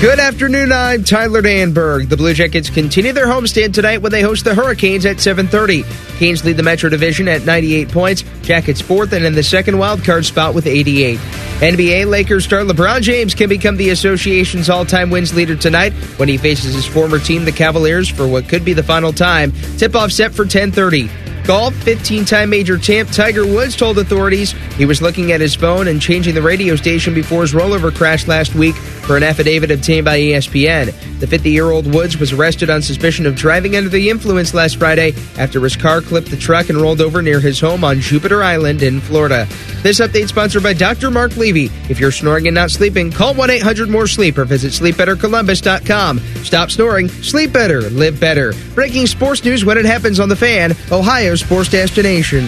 Good afternoon, I'm Tyler Danberg. The Blue Jackets continue their homestand tonight when they host the Hurricanes at 7:30. Canes lead the Metro Division at 98 points. Jackets fourth and in the second wildcard spot with 88. NBA Lakers star LeBron James can become the association's all-time wins leader tonight when he faces his former team, the Cavaliers, for what could be the final time. Tip-off set for 10:30. Golf, 15-time major champ Tiger Woods told authorities he was looking at his phone and changing the radio station before his rollover crash last week per an affidavit obtained by ESPN. The 50-year-old Woods was arrested on suspicion of driving under the influence last Friday after his car clipped the truck and rolled over near his home on Jupiter Island in Florida. This update sponsored by Dr. Mark Levy. If you're snoring and not sleeping, call 1-800-MORE-SLEEP or visit sleepbettercolumbus.com. Stop snoring, sleep better, live better. Breaking sports news when it happens on The Fan, Ohio's sports destination.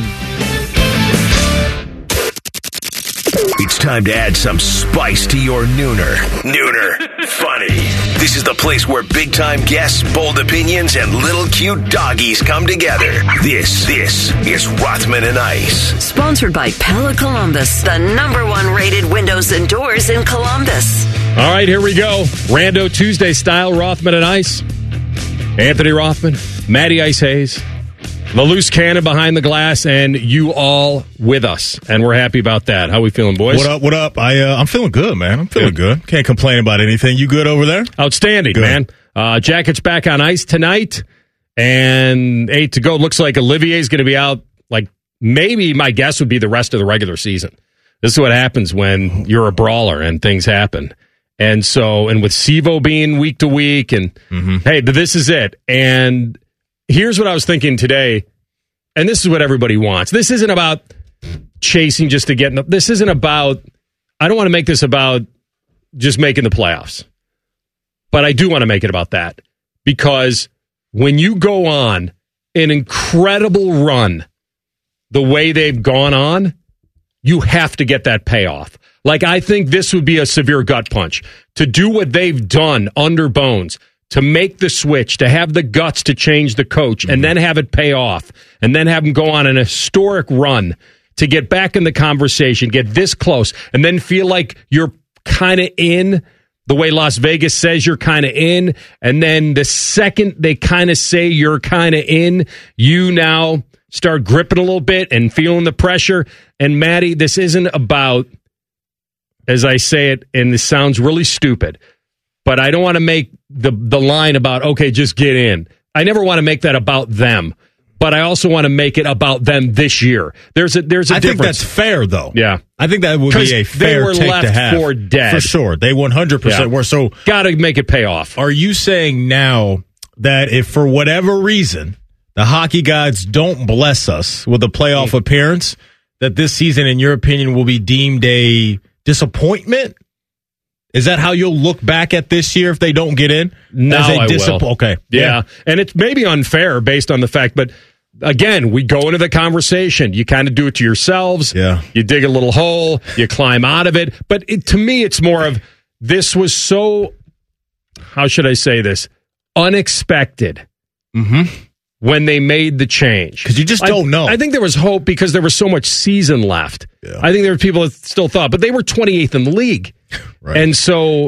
It's time to add some spice to your nooner. Nooner funny. This is the place where big-time guests, bold opinions, and little cute doggies come together. This is Rothman and Ice. Sponsored by Pella Columbus, the #1 rated windows and doors in Columbus. All right, here we go. Rando Tuesday style, Rothman and Ice. Anthony Rothman, Matty Ice Hayes, the loose cannon behind the glass, and you all with us. And we're happy about that. How we feeling, boys? What up? I'm feeling good, man. I'm feeling good. Can't complain about anything. You good over there? Outstanding, good. Man. Jackets back on ice tonight, and 8 to go. Looks like Olivier's going to be out, like, maybe my guess would be the rest of the regular season. This is what happens when you're a brawler and things happen. And with Sivo being week to week, and hey, but this is it. And here's what I was thinking today, and this is what everybody wants. This isn't about chasing just to get in this isn't about, I don't want to make this about just making the playoffs. But I do want to make it about that. Because when you go on an incredible run the way they've gone on, you have to get that payoff. Like, I think this would be a severe gut punch. To do what they've done under Bones, to make the switch, to have the guts to change the coach, and then have it pay off, and then have them go on an historic run to get back in the conversation, get this close, and then feel like you're kind of in the way Las Vegas says you're kind of in, and then the second they kind of say you're kind of in, you now start gripping a little bit and feeling the pressure. And Matty, this isn't about, as I say it, and this sounds really stupid, but I don't want to make the line about, okay, just get in. I never want to make that about them, but I also want to make it about them this year. There's a difference. I think that's fair, though. Yeah. I think that would be a fair take to have. They were left for dead. For sure. They 100% were. So got to make it pay off. Are you saying now that if for whatever reason the hockey gods don't bless us with a playoff appearance, that this season, in your opinion, will be deemed a disappointment? Is that how you'll look back at this year if they don't get in? No, I will. Okay. Yeah. And it's maybe unfair based on the fact, but again, we go into the conversation. You kind of do it to yourselves. Yeah. You dig a little hole. You climb out of it. But to me, it's more of, this was so, how should I say this, unexpected. When they made the change. Because you just don't know. I think there was hope because there was so much season left. Yeah. I think there were people that still thought, but they were 28th in the league. Right. And so,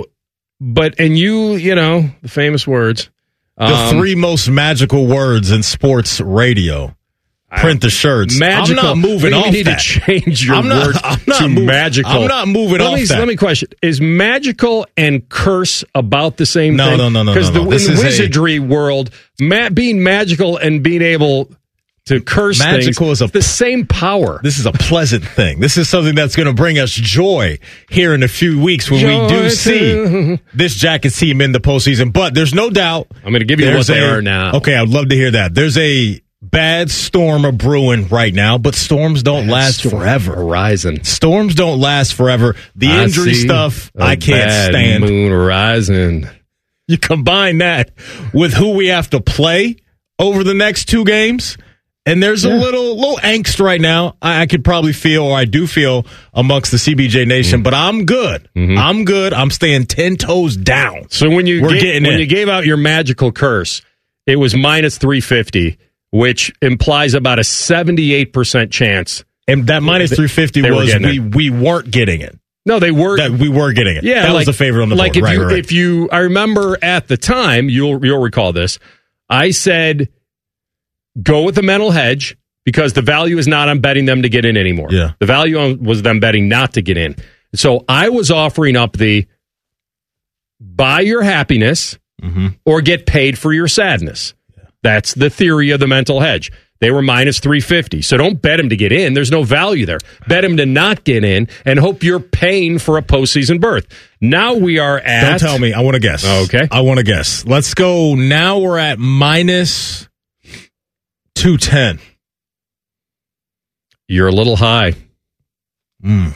you know, the famous words. The 3 most magical words in sports radio. Print the shirts. Magical. I'm not moving off that. You need to change your word to magical. I'm not moving off that. Let me question. Is magical and curse about the same thing? No. Because in the wizardry world, being magical and being able to curse magical things, is the same power. This is a pleasant thing. This is something that's going to bring us joy here in a few weeks when we do see this Jackets team in the postseason. But there's no doubt. I'm going to give you what they are now. Okay, I'd love to hear that. There's a bad storm are brewing right now, but storms don't last forever. Horizon. Storms don't last forever. The injury stuff, I can't stand. Moon horizon. You combine that with who we have to play over the next 2 games, and there's a little angst right now. I could probably feel, or I do feel, amongst the CBJ Nation, but I'm good. I'm good. I'm staying 10 toes down. So when you gave out your magical curse, it was minus 350. Which implies about a 78% chance. And that minus 350 was we weren't getting it. No, they were. That we were getting it. Yeah, that was the favorite on the board. If you, I remember at the time, you'll recall this. I said, go with the mental hedge because the value is not on betting them to get in anymore. Yeah. The value was them betting not to get in. So I was offering up the buy your happiness or get paid for your sadness. Yeah. That's the theory of the mental hedge. They were minus 350. So don't bet them to get in. There's no value there. Bet them to not get in and hope you're paying for a postseason berth. Now we are at... Don't tell me. I want to guess. Okay. I want to guess. Let's go. Now we're at minus 210. You're a little high. Okay.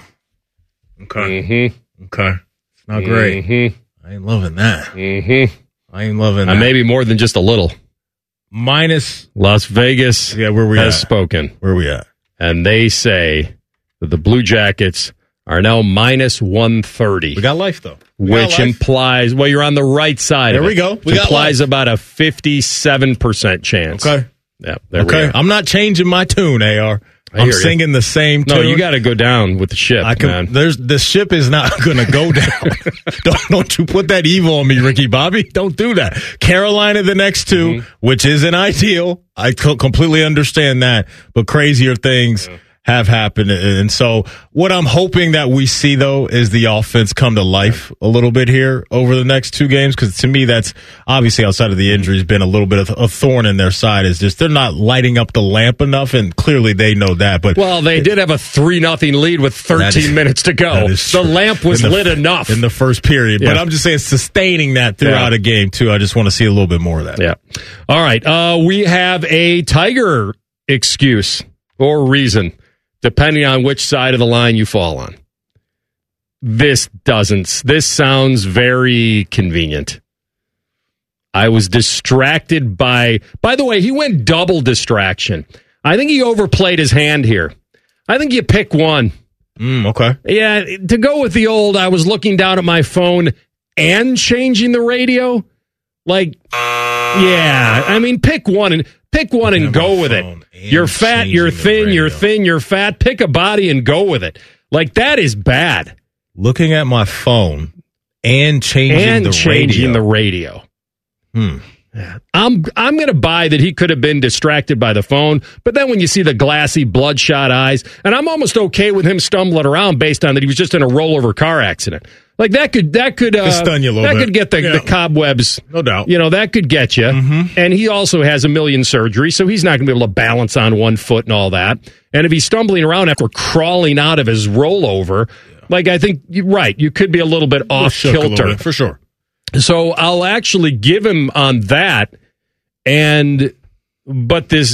Okay. It's not great. I ain't loving that. I ain't loving that. Maybe more than just a little. Minus Las Vegas where we has at? spoken. Where we at? And they say that the Blue Jackets are now minus 130. We got life, though. Which implies, well, you're on the right side there of it. There we go. We got implies life. about a 57% chance. Okay. Yeah, there we go. I'm not changing my tune, AR. I'm singing the same tune. No, you got to go down with the ship, man. The ship is not going to go down. Don't you put that evil on me, Ricky Bobby. Don't do that. Carolina the next two, which isn't ideal. I completely understand that. But crazier things have happened. And so what I'm hoping that we see, though, is the offense come to life a little bit here over the next two games. Because to me, that's obviously outside of the injuries been a little bit of a thorn in their side. Is just they're not lighting up the lamp enough. And clearly they know that. But well, they did have a 3-0 lead with 13 minutes to go. The lamp was lit enough in the first period. Yeah. But I'm just saying sustaining that throughout a game, too. I just want to see a little bit more of that. Yeah. All right. We have a Tiger excuse or reason, depending on which side of the line you fall on. This sounds very convenient. I was distracted by the way, he went double distraction. I think he overplayed his hand here. I think you pick one. Okay. Yeah, to go with the old, I was looking down at my phone and changing the radio. Like, yeah, I mean, pick one and go with it. You're fat, you're thin, you're thin, you're fat. Pick a body and go with it. Like, that is bad. Looking at my phone and changing the radio. I'm going to buy that he could have been distracted by the phone, but then when you see the glassy, bloodshot eyes, and I'm almost okay with him stumbling around based on that he was just in a rollover car accident. Like that could stun you a little bit. That could get the cobwebs. No doubt. You know, that could get you. And he also has 1 million surgeries, so he's not going to be able to balance on one foot and all that. And if he's stumbling around after crawling out of his rollover, like I think you're right, you could be a little bit off kilter for sure. So I'll actually give him on that. But this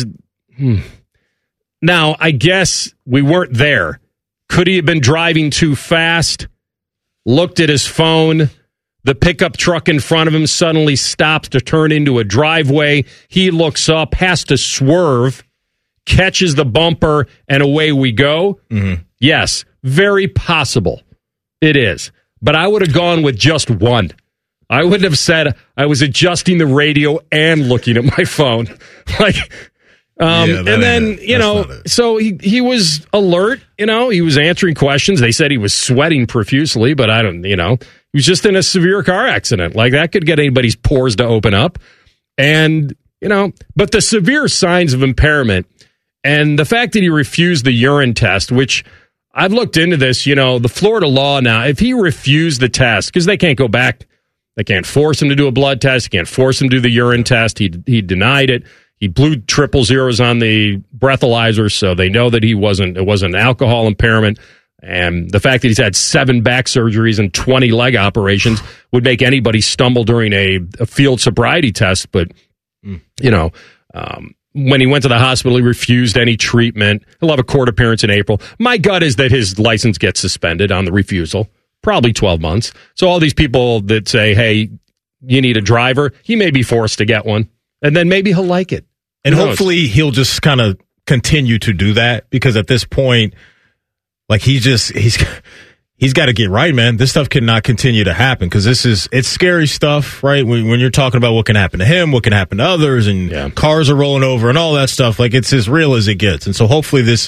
now, I guess we weren't there. Could he have been driving too fast? Looked at his phone. The pickup truck in front of him suddenly stops to turn into a driveway. He looks up, has to swerve, catches the bumper, and away we go. Yes, very possible. It is. But I would have gone with just one. I wouldn't have said I was adjusting the radio and looking at my phone. And then, so he was alert, he was answering questions. They said he was sweating profusely, but he was just in a severe car accident. Like that could get anybody's pores to open up. And, but the severe signs of impairment and the fact that he refused the urine test, which I've looked into this, the Florida law now, if he refused the test, because they can't go back, they can't force him to do a blood test, they can't force him to do the urine test. He denied it. He blew 000 on the breathalyzer, so they know that it wasn't an alcohol impairment. And the fact that he's had 7 back surgeries and 20 leg operations would make anybody stumble during a field sobriety test. But, when he went to the hospital, he refused any treatment. He'll have a court appearance in April. My gut is that his license gets suspended on the refusal, probably 12 months. So all these people that say, hey, you need a driver, he may be forced to get one. And then maybe he'll like it. And hopefully he'll just kind of continue to do that because at this point, like he's got to get right, man. This stuff cannot continue to happen because it's scary stuff, right? When you're talking about what can happen to him, what can happen to others, and cars are rolling over and all that stuff, like it's as real as it gets. And so hopefully this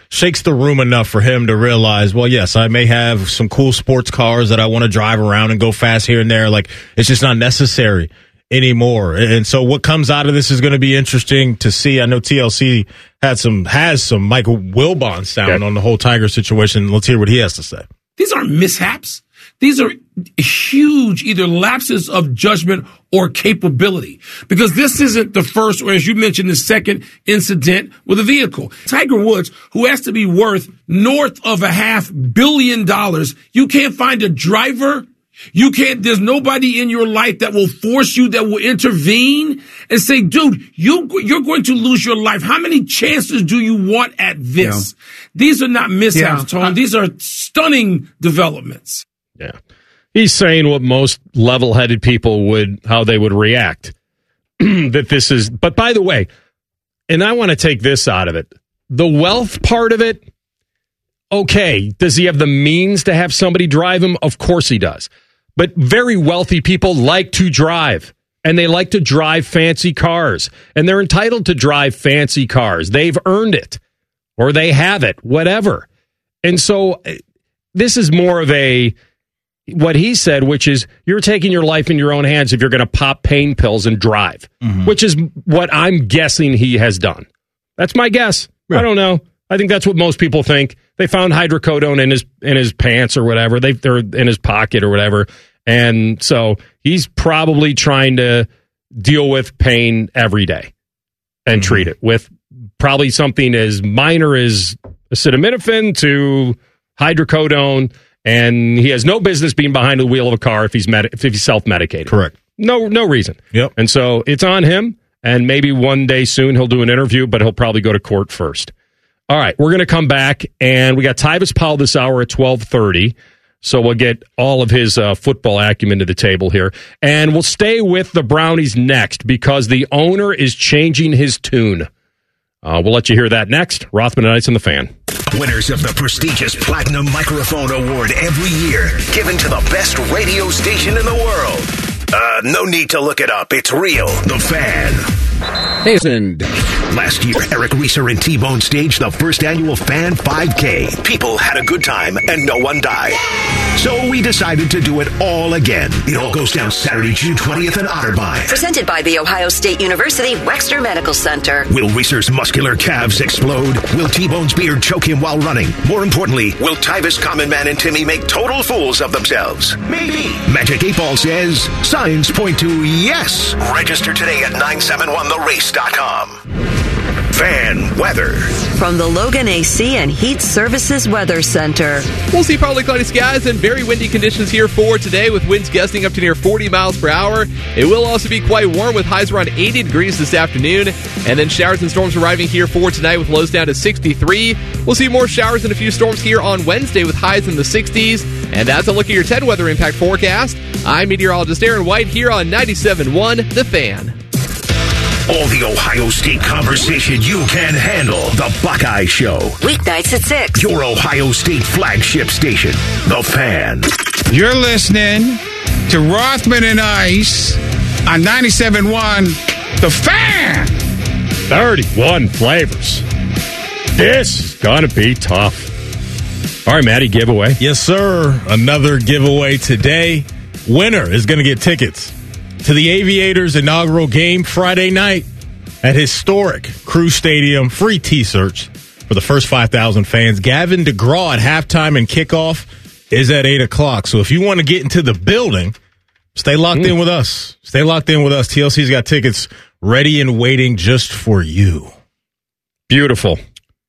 shakes the room enough for him to realize, well, yes, I may have some cool sports cars that I want to drive around and go fast here and there. Like, it's just not necessary anymore. And so what comes out of this is going to be interesting to see. I know TLC has some Michael Wilbon sound on the whole Tiger situation. Let's hear what he has to say. These aren't mishaps. These are huge either lapses of judgment or capability, because this isn't the first, or as you mentioned, the second incident with a vehicle. Tiger Woods, who has to be worth north of $500 million, you can't find a driver. There's nobody in your life that will force you, that will intervene and say, dude, you're going to lose your life. How many chances do you want at this? Yeah. These are not mishaps, Tone. These are stunning developments. Yeah. He's saying what most level-headed people how they would react. That this is, but by the way, and I want to take this out of it, the wealth part of it, okay, does he have the means to have somebody drive him? Of course he does. But very wealthy people like to drive, and they like to drive fancy cars, and they're entitled to drive fancy cars. They've earned it, or they have it, whatever. And so this is more of what he said, which is you're taking your life in your own hands if you're going to pop pain pills and drive, which is what I'm guessing he has done. That's my guess. Right. I don't know. I think that's what most people think. They found hydrocodone in his pants or whatever. They're in his pocket or whatever. And so he's probably trying to deal with pain every day and treat it with probably something as minor as acetaminophen to hydrocodone. And he has no business being behind the wheel of a car if he's self-medicated. Correct. No reason. Yep. And so it's on him. And maybe one day soon he'll do an interview, but he'll probably go to court first. All right, we're going to come back, and we got Tyvis Powell this hour at 12:30. So we'll get all of his football acumen to the table here. And we'll stay with the Brownies next because the owner is changing his tune. We'll let you hear that next. Rothman and Ice on the Fan. Winners of the prestigious Platinum Microphone Award every year, given to the best radio station in the world. No need to look it up. It's real. The Fan. Last year, Eric Reeser and T-Bone staged the first annual Fan 5K. People had a good time and no one died. So we decided to do it all again. It all goes down Saturday, June 20th in Otterbein. Presented by The Ohio State University Wexner Medical Center. Will Reeser's muscular calves explode? Will T-Bone's beard choke him while running? More importantly, will Tyvis, Common Man, and Timmy make total fools of themselves? Maybe. Magic 8 Ball says signs point to yes. Register today at 971therace.com. Fan weather. From the Logan AC and Heat Services Weather Center. We'll see partly cloudy skies and very windy conditions here for today, with winds gusting up to near 40 miles per hour. It will also be quite warm with highs around 80 degrees this afternoon. And then showers and storms arriving here for tonight with lows down to 63. We'll see more showers and a few storms here on Wednesday with highs in the 60s. And that's a look at your 10 weather impact forecast. I'm meteorologist Aaron White here on 97.1 The Fan. All the Ohio State conversation you can handle. The Buckeye Show. Weeknights at 6. Your Ohio State flagship station. The Fan. You're listening to Rothman and Ice on 97.1 The Fan. 31 flavors. This is going to be tough. All right, Matty, giveaway. Yes, sir. Another giveaway today. Winner is going to get tickets to the Aviators' inaugural game Friday night at historic Crew Stadium. Free T-shirts for the first 5,000 fans. Gavin DeGraw at halftime and kickoff is at 8 o'clock. So if you want to get into the building, stay locked in with us. Stay locked in with us. TLC's got tickets ready and waiting just for you. Beautiful.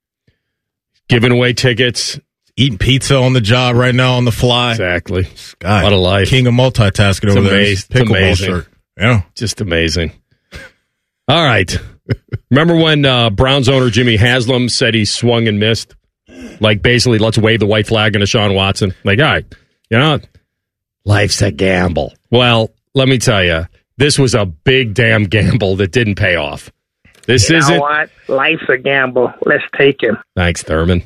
Giving away tickets. Eating pizza on the job right now on the fly. Exactly. God, what a life. King of multitasking over there. It's amazing. Shirt. Yeah. Just amazing. All right. Remember when Browns owner Jimmy Haslam said he swung and missed? Like, basically, let's wave the white flag into Deshaun Watson. Like, all right, life's a gamble. Well, let me tell you, this was a big damn gamble that didn't pay off. This isn't. You know what? Life's a gamble. Let's take him. Thanks, Thurman.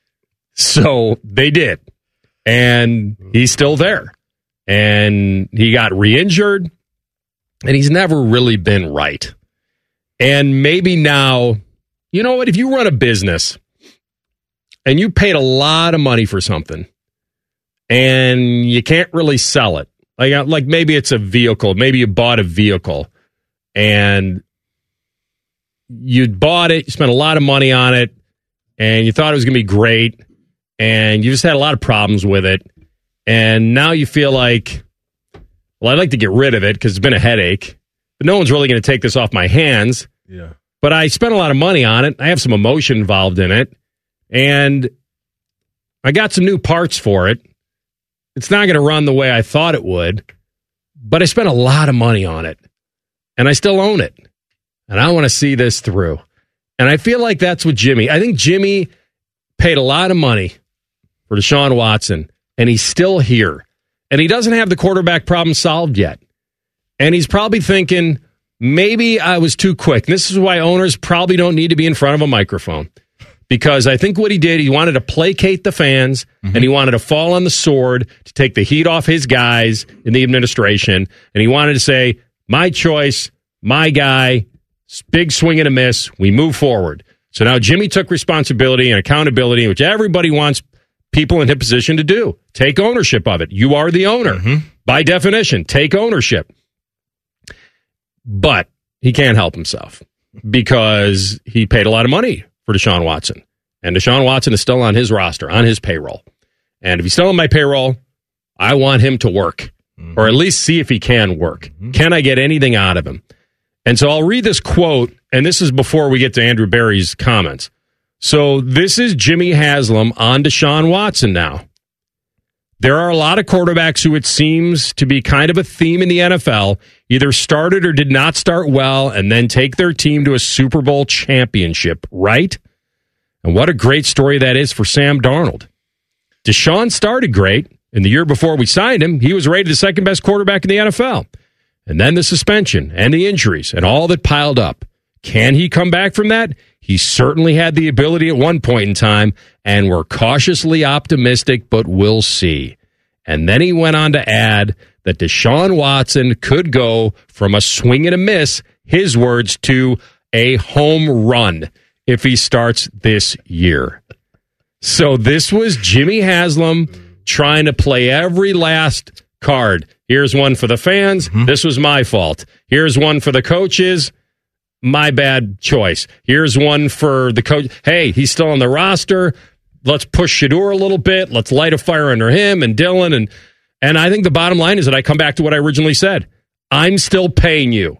So they did. And he's still there. And he got re-injured. And he's never really been right. And maybe now, you know what? If you run a business and you paid a lot of money for something, and you can't really sell it. Like maybe it's a vehicle. Maybe you bought a vehicle, and you bought it, you spent a lot of money on it, and you thought it was going to be great, and you just had a lot of problems with it, and now you feel like, well, I'd like to get rid of it because it's been a headache, but no one's really going to take this off my hands. Yeah. But I spent a lot of money on it. I have some emotion involved in it, and I got some new parts for it. It's not going to run the way I thought it would, but I spent a lot of money on it, and I still own it. And I want to see this through. And I feel like that's what Jimmy... I think Jimmy paid a lot of money for Deshaun Watson, and he's still here. And he doesn't have the quarterback problem solved yet. And he's probably thinking, maybe I was too quick. And this is why owners probably don't need to be in front of a microphone. Because I think what he did, he wanted to placate the fans, and he wanted to fall on the sword to take the heat off his guys in the administration. And he wanted to say, my choice, my guy... big swing and a miss. We move forward. So now Jimmy took responsibility and accountability, which everybody wants people in his position to do. Take ownership of it. You are the owner. By definition, take ownership. But he can't help himself because he paid a lot of money for Deshaun Watson. And Deshaun Watson is still on his roster, on his payroll. And if he's still on my payroll, I want him to work, or at least see if he can work. Can I get anything out of him? And so I'll read this quote, and this is before we get to Andrew Berry's comments. So this is Jimmy Haslam on Deshaun Watson now. There are a lot of quarterbacks who it seems to be kind of a theme in the NFL, either started or did not start well and then take their team to a Super Bowl championship, right? And what a great story that is for Sam Darnold. Deshaun started great, and the year before we signed him, he was rated the second best quarterback in the NFL. And then the suspension and the injuries and all that piled up. Can he come back from that? He certainly had the ability at one point in time, and we're cautiously optimistic, but we'll see. And then he went on to add that Deshaun Watson could go from a swing and a miss, his words, to a home run if he starts this year. So this was Jimmy Haslam trying to play every last card. Here's one for the fans. This was my fault. Here's one for the coaches. My bad choice. Here's one for the coach. Hey, he's still on the roster. Let's push Shedeur a little bit. Let's light a fire under him and Dylan. And I think the bottom line is that I come back to what I originally said. I'm still paying you.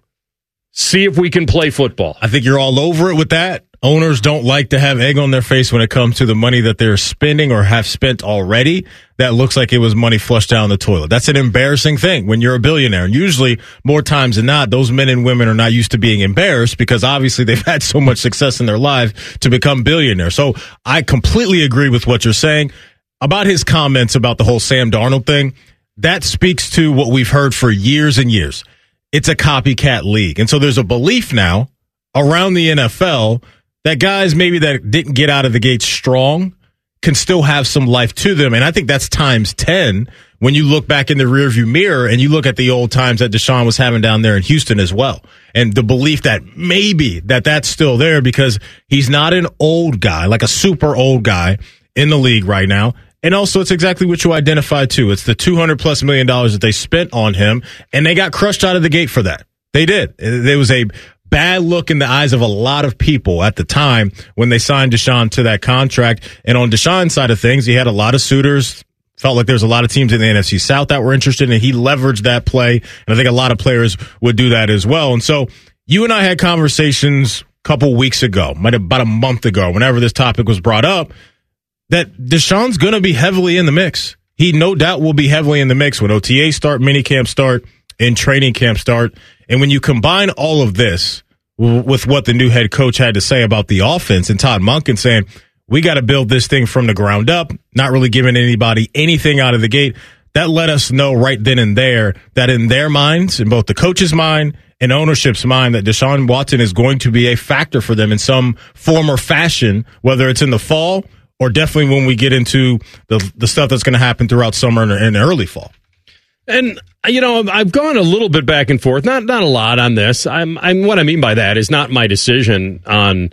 See if we can play football. I think you're all over it with that. Owners don't like to have egg on their face when it comes to the money that they're spending or have spent already. That looks like it was money flushed down the toilet. That's an embarrassing thing when you're a billionaire. And usually, more times than not, those men and women are not used to being embarrassed because obviously they've had so much success in their life to become billionaires. So I completely agree with what you're saying about his comments about the whole Sam Darnold thing. That speaks to what we've heard for years and years. It's a copycat league. And so there's a belief now around the NFL that guys maybe that didn't get out of the gate strong can still have some life to them. And I think that's times 10 when you look back in the rearview mirror and you look at the old times that Deshaun was having down there in Houston as well. And the belief that maybe that's still there because he's not an old guy, like a super old guy in the league right now. And also, it's exactly what you identified too. It's the $200+ million that they spent on him, and they got crushed out of the gate for that. They did. There was a bad look in the eyes of a lot of people at the time when they signed Deshaun to that contract. And on Deshaun's side of things, he had a lot of suitors. Felt like there's a lot of teams in the NFC South that were interested, and he leveraged that play. And I think a lot of players would do that as well. And so you and I had conversations a couple weeks ago, might have about a month ago, whenever this topic was brought up, that Deshaun's going to be heavily in the mix. He no doubt will be heavily in the mix when OTAs start, minicamp start, and training camp start. And when you combine all of this with what the new head coach had to say about the offense and Todd Monken saying, we got to build this thing from the ground up, not really giving anybody anything out of the gate, that let us know right then and there that in their minds, in both the coach's mind and ownership's mind, that Deshaun Watson is going to be a factor for them in some form or fashion, whether it's in the fall or definitely when we get into the stuff that's going to happen throughout summer and early fall. And, you know, I've gone a little bit back and forth, not a lot on this. What I mean by that is not my decision on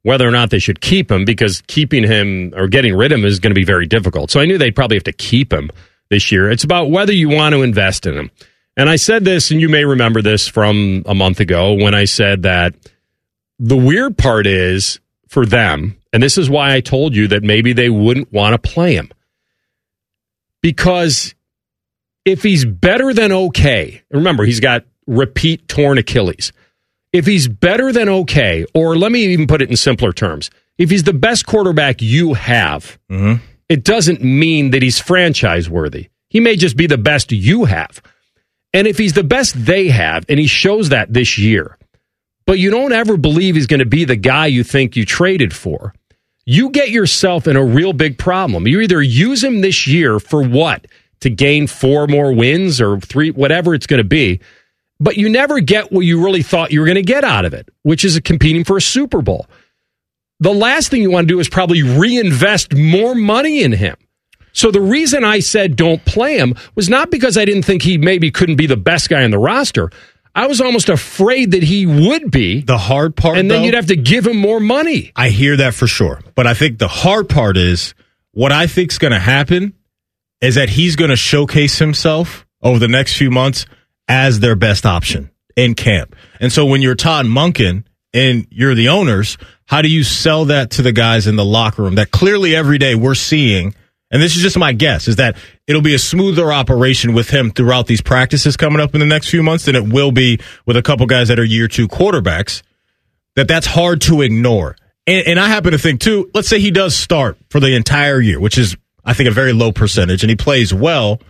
whether or not they should keep him, because keeping him or getting rid of him is going to be very difficult. So I knew they'd probably have to keep him this year. It's about whether you want to invest in him. And I said this, and you may remember this from a month ago when I said that the weird part is for them, and this is why I told you that maybe they wouldn't want to play him. Because if he's better than okay, remember, he's got repeat torn Achilles. If he's better than okay, or let me even put it in simpler terms, if he's the best quarterback you have, it doesn't mean that he's franchise worthy. He may just be the best you have. And if he's the best they have, and he shows that this year, but you don't ever believe he's going to be the guy you think you traded for, you get yourself in a real big problem. You either use him this year for what? To gain 4 more wins or 3, whatever it's going to be, but you never get what you really thought you were going to get out of it, which is competing for a Super Bowl. The last thing you want to do is probably reinvest more money in him. So the reason I said don't play him was not because I didn't think he maybe couldn't be the best guy on the roster. I was almost afraid that he would be. The hard part, and then you'd have to give him more money. I hear that for sure. But I think the hard part is what I think is going to happen is that he's going to showcase himself over the next few months as their best option in camp. And so when you're Todd Monken and you're the owners, how do you sell that to the guys in the locker room that clearly every day we're seeing, and this is just my guess, is that it'll be a smoother operation with him throughout these practices coming up in the next few months than it will be with a couple guys that are year 2 quarterbacks, that's hard to ignore. And I happen to think, too, let's say he does start for the entire year, which is, I think, a very low percentage, and he plays well.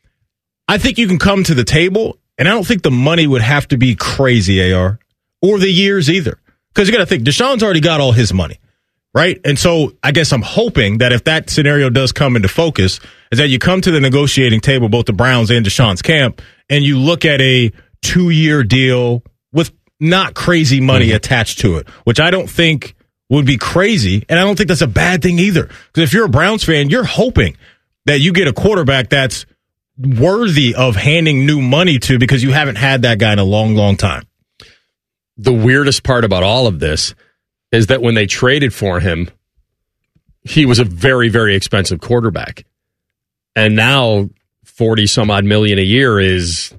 I think you can come to the table, and I don't think the money would have to be crazy, AR, or the years either. Because you got to think, Deshaun's already got all his money, right? And so I guess I'm hoping that if that scenario does come into focus, is that you come to the negotiating table, both the Browns and Deshaun's camp, and you look at a 2-year deal with not crazy money attached to it, which I don't think would be crazy, and I don't think that's a bad thing either. Because if you're a Browns fan, you're hoping that you get a quarterback that's worthy of handing new money to, because you haven't had that guy in a long, long time. The weirdest part about all of this is that when they traded for him, he was a very, very expensive quarterback. And now 40 some odd million a year is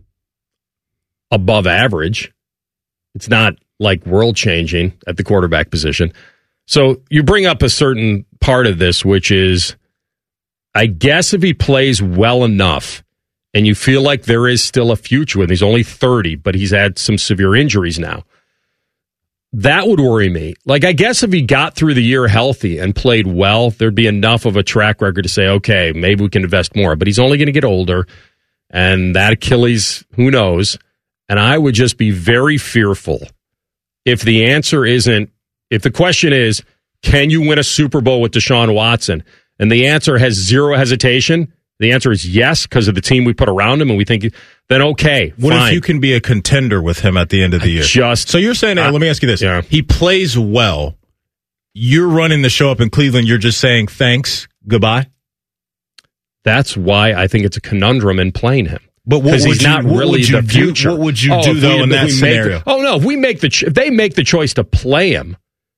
above average. It's not like world changing at the quarterback position. So you bring up a certain part of this, which is, I guess if he plays well enough and you feel like there is still a future with him, he's only 30, but he's had some severe injuries now. That would worry me. Like, I guess if he got through the year healthy and played well, there'd be enough of a track record to say, okay, maybe we can invest more. But he's only going to get older, and that Achilles, who knows? And I would just be very fearful if the answer isn't, if the question is, can you win a Super Bowl with Deshaun Watson? And the answer has zero hesitation. The answer is yes, because of the team we put around him, and we think, then okay, what fine. If you can be a contender with him at the end of the year? So you're saying, let me ask you this. Yeah. He plays well. You're running the show up in Cleveland. You're just saying, thanks, goodbye? That's why I think it's a conundrum in playing him. But because he's not really the future. What would you do, though, in that scenario? If they make the choice to play him,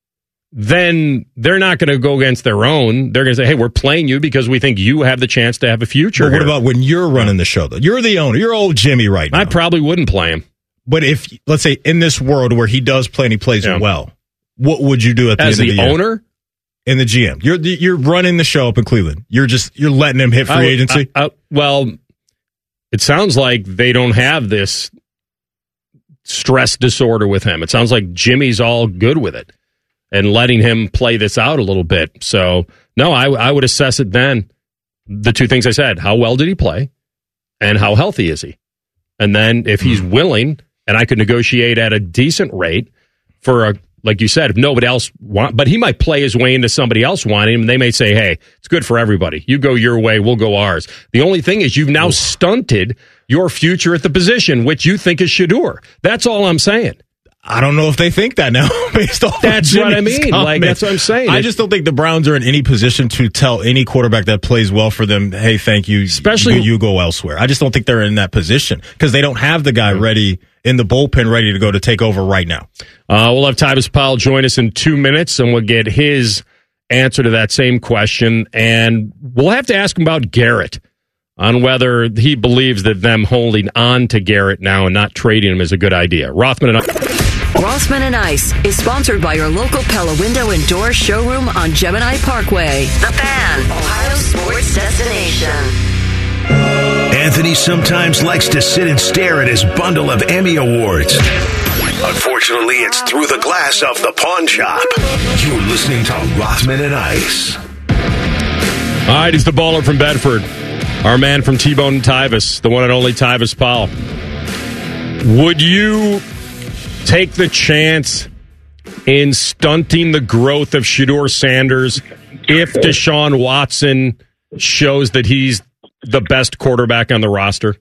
then they're not going to go against their own. They're going to say, hey, we're playing you because we think you have the chance to have a future. But what about when you're running the show, though? You're the owner. You're old Jimmy right now. I probably wouldn't play him. But if, let's say, in this world where he does play and he plays well, what would you do at the end of the year? As the owner? In the GM. You're running the show up in Cleveland. You're letting him hit free agency? Well, it sounds like they don't have this stress disorder with him. It sounds like Jimmy's all good with it and letting him play this out a little bit. So, no, I would assess it then. The two things I said, how well did he play and how healthy is he? And then if he's willing, and I could negotiate at a decent rate for like you said, if nobody else but he might play his way into somebody else wanting him, and they may say, hey, it's good for everybody. You go your way, we'll go ours. The only thing is you've now stunted your future at the position, which you think is Shedeur. That's all I'm saying. I don't know if they think that now based off That's of what I mean. Comments. Like, that's what I'm saying. I just don't think the Browns are in any position to tell any quarterback that plays well for them, hey, thank you, especially you go elsewhere. I just don't think they're in that position because they don't have the guy ready in the bullpen ready to go to take over right now? We'll have Tyvis Powell join us in 2 minutes, and we'll get his answer to that same question. And we'll have to ask him about Garrett, on whether he believes that them holding on to Garrett now and not trading him is a good idea. Rothman and Ice is sponsored by your local Pella Window and Door showroom on Gemini Parkway. The Fan, Ohio sports destination. Anthony sometimes likes to sit and stare at his bundle of Emmy Awards. Unfortunately, it's through the glass of the pawn shop. You're listening to Rothman and Ice. All right, he's the baller from Bedford. Our man from T-Bone and Tyvis, the one and only Tyvis Powell. Would you take the chance in stunting the growth of Shedeur Sanders if Deshaun Watson shows that he's the best quarterback on the roster?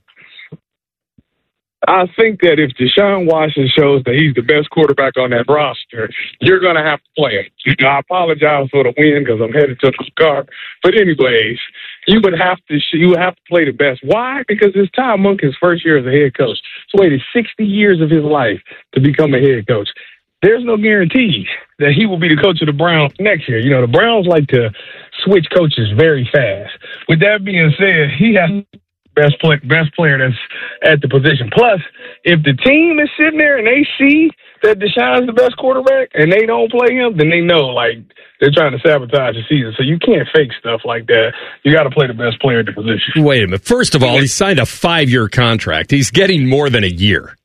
I think that if Deshaun Watson shows that he's the best quarterback on that roster, you're going to have to play him. I apologize for the win because I'm headed to the car. But anyways, you would have to play the best. Why? Because it's Todd Monken's first year as a head coach. He's waited 60 years of his life to become a head coach. There's no guarantee that he will be the coach of the Browns next year. You know, the Browns like to switch coaches very fast. With that being said, he has best player that's at the position. Plus, if the team is sitting there and they see that Deshaun's the best quarterback and they don't play him, then they know, like, they're trying to sabotage the season. So you can't fake stuff like that. You got to play the best player at the position. Wait a minute. First of all, he signed a 5-year contract. He's getting more than a year.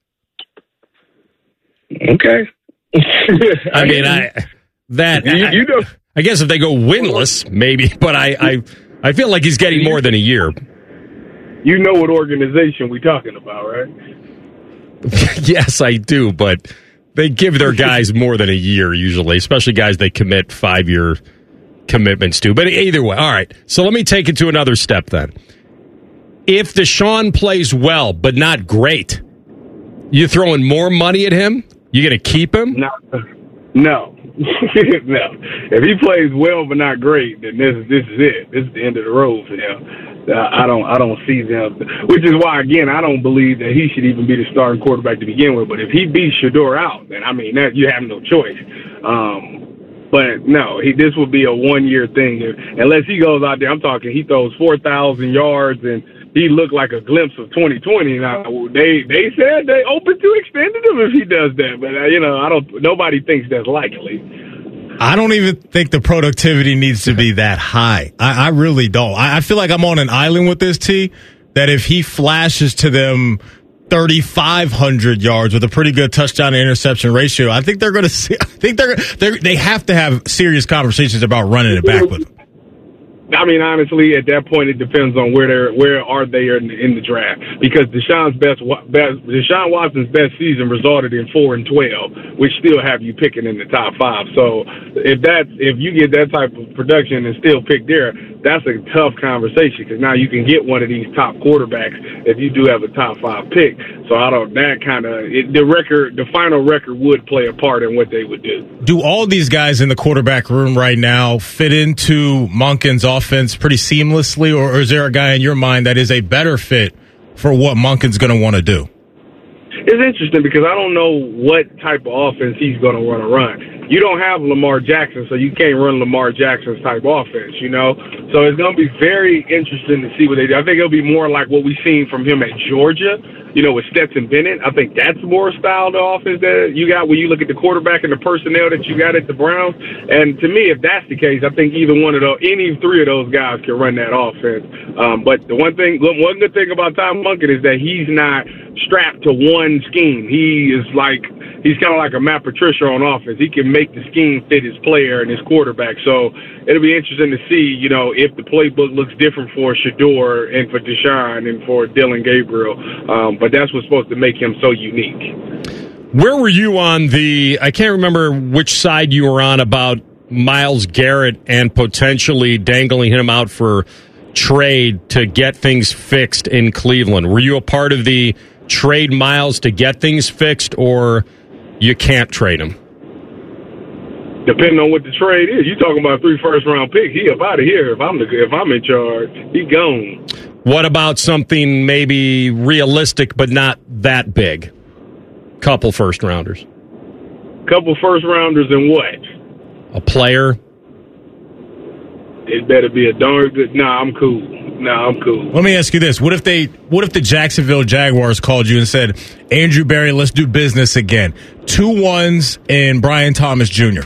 Okay. I mean, I guess if they go winless, maybe, but I feel like he's getting more than a year. You know what organization we're talking about, right? Yes, I do, but they give their guys more than a year usually, especially guys they commit 5-year commitments to. But either way, all right. So let me take it to another step then. If Deshaun plays well, but not great, you throwing more money at him? You going to keep him? No. No. If he plays well but not great, then this is it. This is the end of the road for him. I don't see them, which is why, again, I don't believe that he should even be the starting quarterback to begin with. But if he beats Shedeur out, then, I mean, that you have no choice. But, no, this will be a one-year thing. Unless he goes out there, I'm talking he throws 4,000 yards and he looked like a glimpse of 2020. Now, they said they open to extending him if he does that. But, nobody thinks that's likely. I don't even think the productivity needs to be that high. I really don't. I feel like I'm on an island with this, T, that if he flashes to them 3,500 yards with a pretty good touchdown to interception ratio, I think they're going to see. I think they have to have serious conversations about running it back with him. I mean, honestly, at that point, it depends on where are they in the draft. Because Deshaun Watson's best season resulted in 4-12, which still have you picking in the top 5. So if you get that type of production and still pick there, that's a tough conversation. Because now you can get one of these top quarterbacks if you do have a top 5 pick. So the final record would play a part in what they would do. Do all these guys in the quarterback room right now fit into Monken's offense pretty seamlessly, or is there a guy in your mind that is a better fit for what Monken's going to want to do? It's interesting because I don't know what type of offense he's going to want to run. You don't have Lamar Jackson, so you can't run Lamar Jackson's type offense, you know? So it's going to be very interesting to see what they do. I think it'll be more like what we've seen from him at Georgia, with Stetson Bennett. I think that's more style to offense that you got when you look at the quarterback and the personnel that you got at the Browns. And to me, if that's the case, I think any 3 of those guys can run that offense. But the one good thing about Tom Monken is that he's not strapped to one scheme. He's kind of like a Matt Patricia on offense. He can make the scheme fit his player and his quarterback. So it'll be interesting to see, if the playbook looks different for Shedeur and for Deshaun and for Dylan Gabriel. But that's what's supposed to make him so unique. Where were you on I can't remember which side you were on about Myles Garrett and potentially dangling him out for trade to get things fixed in Cleveland. Were you a part of the trade Myles to get things fixed, or you can't trade him? Depending on what the trade is. You talking about 3 first-round picks. He up out of here if I'm in charge. He gone. What about something maybe realistic but not that big? Couple first rounders. Couple first rounders and what? A player. It better be a darn good. Nah, I'm cool. Let me ask you this: What if the Jacksonville Jaguars called you and said, "Andrew Berry, let's do business again. 2 1s and Brian Thomas Jr."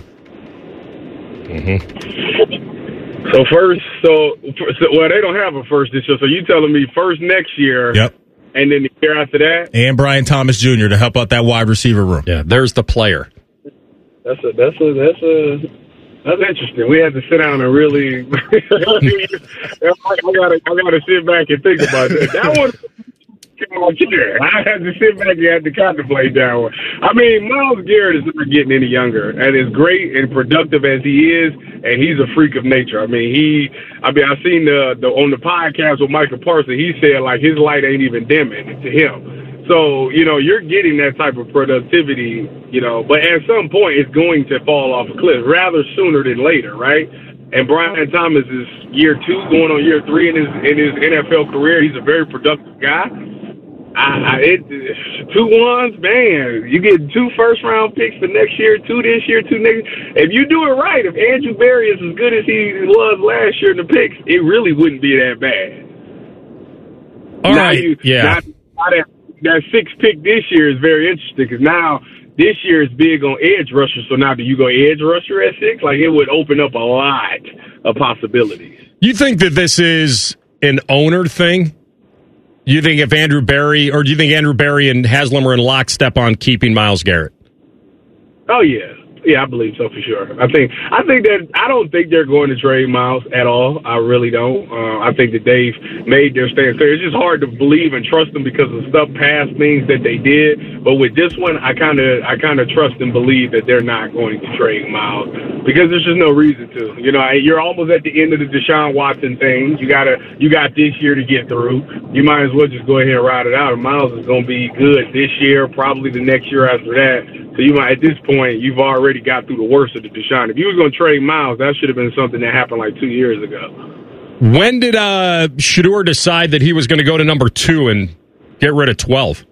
So first, well, they don't have a first this year. So you telling me first next year? Yep. And then the year after that, and Brian Thomas Jr. to help out that wide receiver room. Yeah, there's the player. That's interesting. We had to sit down and really. I gotta sit back and think about that. That one. I had to sit back and had to contemplate that one. I mean, Myles Garrett is not getting any younger, and as great and productive as he is, and he's a freak of nature. I I've seen the on the podcast with Michael Parsons. He said like his light ain't even dimming to him. So, you're getting that type of productivity, but at some point it's going to fall off a cliff rather sooner than later, right? And Brian Thomas is year 2 going on year 3 in his NFL career. He's a very productive guy. 2 1s, man. You get 2 first-round picks for next year, 2 this year, 2 next. If you do it right, if Andrew Berry is as good as he was last year in the picks, it really wouldn't be that bad. All right. That 6th pick this year is very interesting because now this year is big on edge rushers. So now do you go edge rusher at 6? Like it would open up a lot of possibilities. You think that this is an owner thing? You think if Andrew Berry, or do you think Andrew Berry and Haslam are in lockstep on keeping Myles Garrett? Oh yeah. Yeah, I believe so for sure. I don't think they're going to trade Myles at all. I really don't. I think that they've made their stand clear. It's just hard to believe and trust them because of past things that they did. But with this one, I kind of trust and believe that they're not going to trade Myles because there's just no reason to. You're almost at the end of the Deshaun Watson thing. You got this year to get through. You might as well just go ahead and ride it out. And Myles is going to be good this year, probably the next year after that. So at this point, you've already got through the worst of the Deshaun. If you was going to trade Myles, that should have been something that happened like 2 years ago. When did Shedeur decide that he was going to go to number 2 and get rid of 12?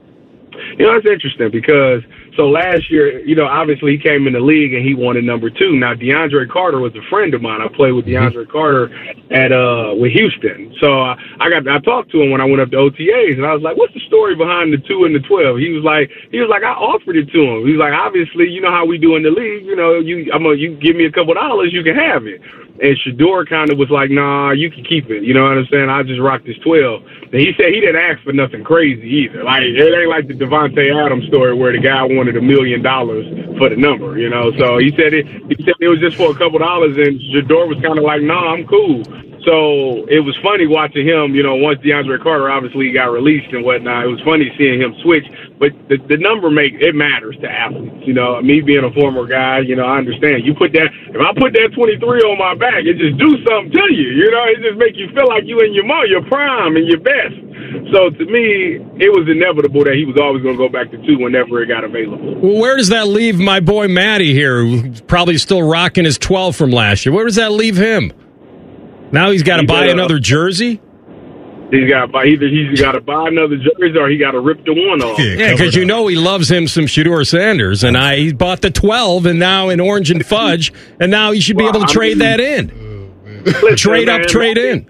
It's interesting because last year, obviously he came in the league and he wanted number 2. Now, DeAndre Carter was a friend of mine. I played with DeAndre Carter with Houston. So I talked to him when I went up to OTAs and I was like, what's the story behind the 2 and the 12? He was like, I offered it to him. He was like, obviously, you know how we do in the league. You give me a couple $, you can have it. And Shedeur kind of was like, nah, you can keep it. You know what I'm saying? I'll just rock this 12. And he said he didn't ask for nothing crazy either. Like, it ain't like the Devontae Adams story where the guy wanted $1 million for the number, So he said it was just for a couple $, and Shedeur was kind of like, nah, I'm cool. So it was funny watching him, once DeAndre Carter obviously got released and whatnot. It was funny seeing him switch. But the number matters to athletes. Me being a former guy, I understand. If I put that 23 on my back, it just do something to you. It just make you feel like you in your prime and your best. So to me, it was inevitable that he was always going to go back to 2 whenever it got available. Well, where does that leave my boy Matty here, who's probably still rocking his 12 from last year? Where does that leave him? Now he's got to buy another jersey? He's got to buy another jersey or he got to rip the 1 off. Yeah, because he loves him some Shedeur Sanders, and he bought the 12 and now in orange and fudge, and now he should be able to trade that in. Trade up, trade in.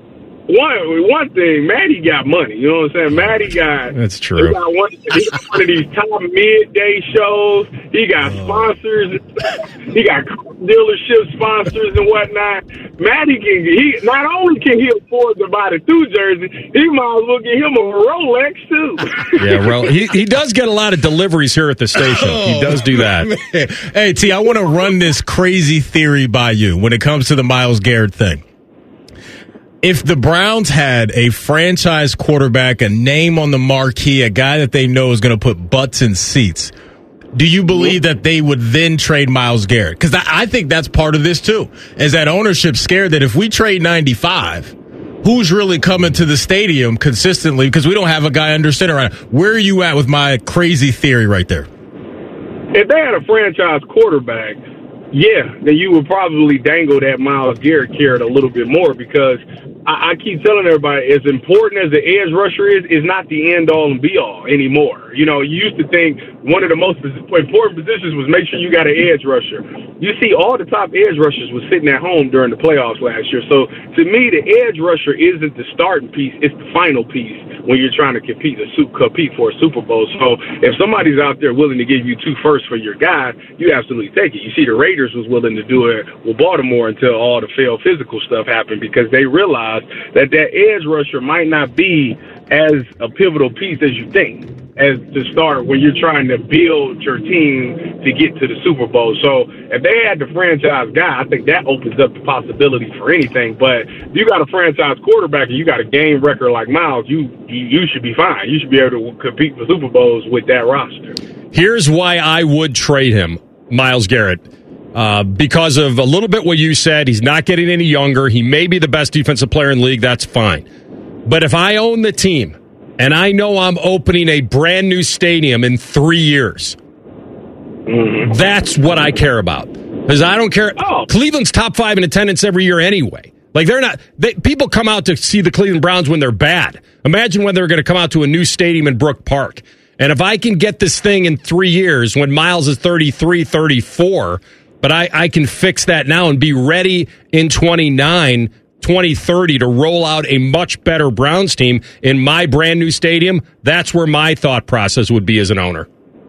One thing, Matty got money. You know what I'm saying? Matty got... That's true. He got one of these top midday shows. He got sponsors. He got dealership sponsors and whatnot. Matty not only can he afford to buy the 2 jersey, he might as well get him a Rolex too. Yeah, well, he does get a lot of deliveries here at the station. He does do that. Man. Hey, T, I want to run this crazy theory by you when it comes to the Myles Garrett thing. If the Browns had a franchise quarterback, a name on the marquee, a guy that they know is going to put butts in seats, do you believe that they would then trade Myles Garrett? Because I think that's part of this, too, is that ownership scared that if we trade 95, who's really coming to the stadium consistently? Because we don't have a guy under center right now. Where are you at with my crazy theory right there? If they had a franchise quarterback, yeah, then you would probably dangle that Myles Garrett carrot a little bit more because I keep telling everybody, as important as the edge rusher is not the end-all and be-all anymore. You know, you used to think one of the most important positions was make sure you got an edge rusher. You see all the top edge rushers was sitting at home during the playoffs last year. So, to me, the edge rusher isn't the starting piece. It's the final piece when you're trying to compete for a Super Bowl. So, if somebody's out there willing to give you 2 firsts for your guy, you absolutely take it. You see, the Raiders was willing to do it with Baltimore until all the failed physical stuff happened because they realized that edge rusher might not be as a pivotal piece as you think as to start when you're trying to build your team to get to the Super Bowl. So if they had the franchise guy, I think that opens up the possibility for anything. But if you got a franchise quarterback and you got a game record like Miles, you should be fine. You should be able to compete for Super Bowls with that roster. Here's why I would trade him, Myles Garrett. Because of a little bit what you said, he's not getting any younger. He may be the best defensive player in the league. That's fine. But if I own the team and I know I'm opening a brand new stadium in 3 years, that's what I care about. Because I don't care. Cleveland's top 5 in attendance every year anyway. Like people come out to see the Cleveland Browns when they're bad. Imagine when they're going to come out to a new stadium in Brook Park. And if I can get this thing in 3 years when Miles is 33, 34, but I can fix that now and be ready in 2030 to roll out a much better Browns team in my brand new stadium, that's where my thought process would be as an owner.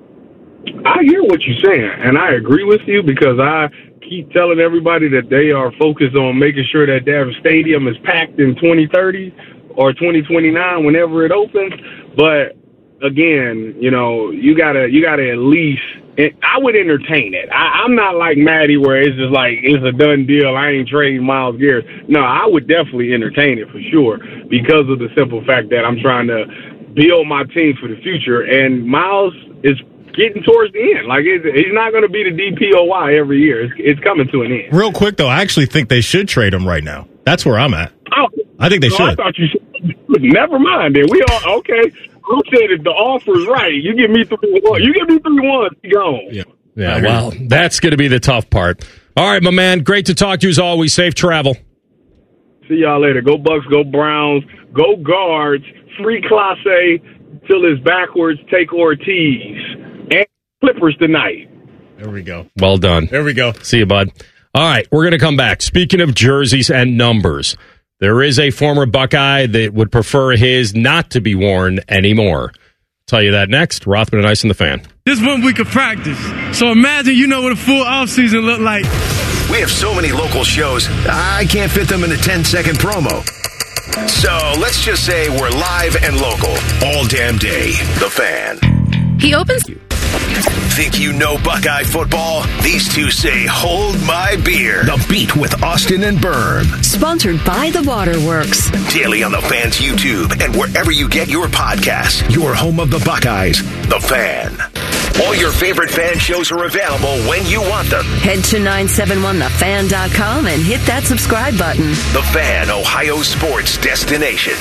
I hear what you're saying, and I agree with you because I keep telling everybody that they are focused on making sure that their stadium is packed in 2030 or 2029 whenever it opens. But again, you know, you gotta at least. I would entertain it. I'm not like Maddie where it's just like it's a done deal. I ain't trading Myles Garrett. No, I would definitely entertain it for sure because of the simple fact that I'm trying to build my team for the future. And Myles is getting towards the end. Like he's not going to be the DPOY every year. It's coming to an end. Real quick though, I actually think they should trade him right now. That's where I'm at. Oh, I think they should. I thought you should. Never mind. Then we all okay. Who said if the offer's right? You give me 3-1. You give me 3-1. Gone. Yeah. Well, that's going to be the tough part. All right, my man. Great to talk to you as always. Safe travel. See y'all later. Go Bucks. Go Browns. Go Guards. Free Clase till it's backwards. Take Ortiz and Clippers tonight. There we go. Well done. There we go. See you, bud. All right, we're going to come back. Speaking of jerseys and numbers, there is a former Buckeye that would prefer his not to be worn anymore. Tell you that next. Rothman and Ice and the Fan. This 1 week of practice. So imagine what a full offseason look like. We have so many local shows, I can't fit them in a 10-second promo. So let's just say we're live and local all damn day. The Fan. He opens... Think you know Buckeye football? These two say, hold my beer. The Beat with Austin and Berm. Sponsored by The Waterworks. Daily on The Fan's YouTube and wherever you get your podcasts. Your home of the Buckeyes, The Fan. All your favorite fan shows are available when you want them. Head to 971thefan.com and hit that subscribe button. The Fan, Ohio sports destination.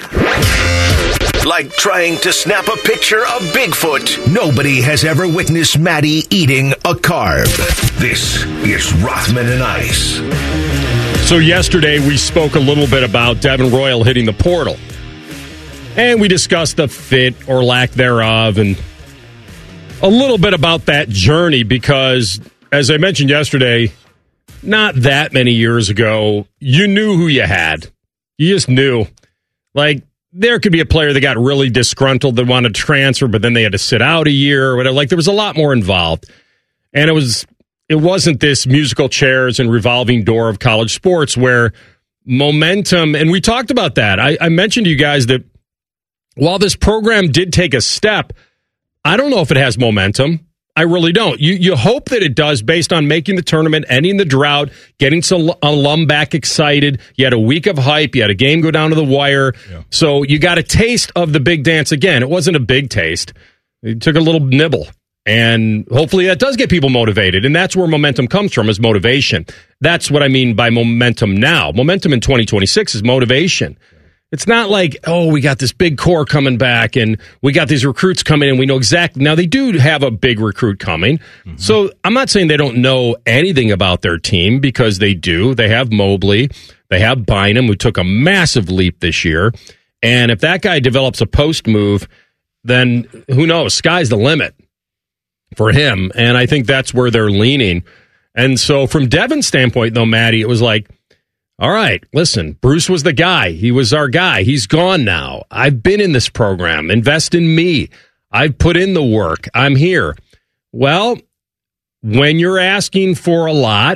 Like trying to snap a picture of Bigfoot. Nobody has ever witnessed Maddie eating a carb. This is Rothman and Ice. So yesterday we spoke a little bit about Devin Royal hitting the portal. And we discussed the fit or lack thereof and a little bit about that journey because, as I mentioned yesterday, not that many years ago, you knew who you had. You just knew. Like, there could be a player that got really disgruntled that wanted to transfer, but then they had to sit out a year or whatever. Like, there was a lot more involved. And it wasn't this musical chairs and revolving door of college sports where momentum, and we talked about that. I mentioned to you guys that while this program did take a step, I don't know if it has momentum. I really don't. You hope that it does based on making the tournament, ending the drought, getting some alum back excited. You had a week of hype. You had a game go down to the wire. Yeah. So you got a taste of the big dance again. It wasn't a big taste. It took a little nibble. And hopefully that does get people motivated. And that's where momentum comes from, is motivation. That's what I mean by momentum now. Momentum in 2026 is motivation. It's not like, oh, we got this big core coming back and we got these recruits coming in. We know exactly. Now, they do have a big recruit coming. Mm-hmm. So I'm not saying they don't know anything about their team because they do. They have Mobley. They have Bynum, who took a massive leap this year. And if that guy develops a post move, then who knows? Sky's the limit for him. And I think that's where they're leaning. And so from Devin's standpoint, though, Maddie, it was like, all right, listen, Bruce was the guy. He was our guy. He's gone now. I've been in this program. Invest in me. I've put in the work. I'm here. Well, when you're asking for a lot,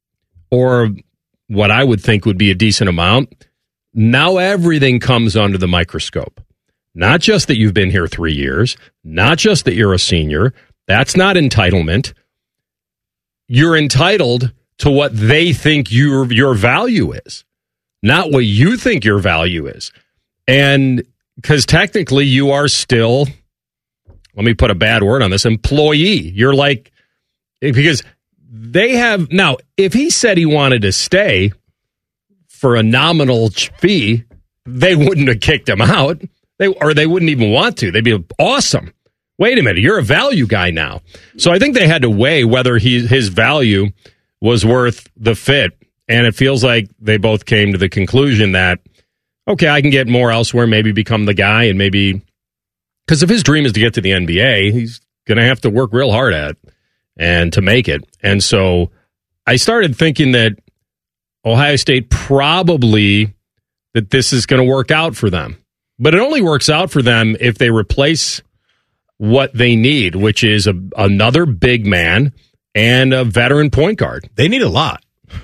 or what I would think would be a decent amount, now everything comes under the microscope. Not just that you've been here 3 years, not just that you're a senior. That's not entitlement. You're entitled to what they think your value is, not what you think your value is. And because technically you are still, let me put a bad word on this, employee. You're like, because they have, now, if he said he wanted to stay for a nominal fee, they wouldn't have kicked him out. They wouldn't even want to. They'd be awesome. Wait a minute, you're a value guy now. So I think they had to weigh whether his value was worth the fit. And it feels like they both came to the conclusion that, okay, I can get more elsewhere, maybe become the guy, and maybe, because if his dream is to get to the NBA, he's going to have to work real hard at it and to make it. And so I started thinking that Ohio State probably, that this is going to work out for them. But it only works out for them if they replace what they need, which is another big man and a veteran point guard. They need a lot.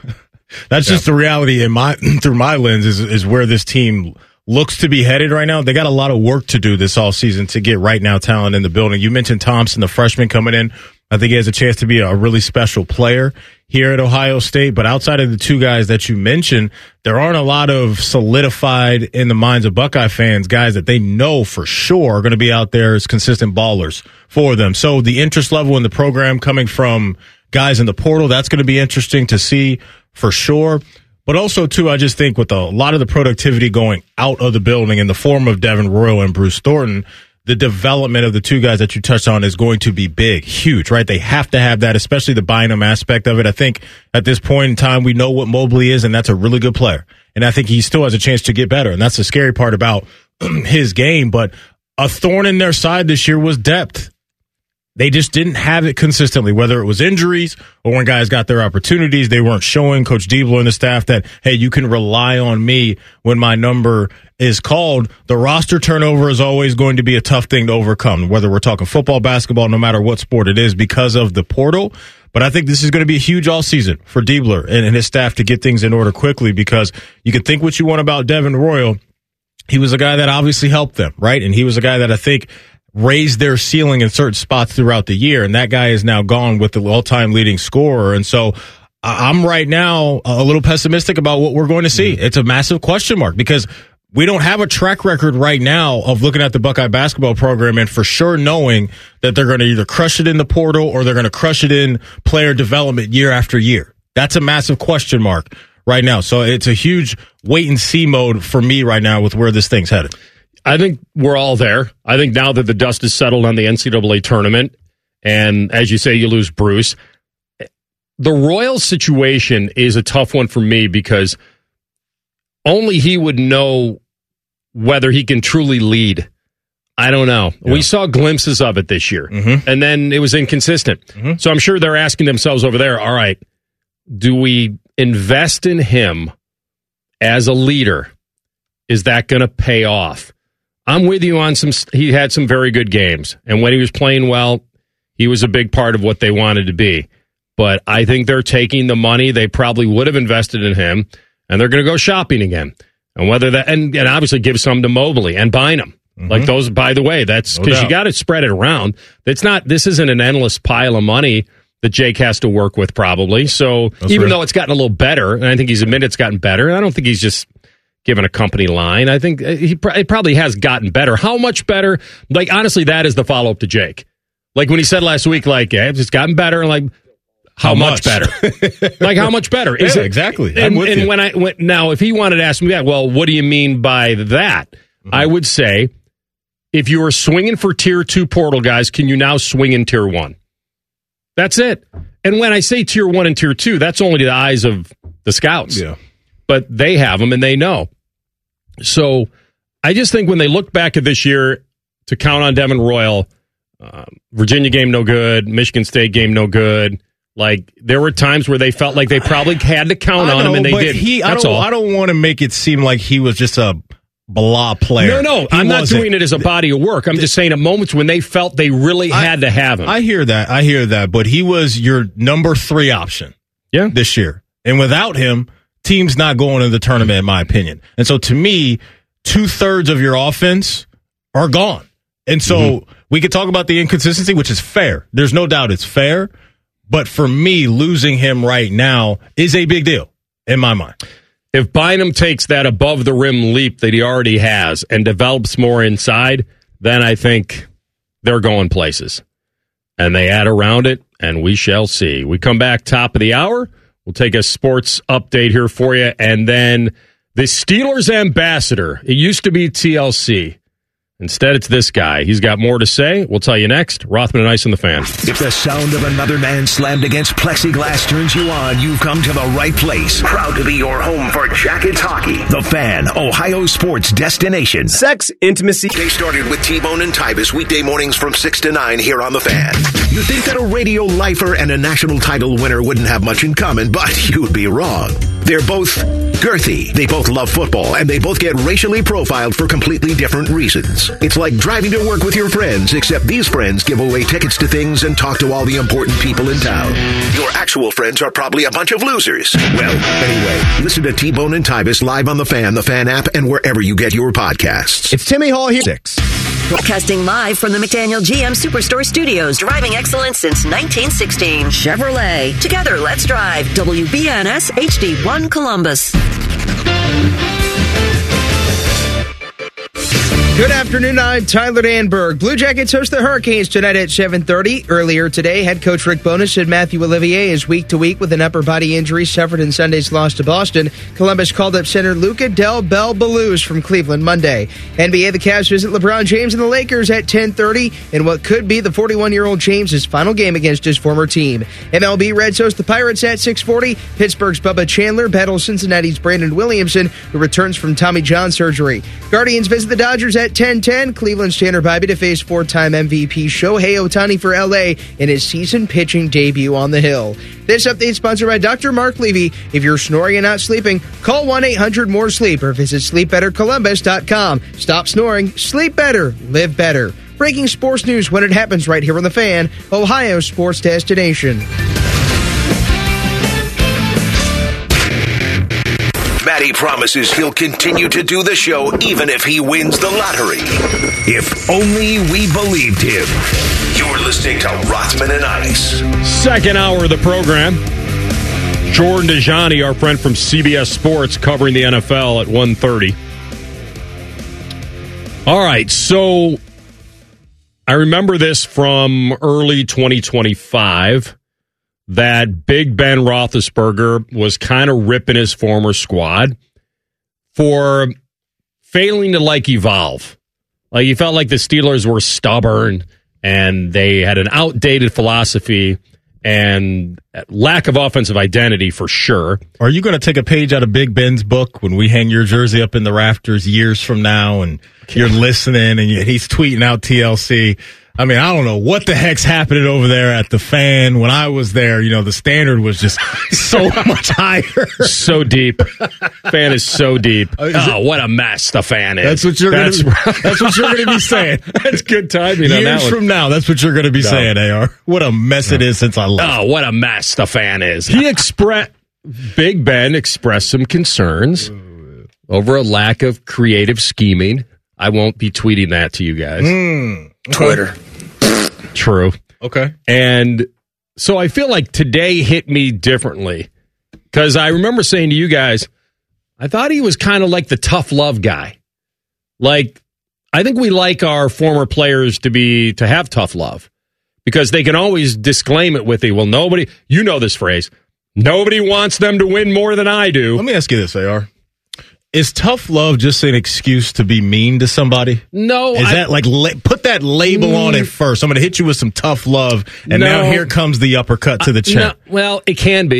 That's just the reality through my lens is where this team looks to be headed right now. They got a lot of work to do this offseason to get right now talent in the building. You mentioned Thompson, the freshman coming in. I think he has a chance to be a really special player here at Ohio State. But outside of the two guys that you mentioned, there aren't a lot of solidified in the minds of Buckeye fans, guys that they know for sure are going to be out there as consistent ballers for them. So the interest level in the program coming from guys in the portal, that's going to be interesting to see for sure. But also, too, I just think with a lot of the productivity going out of the building in the form of Devin Royal and Bruce Thornton, the development of the two guys that you touched on is going to be big, huge, right? They have to have that, especially the Bynum aspect of it. I think at this point in time, we know what Mobley is, and that's a really good player. And I think he still has a chance to get better. And that's the scary part about his game. But a thorn in their side this year was depth. They just didn't have it consistently, whether it was injuries or when guys got their opportunities, they weren't showing Coach Diebler and the staff that, hey, you can rely on me when my number is called. The roster turnover is always going to be a tough thing to overcome, whether we're talking football, basketball, no matter what sport it is, because of the portal. But I think this is going to be a huge offseason for Diebler and his staff to get things in order quickly, because you can think what you want about Devin Royal. He was a guy that obviously helped them, right? And he was a guy that I think raised their ceiling in certain spots throughout the year, and that guy is now gone with the all-time leading scorer. And so I'm right now a little pessimistic about what we're going to see. It's a massive question mark because we don't have a track record right now of looking at the Buckeye basketball program and for sure knowing that they're going to either crush it in the portal or they're going to crush it in player development year after year. That's a massive question mark right now. So it's a huge wait-and-see mode for me right now with where this thing's headed. I think we're all there. I think now that the dust is settled on the NCAA tournament, and as you say, you lose Bruce, the Royals situation is a tough one for me because only he would know whether he can truly lead. I don't know. Yeah. We saw glimpses of it this year, and then it was inconsistent. So I'm sure they're asking themselves over there, all right, do we invest in him as a leader? Is that going to pay off? I'm with you on he had some very good games. And when he was playing well, he was a big part of what they wanted to be. But I think they're taking the money they probably would have invested in him, and they're going to go shopping again. And whether that, and obviously give some to Mobley and Bynum. Like those, by the way, that's because you got to spread it around. This isn't an endless pile of money that Jake has to work with probably. So even though it's gotten a little better, and I think he's admitted it's gotten better, I don't think he's just given a company line. I think it probably has gotten better. How much better? Like, honestly, that is the follow-up to Jake. Like when he said last week, like, yeah, it's gotten better. Like, how much better? Like, how much better? Is it? Exactly. And now, if he wanted to ask me that, well, what do you mean by that? I would say, if you were swinging for Tier 2 portal guys, can you now swing in Tier 1? That's it. And when I say Tier 1 and Tier 2, that's only to the eyes of the scouts. Yeah. but they have them and they know. So I just think when they look back at this year to count on Devin Royal, Virginia game no good, Michigan State game no good. Like, there were times where they felt like they probably had to count on him, and they didn't. I don't want to make it seem like he was just a blah player. No, I'm not doing it as a body of work. I'm just saying at moments when they felt they really had to have him. I hear that, but he was your number 3 option this year. And without him, team's not going to the tournament, in my opinion. And so to me, 2/3 of your offense are gone. And so we could talk about the inconsistency, which is fair. There's no doubt it's fair. But for me, losing him right now is a big deal in my mind. If Bynum takes that above-the-rim leap that he already has and develops more inside, then I think they're going places. And they add around it, and we shall see. We come back top of the hour. We'll take a sports update here for you. And then the Steelers ambassador. It used to be TLC. Instead, it's this guy. He's got more to say. We'll tell you next. Rothman and Ice on the Fan. If the sound of another man slammed against plexiglass turns you on, you've come to the right place. Proud to be your home for Jackets hockey. The Fan, Ohio sports destination. Sex, intimacy. They started with T-Bone and Tybus weekday mornings from 6 to 9 here on The Fan. You'd think that a radio lifer and a national title winner wouldn't have much in common, but you'd be wrong. They're both girthy. They both love football, and they both get racially profiled for completely different reasons. It's like driving to work with your friends, except these friends give away tickets to things and talk to all the important people in town. Your actual friends are probably a bunch of losers. Well, anyway, listen to T-Bone and Tybus live on The Fan app, and wherever you get your podcasts. It's Timmy Hall here. 6. Broadcasting live from the McDaniel GM Superstore Studios, driving excellence since 1916. Chevrolet. Together, let's drive. WBNS HD1 Columbus. Good afternoon, I'm Tyler Danberg. Blue Jackets host the Hurricanes tonight at 7:30. Earlier today, head coach Rick Bowness said Matthew Olivier is week to week with an upper body injury suffered in Sunday's loss to Boston. Columbus called up center Luca Del Bel Belus from Cleveland Monday. NBA, the Cavs visit LeBron James and the Lakers at 10:30 in what could be the 41-year-old James' final game against his former team. MLB, Reds host the Pirates at 6:40. Pittsburgh's Bubba Chandler battles Cincinnati's Brandon Williamson, who returns from Tommy John surgery. Guardians visit the Dodgers at 10:10, Cleveland's Tanner Bybee to face 4-time MVP Shohei Ohtani for LA in his season pitching debut on the Hill. This update is sponsored by Dr. Mark Levy. If you're snoring and not sleeping, call 1-800-MORE-SLEEP or visit sleepbettercolumbus.com. Stop snoring, sleep better, live better. Breaking sports news when it happens right here on The Fan, Ohio sports destination. Matty promises he'll continue to do the show even if he wins the lottery. If only we believed him. You're listening to Rothman and Ice. Second hour of the program. Jordan Dejani, our friend from CBS Sports, covering the NFL at 1:30. All right, so I remember this from early 2025. That Big Ben Roethlisberger was kind of ripping his former squad for failing to, evolve. He felt like the Steelers were stubborn and they had an outdated philosophy and lack of offensive identity for sure. Are you going to take a page out of Big Ben's book when we hang your jersey up in the rafters years from now and you're listening and he's tweeting out TLC? I mean, I don't know what the heck's happening over there at the Fan. When I was there, the standard was just so much higher. So deep. Fan is so deep. What a mess the Fan is. That's what you're going to be saying. That's good timing on that one. Years from now, that's what you're going to be saying, AR. What a mess it is since I left. Oh, what a mess the Fan is. Big Ben expressed some concerns over a lack of creative scheming. I won't be tweeting that to you guys. Twitter. True. Okay. And so I feel like today hit me differently because I remember saying to you guys, I thought he was kind of like the tough love guy. I think we like our former players to have tough love because they can always disclaim it with nobody, you know this phrase, nobody wants them to win more than I do. Let me ask you this, AR. Is tough love just an excuse to be mean to somebody? No. Is that put that label on it first? I'm going to hit you with some tough love, and now here comes the uppercut to the chin. Well, it can be.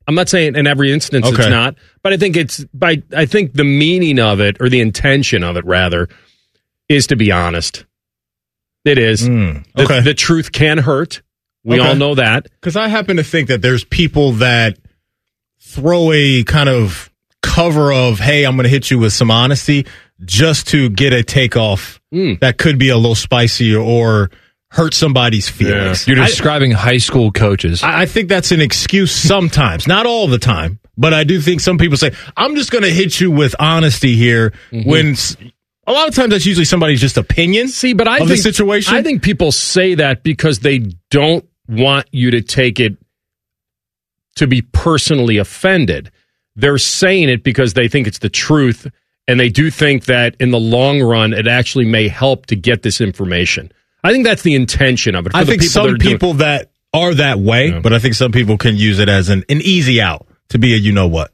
I'm not saying in every instance it's not, but I think I think the meaning of it, or the intention of it rather, is to be honest. It is. The truth can hurt. We all know that. Because I happen to think that there's people that throw a kind of cover of, hey, I'm going to hit you with some honesty just to get a takeoff that could be a little spicy or hurt somebody's feelings. You're describing high school coaches. I think that's an excuse sometimes, not all the time, but I do think some people say, I'm just going to hit you with honesty here when a lot of times that's usually somebody's just opinion of the situation. I think people say that because they don't want you to take it to be personally offended. They're saying it because they think it's the truth, and they do think that in the long run it actually may help to get this information. I think that's the intention of it. I think some people that are that way, but I think some people can use it as an easy out to be a you-know-what.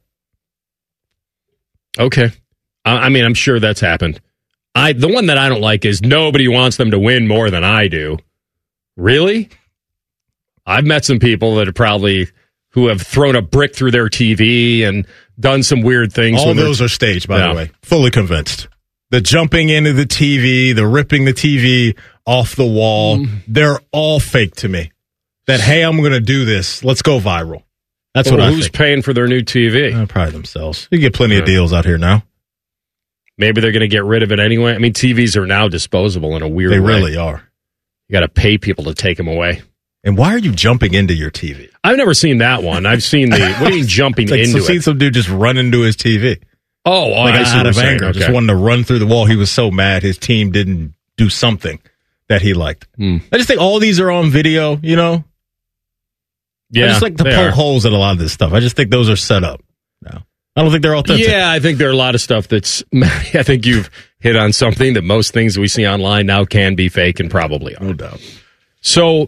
Okay. I mean, I'm sure that's happened. The one that I don't like is nobody wants them to win more than I do. Really? I've met some people that are who have thrown a brick through their TV and done some weird things. All those are staged, by the way. Fully convinced. The jumping into the TV, the ripping the TV off the wall, they're all fake to me. That, hey, I'm going to do this. Let's go viral. That's what I think. Who's paying for their new TV? Probably themselves. You get plenty of deals out here now. Maybe they're going to get rid of it anyway. I mean, TVs are now disposable in a weird way. They really are. You got to pay people to take them away. And why are you jumping into your TV? I've never seen that one. I've seen what do you mean jumping into it? I've seen some dude just run into his TV. I see out of anger. Okay. Just wanted to run through the wall. He was so mad his team didn't do something that he liked. I just think all these are on video, you know? Yeah, I just like to poke holes at a lot of this stuff. I just think those are set up now. I don't think they're authentic. Yeah, I think there are a lot of stuff that's... I think you've hit on something that most things we see online now can be fake and probably are. No doubt. So,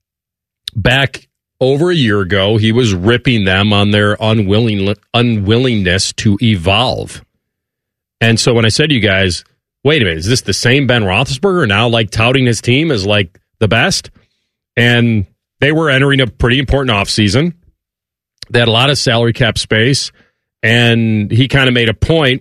back over a year ago, he was ripping them on their unwillingness to evolve. And so when I said to you guys, wait a minute, is this the same Ben Roethlisberger now, like, touting his team as, like, the best? And they were entering a pretty important offseason. They had a lot of salary cap space. And he kind of made a point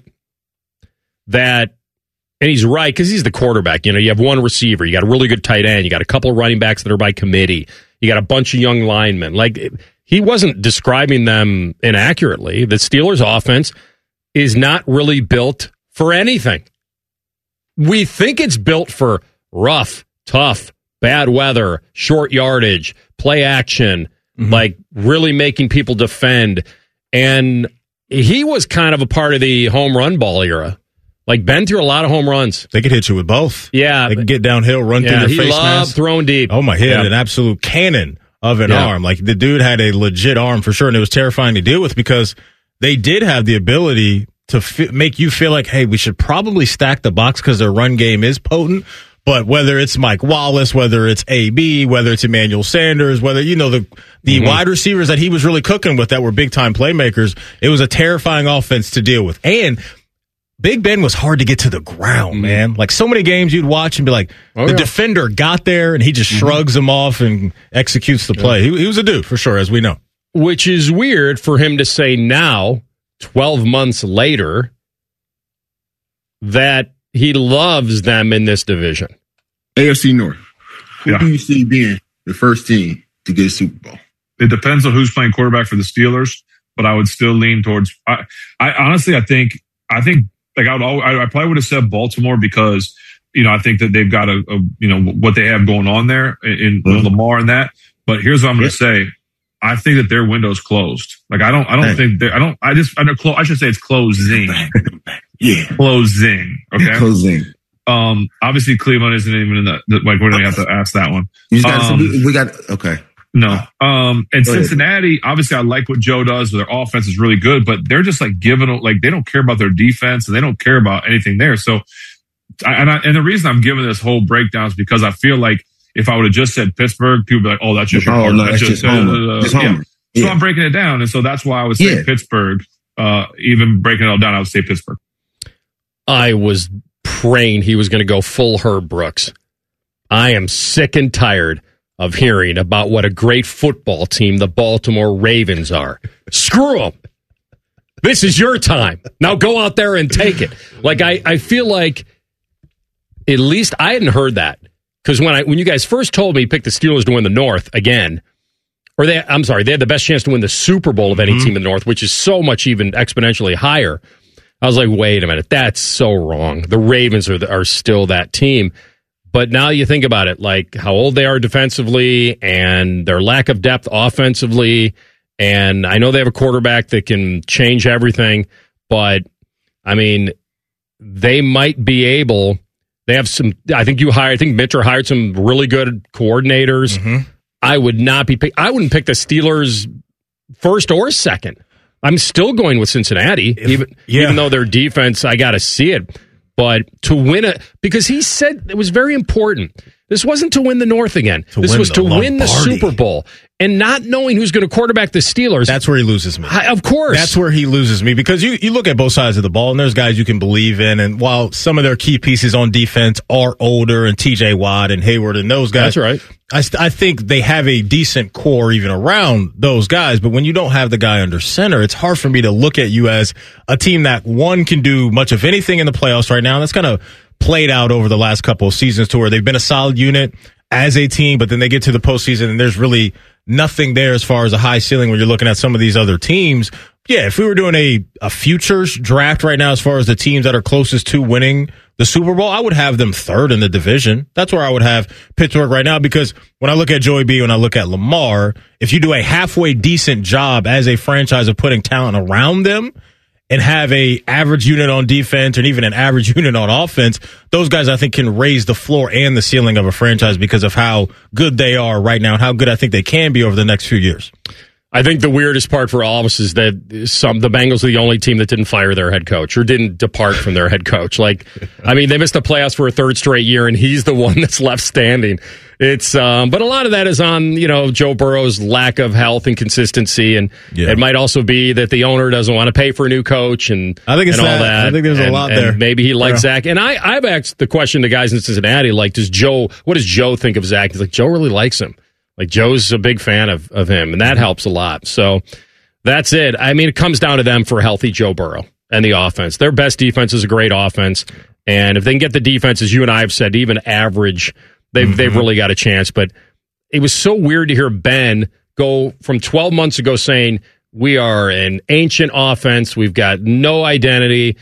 that, and he's right, because he's the quarterback. You know, you have one receiver, you got a really good tight end, you got a couple of running backs that are by committee, you got a bunch of young linemen. Like, he wasn't describing them inaccurately. The Steelers' offense is not really built for anything. We think it's built for rough, tough, bad weather, short yardage, play action, like really making people defend. And he was kind of a part of the home run ball era. Like, been through a lot of home runs. They could hit you with both. Yeah. They can get downhill, run through your face mask. He loved throwing deep. Oh, my, he had an absolute cannon of an arm. Like, the dude had a legit arm for sure, and it was terrifying to deal with because they did have the ability to make you feel like, hey, we should probably stack the box because their run game is potent. But whether it's Mike Wallace, whether it's AB, whether it's Emmanuel Sanders, whether, you know, the wide receivers that he was really cooking with that were big-time playmakers, it was a terrifying offense to deal with. And Big Ben was hard to get to the ground, man. Like, so many games you'd watch and be like, the defender got there and he just shrugs him off and executes the play. He was a dude, for sure, as we know. Which is weird for him to say now, 12 months later, that he loves them in this division. AFC North. Who do you see being the first team to get a Super Bowl? It depends on who's playing quarterback for the Steelers, but I would still lean towards. I honestly, I think like I probably would have said Baltimore because, you know, I think that they've got a you know, what they have going on there in Lamar and that. But here's what I'm going to say. I think that their window's closed. Like, I don't think I should say it's closing. Closing. Okay. Closing. Obviously Cleveland isn't even in the like, we don't have to ask that one. Okay. No. And Cincinnati, obviously I like what Joe does. Their offense is really good, but they're just like they don't care about their defense and they don't care about anything there. So, and the reason I'm giving this whole breakdown is because I feel like if I would have just said Pittsburgh, people would be like, oh, that's just your no, that's just Homer. So I'm breaking it down. And so that's why I would say Pittsburgh, even breaking it all down, I would say Pittsburgh. I was praying he was going to go full Herb Brooks. I am sick and tired of hearing about what a great football team the Baltimore Ravens are. Screw them. This is your time. Now go out there and take it. Like, I feel like at least I hadn't heard that. Because when you guys first told me you picked the Steelers to win the North again, they had the best chance to win the Super Bowl of any team in the North, which is so much even exponentially higher. I was like, wait a minute, that's so wrong. The Ravens are still that team. But now you think about it, like how old they are defensively and their lack of depth offensively. And I know they have a quarterback that can change everything, but I mean, they might be able. They have some. I think Mitchell hired some really good coordinators. Mm-hmm. I wouldn't pick the Steelers first or second. I'm still going with Cincinnati, even though their defense, I got to see it. But to win because he said it was very important. This wasn't to win the North again. This was to win the Super Bowl. And not knowing who's going to quarterback the Steelers. That's where he loses me. Of course. That's where he loses me because you look at both sides of the ball and there's guys you can believe in. And while some of their key pieces on defense are older and TJ Watt and Hayward and those guys. That's right. I think they have a decent core even around those guys. But when you don't have the guy under center, it's hard for me to look at you as a team that one can do much of anything in the playoffs right now. And that's kind of played out over the last couple of seasons to where they've been a solid unit as a team, but then they get to the postseason and there's really nothing there as far as a high ceiling when you're looking at some of these other teams. Yeah, if we were doing a futures draft right now as far as the teams that are closest to winning the Super Bowl, I would have them third in the division. That's where I would have Pittsburgh right now because when I look at Joey B, when I look at Lamar, if you do a halfway decent job as a franchise of putting talent around them, and have a average unit on defense and even an average unit on offense, those guys I think can raise the floor and the ceiling of a franchise because of how good they are right now and how good I think they can be over the next few years. I think the weirdest part for all of us is that the Bengals are the only team that didn't fire their head coach or didn't depart from their head coach. Like, I mean, they missed the playoffs for a third straight year, and he's the one that's left standing. It's, but a lot of that is on, Joe Burrow's lack of health and consistency, and it might also be that the owner doesn't want to pay for a new coach, and I think it's all that. I think there's a lot there. Maybe he likes Zach. And I've asked the question to guys in Cincinnati, like, what does Joe think of Zach? He's like, Joe really likes him. Like, Joe's a big fan of him, and that helps a lot. So that's it. I mean, it comes down to them for a healthy Joe Burrow and the offense. Their best defense is a great offense, and if they can get the defense, as you and I have said, even average, they've really got a chance. But it was so weird to hear Ben go from 12 months ago saying, we are an ancient offense. We've got no identity.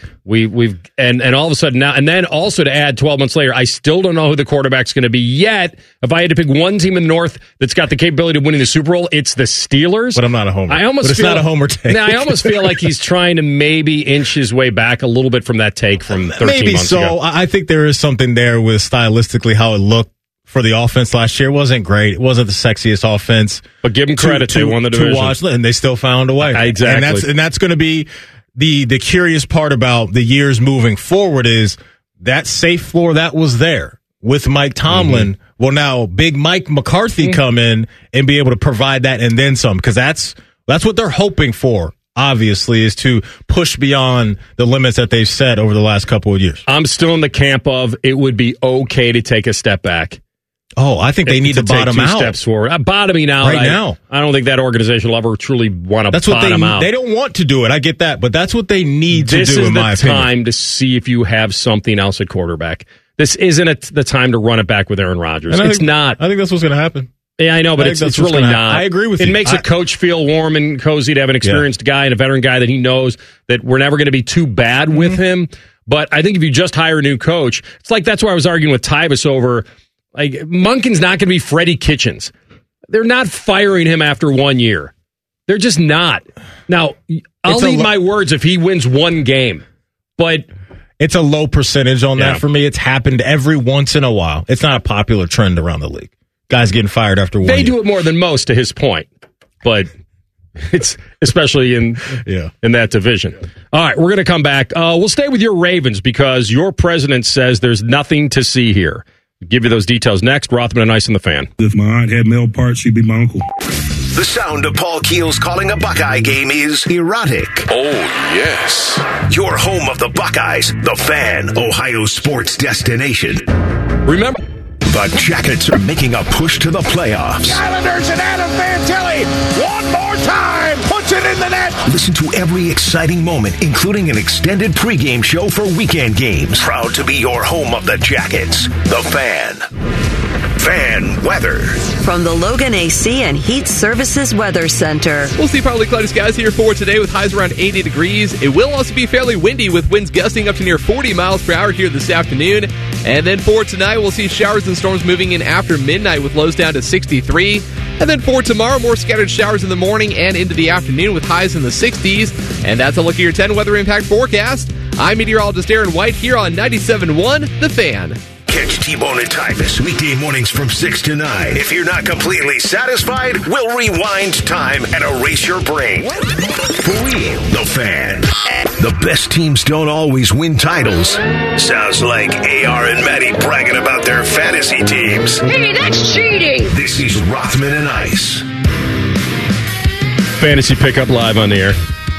And all of a sudden now, and then also to add 12 months later, I still don't know who the quarterback's going to be yet. If I had to pick one team in the North that's got the capability of winning the Super Bowl, it's the Steelers. But I'm not a homer. It's not a homer take. I almost feel like he's trying to maybe inch his way back a little bit from that take from 13 months ago. Maybe so. I think there is something there with stylistically how it looked. For the offense last year, it wasn't great. It wasn't the sexiest offense. But give them credit. They won the division. To watch, and they still found a way. Exactly. And that's going to be the curious part about the years moving forward is that safe floor that was there with Mike Tomlin. Will now Big Mike McCarthy come in and be able to provide that and then some? Because that's what they're hoping for. Obviously, is to push beyond the limits that they've set over the last couple of years. I'm still in the camp of it would be okay to take a step back. Oh, I think they need to bottom out. Steps forward. Bottoming out right now. I don't think that organization will ever truly want to bottom out. They don't want to do it. I get that, but that's what they need to do. This is in my the time opinion. to see if you have something else at quarterback. This isn't the time to run it back with Aaron Rodgers. It's not. I think that's what's going to happen. Yeah, I know, but it's really not. I agree with you. It makes a coach feel warm and cozy to have an experienced guy and a veteran guy that he knows that we're never going to be too bad with him. But I think if you just hire a new coach, it's like that's why I was arguing with Tyvus over. Like, Monken's not going to be Freddie Kitchens. They're not firing him after 1 year. They're just not. Now, I'll eat my words if he wins one game, but it's a low percentage on that for me. It's happened every once in a while. It's not a popular trend around the league. Guys getting fired after 1 year. They do it more than most, to his point, but it's especially in that division. All right, we're going to come back. We'll stay with your Ravens because your president says there's nothing to see here. Give you those details next. Rothman and Ice and the Fan. If my aunt had male parts, she'd be my uncle. The sound of Paul Keels calling a Buckeye game is erotic. Oh, yes. Your home of the Buckeyes, the Fan, Ohio sports destination. Remember The Jackets are making a push to the playoffs. The Islanders and Adam Fantilli, one more time, puts it in the net. Listen to every exciting moment, including an extended pregame show for weekend games. Proud to be your home of the Jackets. The Fan. Fan weather. From the Logan AC and Heat Services Weather Center. We'll see partly cloudy skies here for today with highs around 80 degrees. It will also be fairly windy with winds gusting up to near 40 miles per hour here this afternoon. And then for tonight, we'll see showers and storms moving in after midnight with lows down to 63. And then for tomorrow, more scattered showers in the morning and into the afternoon with highs in the 60s. And that's a look at your 10 weather impact forecast. I'm meteorologist Aaron White here on 97.1 The Fan. Catch T-Bone and Tyvus weekday mornings from 6 to 9. If you're not completely satisfied, we'll rewind time and erase your brain. For real, The Fan. The best teams don't always win titles. Sounds like AR and Maddie bragging about their fantasy teams. Hey, that's cheating! This is Rothman and Ice. Fantasy Pickup Live on the air.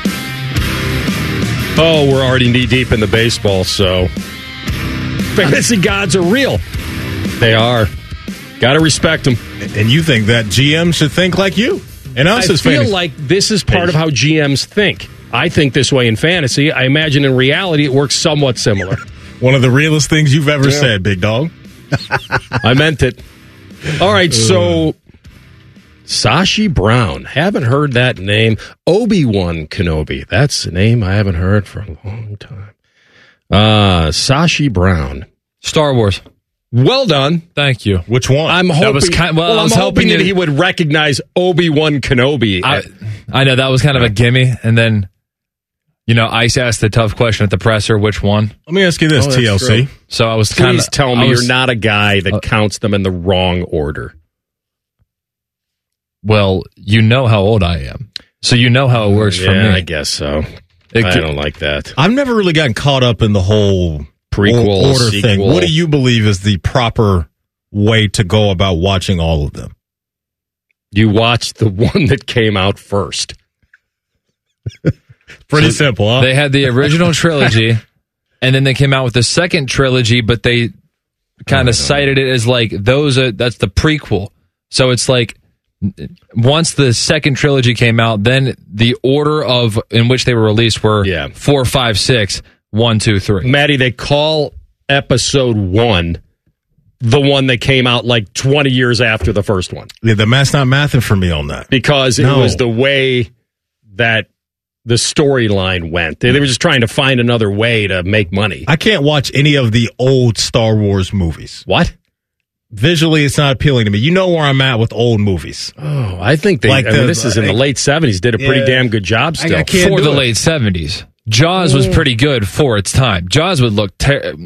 Oh, we're already knee-deep in the baseball, so... Fantasy gods are real. They are. Got to respect them. And you think that GM should think like you and us as feel like this is part of how GMs think. I think this way in fantasy. I imagine in reality it works somewhat similar. One of the realest things you've ever said, big dog. I meant it. All right, so Sashi Brown. Haven't heard that name. Obi-Wan Kenobi. That's a name I haven't heard for a long time. Sashi Brown. Star Wars. Well done. Thank you. Which one? I'm hoping, I'm hoping that he would recognize Obi-Wan Kenobi. I know that was kind of a gimme, and then, Ice asked the tough question at the presser, which one? Let me ask you this, TLC. True. So I was Please tell me you're not a guy that counts them in the wrong order. Well, you know how old I am, so you know how it works for me. I guess so. I don't like that. I've never really gotten caught up in the whole prequel order sequel thing. What do you believe is the proper way to go about watching all of them? You watch the one that came out first. Pretty simple, huh? They had the original trilogy, and then they came out with the second trilogy, but they kind of cited it as like that's the prequel. So it's like once the second trilogy came out, then the order in which they were released were 4, 5, 6, 1, 2, 3. Maddie, they call episode 1 the one that came out like 20 years after the first one. Yeah, the math's not mathing for me on that. Because it was the way that the storyline went. They were just trying to find another way to make money. I can't watch any of the old Star Wars movies. What? Visually, it's not appealing to me. You know where I'm at with old movies. Oh, I think this is in the late 70s. Did a pretty damn good job still. For the late 70s. Jaws was pretty good for its time. Jaws would look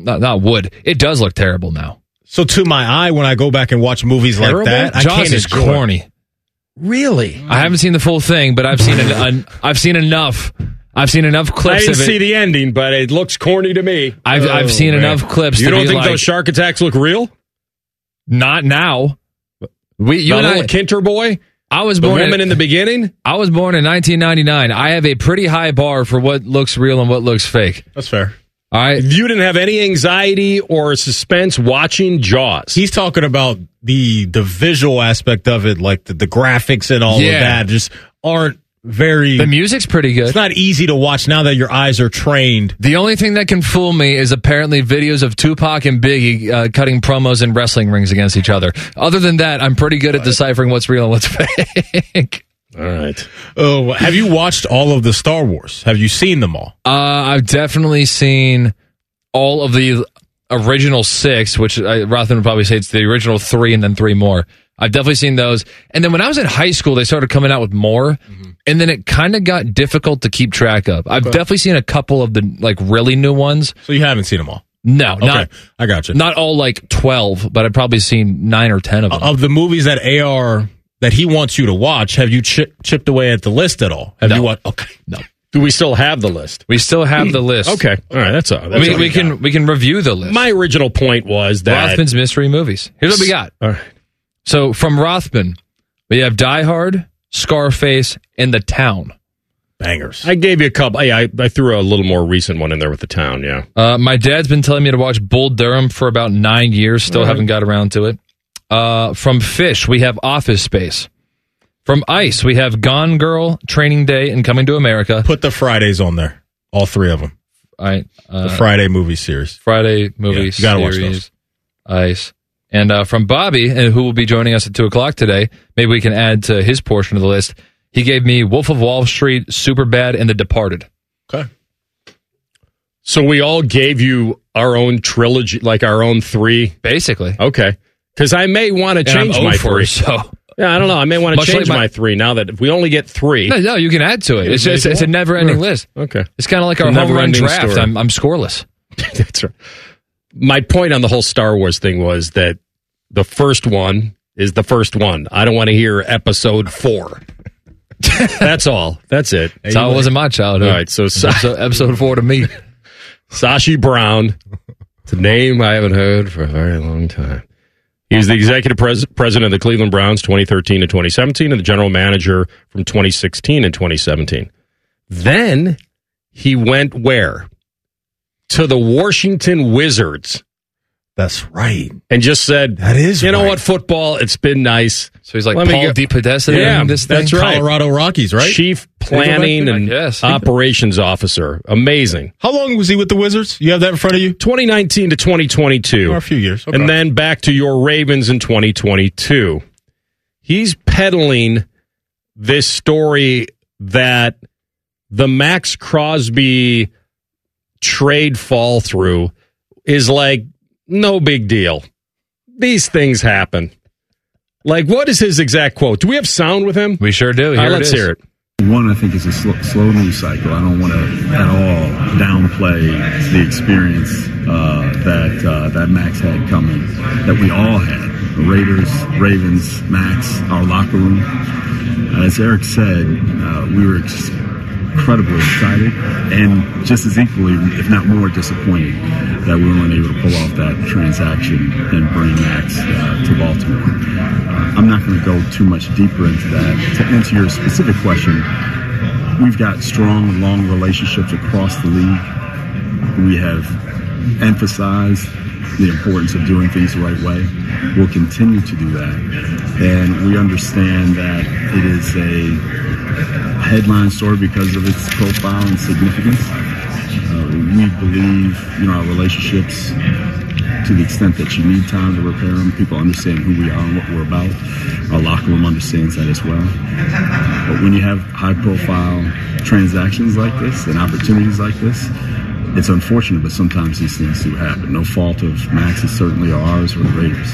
it does look terrible now. So to my eye, when I go back and watch movies like that, Jaws I can't is corny. Really? I haven't seen the full thing, but I've seen enough. I've seen enough clips I didn't of it. see the ending, but it looks corny to me. I've seen enough clips. You don't think those shark attacks look real? Not now. Little Kinter boy? I was born in the beginning? I was born in 1999. I have a pretty high bar for what looks real and what looks fake. That's fair. All right. You didn't have any anxiety or suspense watching Jaws. He's talking about the visual aspect of it, like the graphics and all of that just aren't very... The music's pretty good. It's not easy to watch now that your eyes are trained. The only thing that can fool me is apparently videos of Tupac and Biggie cutting promos in wrestling rings against each other. Other than that, I'm pretty good at deciphering what's real and what's fake. All right. Oh, have you watched all of the Star Wars? Have you seen them all? I've definitely seen all of the original 6, which Rothman would probably say it's the original 3 and then 3 more. I've definitely seen those. And then when I was in high school, they started coming out with more. And then it kind of got difficult to keep track of. I've definitely seen a couple of the really new ones. So you haven't seen them all? No, not. I got you. Not all 12, but I've probably seen 9 or 10 of them. Of the movies that that he wants you to watch, have you chipped away at the list at all? Have you watched? Okay, no. Do we still have the list? We still have the list. Okay, all right. That's all. We can review the list. My original point was that Rothman's mystery movies. Here's what we got. All right. So from Rothman, we have Die Hard, Scarface, and The Town. Bangers. I gave you a couple. I threw a little more recent one in there with the town, yeah. My dad's been telling me to watch Bull Durham for about 9 years. Still haven't got around to it. From Fish, we have Office Space. From Ice, we have Gone Girl, Training Day, and Coming to America. Put the Fridays on there. All three of them. All right. The Friday movie series. Friday movie you gotta series. watch those. Ice. And from Bobby, and who will be joining us at 2 o'clock today, maybe we can add to his portion of the list. He gave me Wolf of Wall Street, Superbad, and The Departed. Okay. So we all gave you our own trilogy, like our own three? Basically. Okay. Because I may want to change my three. So. Yeah, I don't know. I may want to change my three now that if we only get three. No, you can add to it. It's a never-ending list. Okay. It's kind of like our home run draft. I'm scoreless. That's right. My point on the whole Star Wars thing was that the first one is the first one. I don't want to hear episode 4. That's all. That's it. That's how it was in my childhood. All right, so episode 4 to me. Sashi Brown. It's a name I haven't heard for a very long time. He's the executive president of the Cleveland Browns 2013 to 2017 and the general manager from 2016 and 2017. Then he went where? To the Washington Wizards. That's right. And just said, that is you know what, football, it's been nice. So he's like Paul DePodesta. Yeah, this thing? that's right. Colorado Rockies, right? Chief Planning and Operations Officer. Amazing. How long was he with the Wizards? You have that in front of you? 2019 to 2022. A few years. Okay. And then back to your Ravens in 2022. He's peddling this story that the Max Crosby trade fall through is like no big deal. These things happen. Like, what is his exact quote? Do we have sound with him? We sure do. Let's hear it. One, I think, is a slow news cycle. I don't want to at all downplay the experience that Max had coming, that we all had. The Raiders, Ravens, Max, our locker room. As Eric said, we were incredibly excited and just as equally, if not more, disappointed that we weren't able to pull off that transaction and bring Max to Baltimore. I'm not going to go too much deeper into that. To answer your specific question, we've got strong, long relationships across the league. We have emphasized the importance of doing things the right way. We'll continue to do that. And we understand that it is a headline story because of its profile and significance. We believe, our relationships, to the extent that you need time to repair them, people understand who we are and what we're about. Our locker room understands that as well. But when you have high-profile transactions like this and opportunities like this, it's unfortunate, but sometimes these things do happen. No fault of Max's, certainly, or ours, or the Raiders.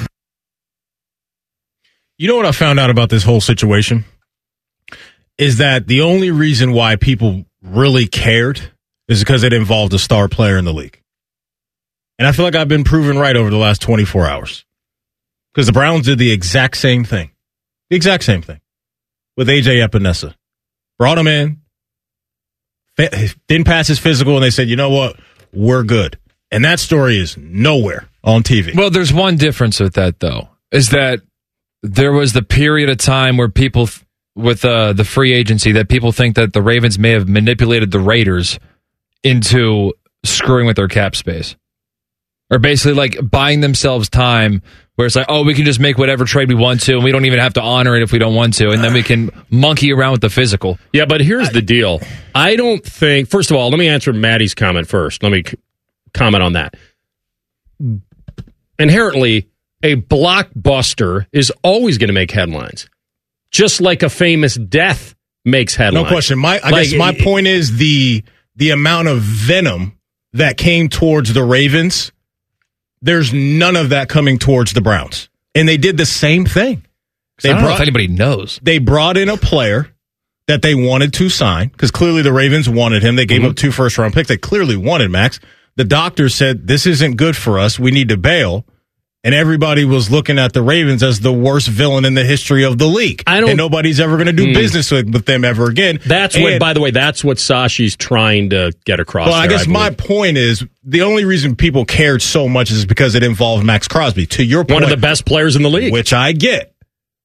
You know what I found out about this whole situation? Is that the only reason why people really cared is because it involved a star player in the league. And I feel like I've been proven right over the last 24 hours. Because the Browns did the exact same thing. The exact same thing. With A.J. Epinesa. Brought him in. Didn't pass his physical, and they said, you know what? We're good. And that story is nowhere on TV. Well, there's one difference with that, though, is that there was the period of time where people, with the free agency, that people think that the Ravens may have manipulated the Raiders into screwing with their cap space. Or basically like buying themselves time where it's like, oh, we can just make whatever trade we want to, and we don't even have to honor it if we don't want to, and then we can monkey around with the physical. Yeah, but here's the deal. I don't think, first of all, let me answer Maddie's comment first. Let me comment on that. Inherently, a blockbuster is always going to make headlines, just like a famous death makes headlines. No question. I guess my point is the amount of venom that came towards the Ravens. There's none of that coming towards the Browns. And they did the same thing. I don't know if anybody knows. They brought in a player that they wanted to sign, because clearly the Ravens wanted him. They gave up 2 first-round picks. They clearly wanted Max. The doctor said, this isn't good for us. We need to bail. And everybody was looking at the Ravens as the worst villain in the history of the league. And nobody's ever going to do business with them ever again. That's what, by the way, that's what Sashi's trying to get across. Well, I guess my point is, the only reason people cared so much is because it involved Max Crosby. To your point, one of the best players in the league. Which I get.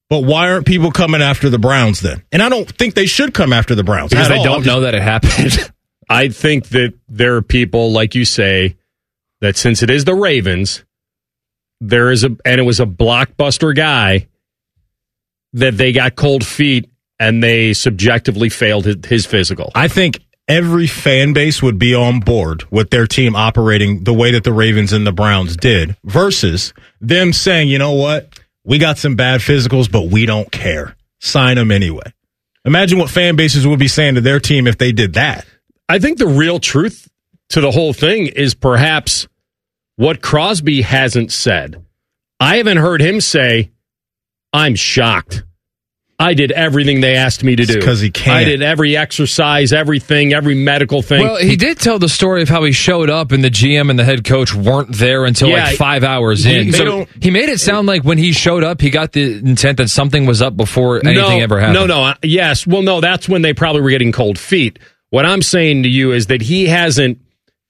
But why aren't people coming after the Browns then? And I don't think they should come after the Browns. Because they don't know that it happened. I think that there are people, like you say, that since it is the Ravens, and it was a blockbuster guy, that they got cold feet and they subjectively failed his physical. I think every fan base would be on board with their team operating the way that the Ravens and the Browns did versus them saying, you know what, we got some bad physicals, but we don't care. Sign them anyway. Imagine what fan bases would be saying to their team if they did that. I think the real truth to the whole thing is perhaps what Crosby hasn't said. I haven't heard him say, I'm shocked. I did everything they asked me to do. Because he can't. I did every exercise, everything, every medical thing. Well, he did tell the story of how he showed up and the GM and the head coach weren't there until like 5 hours in. So he made it sound like when he showed up, he got the intent that something was up before anything ever happened. No. Yes. Well, no, that's when they probably were getting cold feet. What I'm saying to you is that he hasn't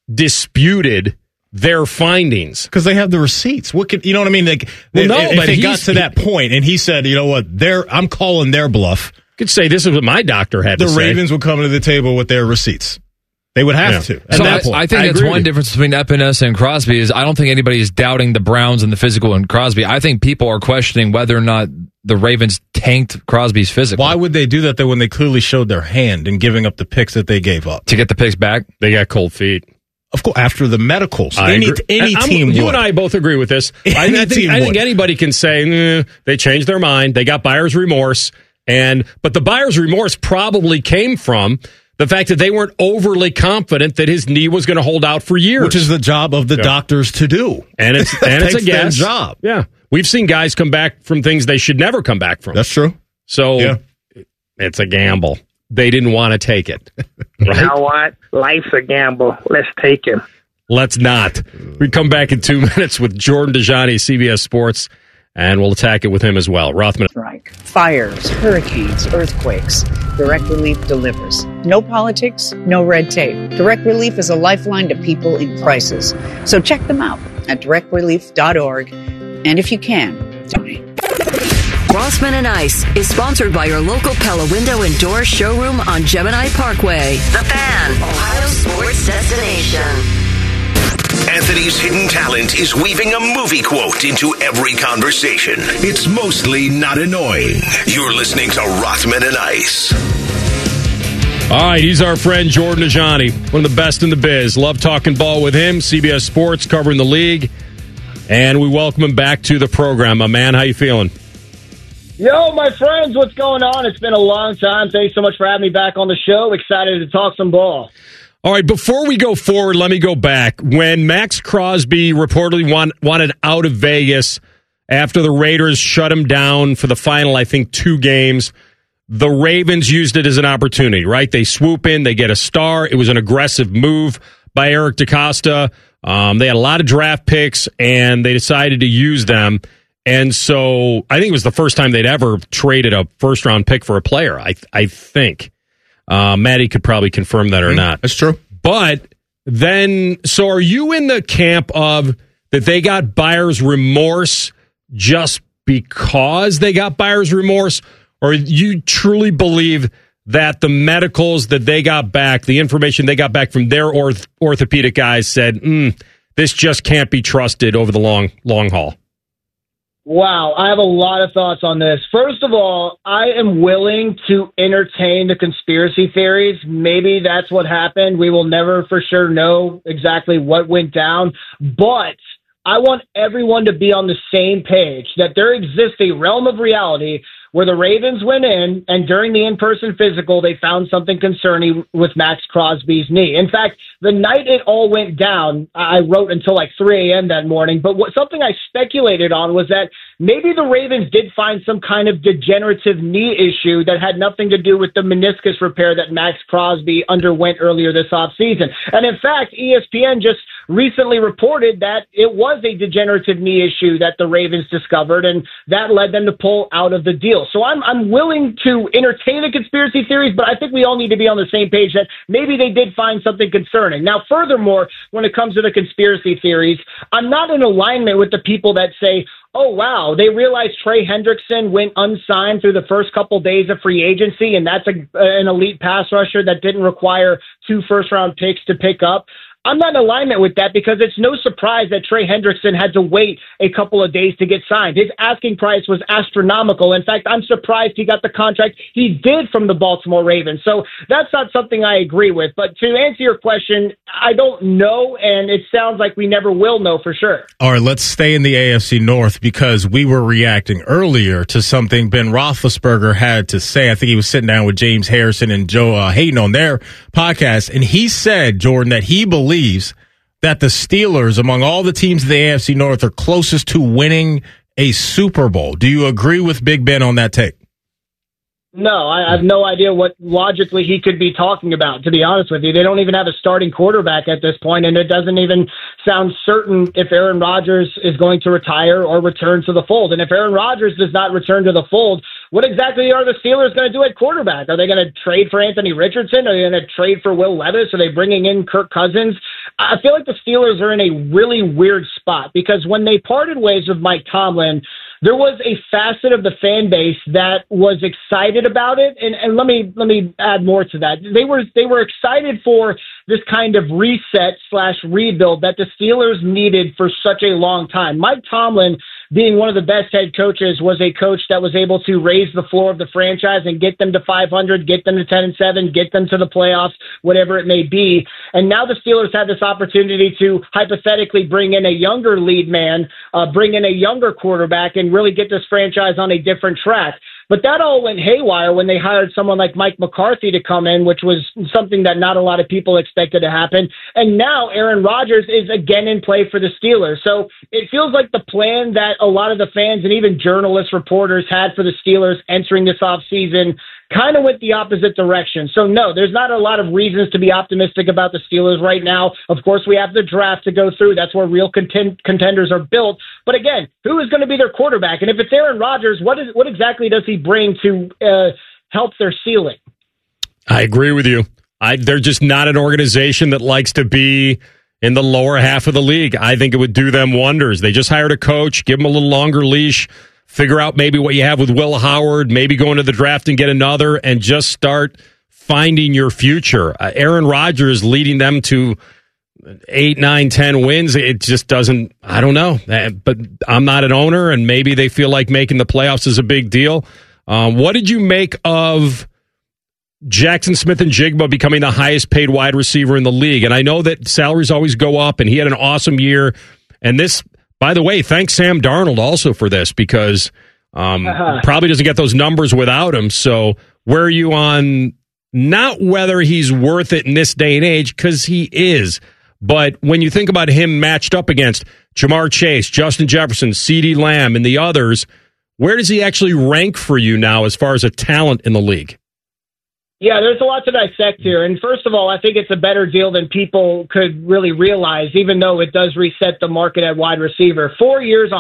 disputed their findings because they have the receipts. What could you know what I mean? Like, if it got to that point, and he said, "You know what? I'm calling their bluff." Could say this is what my doctor had to say. The Ravens would come to the table with their receipts. They would have to. So I think that's one difference between Epinesa and Crosby is I don't think anybody is doubting the Browns and the physical in Crosby. I think people are questioning whether or not the Ravens tanked Crosby's physical. Why would they do that though when they clearly showed their hand in giving up the picks that they gave up? To get the picks back? They got cold feet. Of course, after the medicals. Any team You would. and I both agree with this. I think anybody can say they changed their mind. They got buyer's remorse. But the buyer's remorse probably came from the fact that they weren't overly confident that his knee was going to hold out for years. Which is the job of the doctors to do. And it's a guess. Their job. Yeah. We've seen guys come back from things they should never come back from. That's true. So it's a gamble. They didn't want to take it. Right? You know what? Life's a gamble. Let's take it. Let's not. We come back in 2 minutes with Jordan Dajani, CBS Sports, and we'll attack it with him as well. Rothman. Strike. Fires, hurricanes, earthquakes. Direct Relief delivers. No politics, no red tape. Direct Relief is a lifeline to people in crisis. So check them out at directrelief.org. And if you can, donate. Rothman and Ice is sponsored by your local Pella Window and Door showroom on Gemini Parkway. The Fan, Ohio sports destination. Anthony's hidden talent is weaving a movie quote into every conversation. It's mostly not annoying. You're listening to Rothman and Ice. All right, he's our friend Jordan Dajani, one of the best in the biz. Love talking ball with him, CBS Sports, covering the league. And we welcome him back to the program. My man, how you feeling? Yo, my friends, what's going on? It's been a long time. Thanks so much for having me back on the show. Excited to talk some ball. All right, before we go forward, let me go back. When Max Crosby reportedly wanted out of Vegas after the Raiders shut him down for the final, I think, 2 games, the Ravens used it as an opportunity, right? They swoop in, they get a star. It was an aggressive move by Eric DeCosta. They had a lot of draft picks, and they decided to use them. And so I think it was the first time they'd ever traded a first-round pick for a player, I think. Maddie could probably confirm that or not. That's true. But then, so are you in the camp of that they got buyer's remorse just because they got buyer's remorse? Or you truly believe that the medicals that they got back, the information they got back from their orthopedic guys said, this just can't be trusted over the long haul? Wow, I have a lot of thoughts on this. First of all, I am willing to entertain the conspiracy theories. Maybe that's what happened. We will never for sure know exactly what went down. But I want everyone to be on the same page that there exists a realm of reality where the Ravens went in, and during the in-person physical, they found something concerning with Max Crosby's knee. In fact, the night it all went down, I wrote until like 3 a.m. that morning, but something I speculated on was that maybe the Ravens did find some kind of degenerative knee issue that had nothing to do with the meniscus repair that Max Crosby underwent earlier this offseason. And in fact, ESPN just recently reported that it was a degenerative knee issue that the Ravens discovered, and that led them to pull out of the deal. So I'm willing to entertain the conspiracy theories, but I think we all need to be on the same page that maybe they did find something concerning. Now, furthermore, when it comes to the conspiracy theories, I'm not in alignment with the people that say, oh, wow, they realized Trey Hendrickson went unsigned through the first couple days of free agency, and that's an elite pass rusher that didn't require 2 first-round picks to pick up. I'm not in alignment with that because it's no surprise that Trey Hendrickson had to wait a couple of days to get signed. His asking price was astronomical. In fact, I'm surprised he got the contract he did from the Baltimore Ravens. So that's not something I agree with. But to answer your question, I don't know, and it sounds like we never will know for sure. All right, let's stay in the AFC North because we were reacting earlier to something Ben Roethlisberger had to say. I think he was sitting down with James Harrison and Joe Hayden on their podcast, and he said, Jordan, that he believes that the Steelers, among all the teams in the AFC North, are closest to winning a Super Bowl. Do you agree with Big Ben on that take? No, I have no idea what logically he could be talking about, to be honest with you. They don't even have a starting quarterback at this point, and it doesn't even sound certain if Aaron Rodgers is going to retire or return to the fold. And if Aaron Rodgers does not return to the fold, what exactly are the Steelers going to do at quarterback? Are they going to trade for Anthony Richardson? Are they going to trade for Will Levis? Are they bringing in Kirk Cousins? I feel like the Steelers are in a really weird spot because when they parted ways with Mike Tomlin, there was a facet of the fan base that was excited about it, and let me add more to that. They were excited for this kind of reset/rebuild that the Steelers needed for such a long time. Mike Tomlin, being one of the best head coaches, was a coach that was able to raise the floor of the franchise and get them to 500, get them to 10-7, get them to the playoffs, whatever it may be. And now the Steelers have this opportunity to hypothetically bring in a younger lead man, bring in a younger quarterback, and really get this franchise on a different track. But that all went haywire when they hired someone like Mike McCarthy to come in, which was something that not a lot of people expected to happen. And now Aaron Rodgers is again in play for the Steelers. So it feels like the plan that a lot of the fans and even journalists, reporters had for the Steelers entering this offseason kind of went the opposite direction. So no, there's not a lot of reasons to be optimistic about the Steelers right now. Of course, we have the draft to go through. That's where real contenders are built. But again, who is going to be their quarterback? And if it's Aaron Rodgers, what exactly does he bring to help their ceiling? I agree with you. They're just not an organization that likes to be in the lower half of the league. I think it would do them wonders. They just hired a coach, give him a little longer leash, figure out maybe what you have with Will Howard, maybe go into the draft and get another, and just start finding your future. Aaron Rodgers leading them to 8, 9, 10 wins. It just doesn't, I don't know. But I'm not an owner, and maybe they feel like making the playoffs is a big deal. What did you make of Jackson Smith-Njigba becoming the highest paid wide receiver in the league? And I know that salaries always go up, and he had an awesome year. And this, by the way, thanks Sam Darnold also for this, because probably doesn't get those numbers without him. So where are you on not whether he's worth it in this day and age, because he is, but when you think about him matched up against Jamar Chase, Justin Jefferson, CeeDee Lamb, and the others, where does he actually rank for you now as far as a talent in the league? Yeah, there's a lot to dissect here. And first of all, I think it's a better deal than people could really realize, even though it does reset the market at wide receiver. 4 years,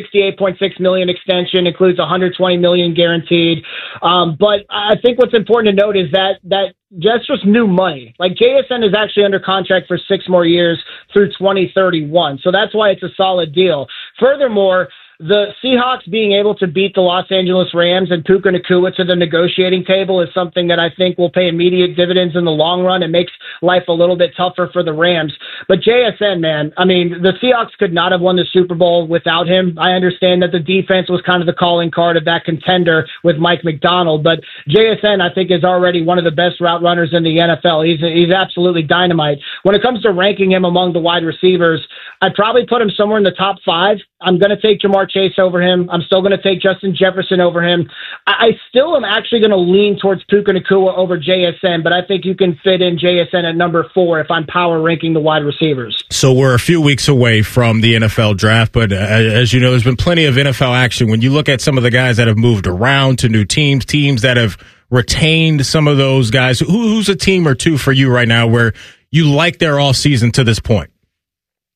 $168.6 million extension, includes $120 million guaranteed. But I think what's important to note is that that's just new money. Like, JSN is actually under contract for 6 more years through 2031. So that's why it's a solid deal. Furthermore, the Seahawks being able to beat the Los Angeles Rams and Puka Nacua to the negotiating table is something that I think will pay immediate dividends in the long run. It makes life a little bit tougher for the Rams. But JSN, man, I mean, the Seahawks could not have won the Super Bowl without him. I understand that the defense was kind of the calling card of that contender with Mike McDonald, but JSN, I think, is already one of the best route runners in the NFL. He's absolutely dynamite. When it comes to ranking him among the wide receivers, I'd probably put him somewhere in the top 5. I'm going to take Jamar Chase over him. I'm still going to take Justin Jefferson over him. I still am actually going to lean towards Puka Nacua over JSN, but I think you can fit in JSN at number 4 if I'm power ranking the wide receivers. So we're a few weeks away from the NFL draft, but as you know, there's been plenty of NFL action. When you look at some of the guys that have moved around to new teams that have retained some of those guys, who's a team or two for you right now where you like their offseason to this point?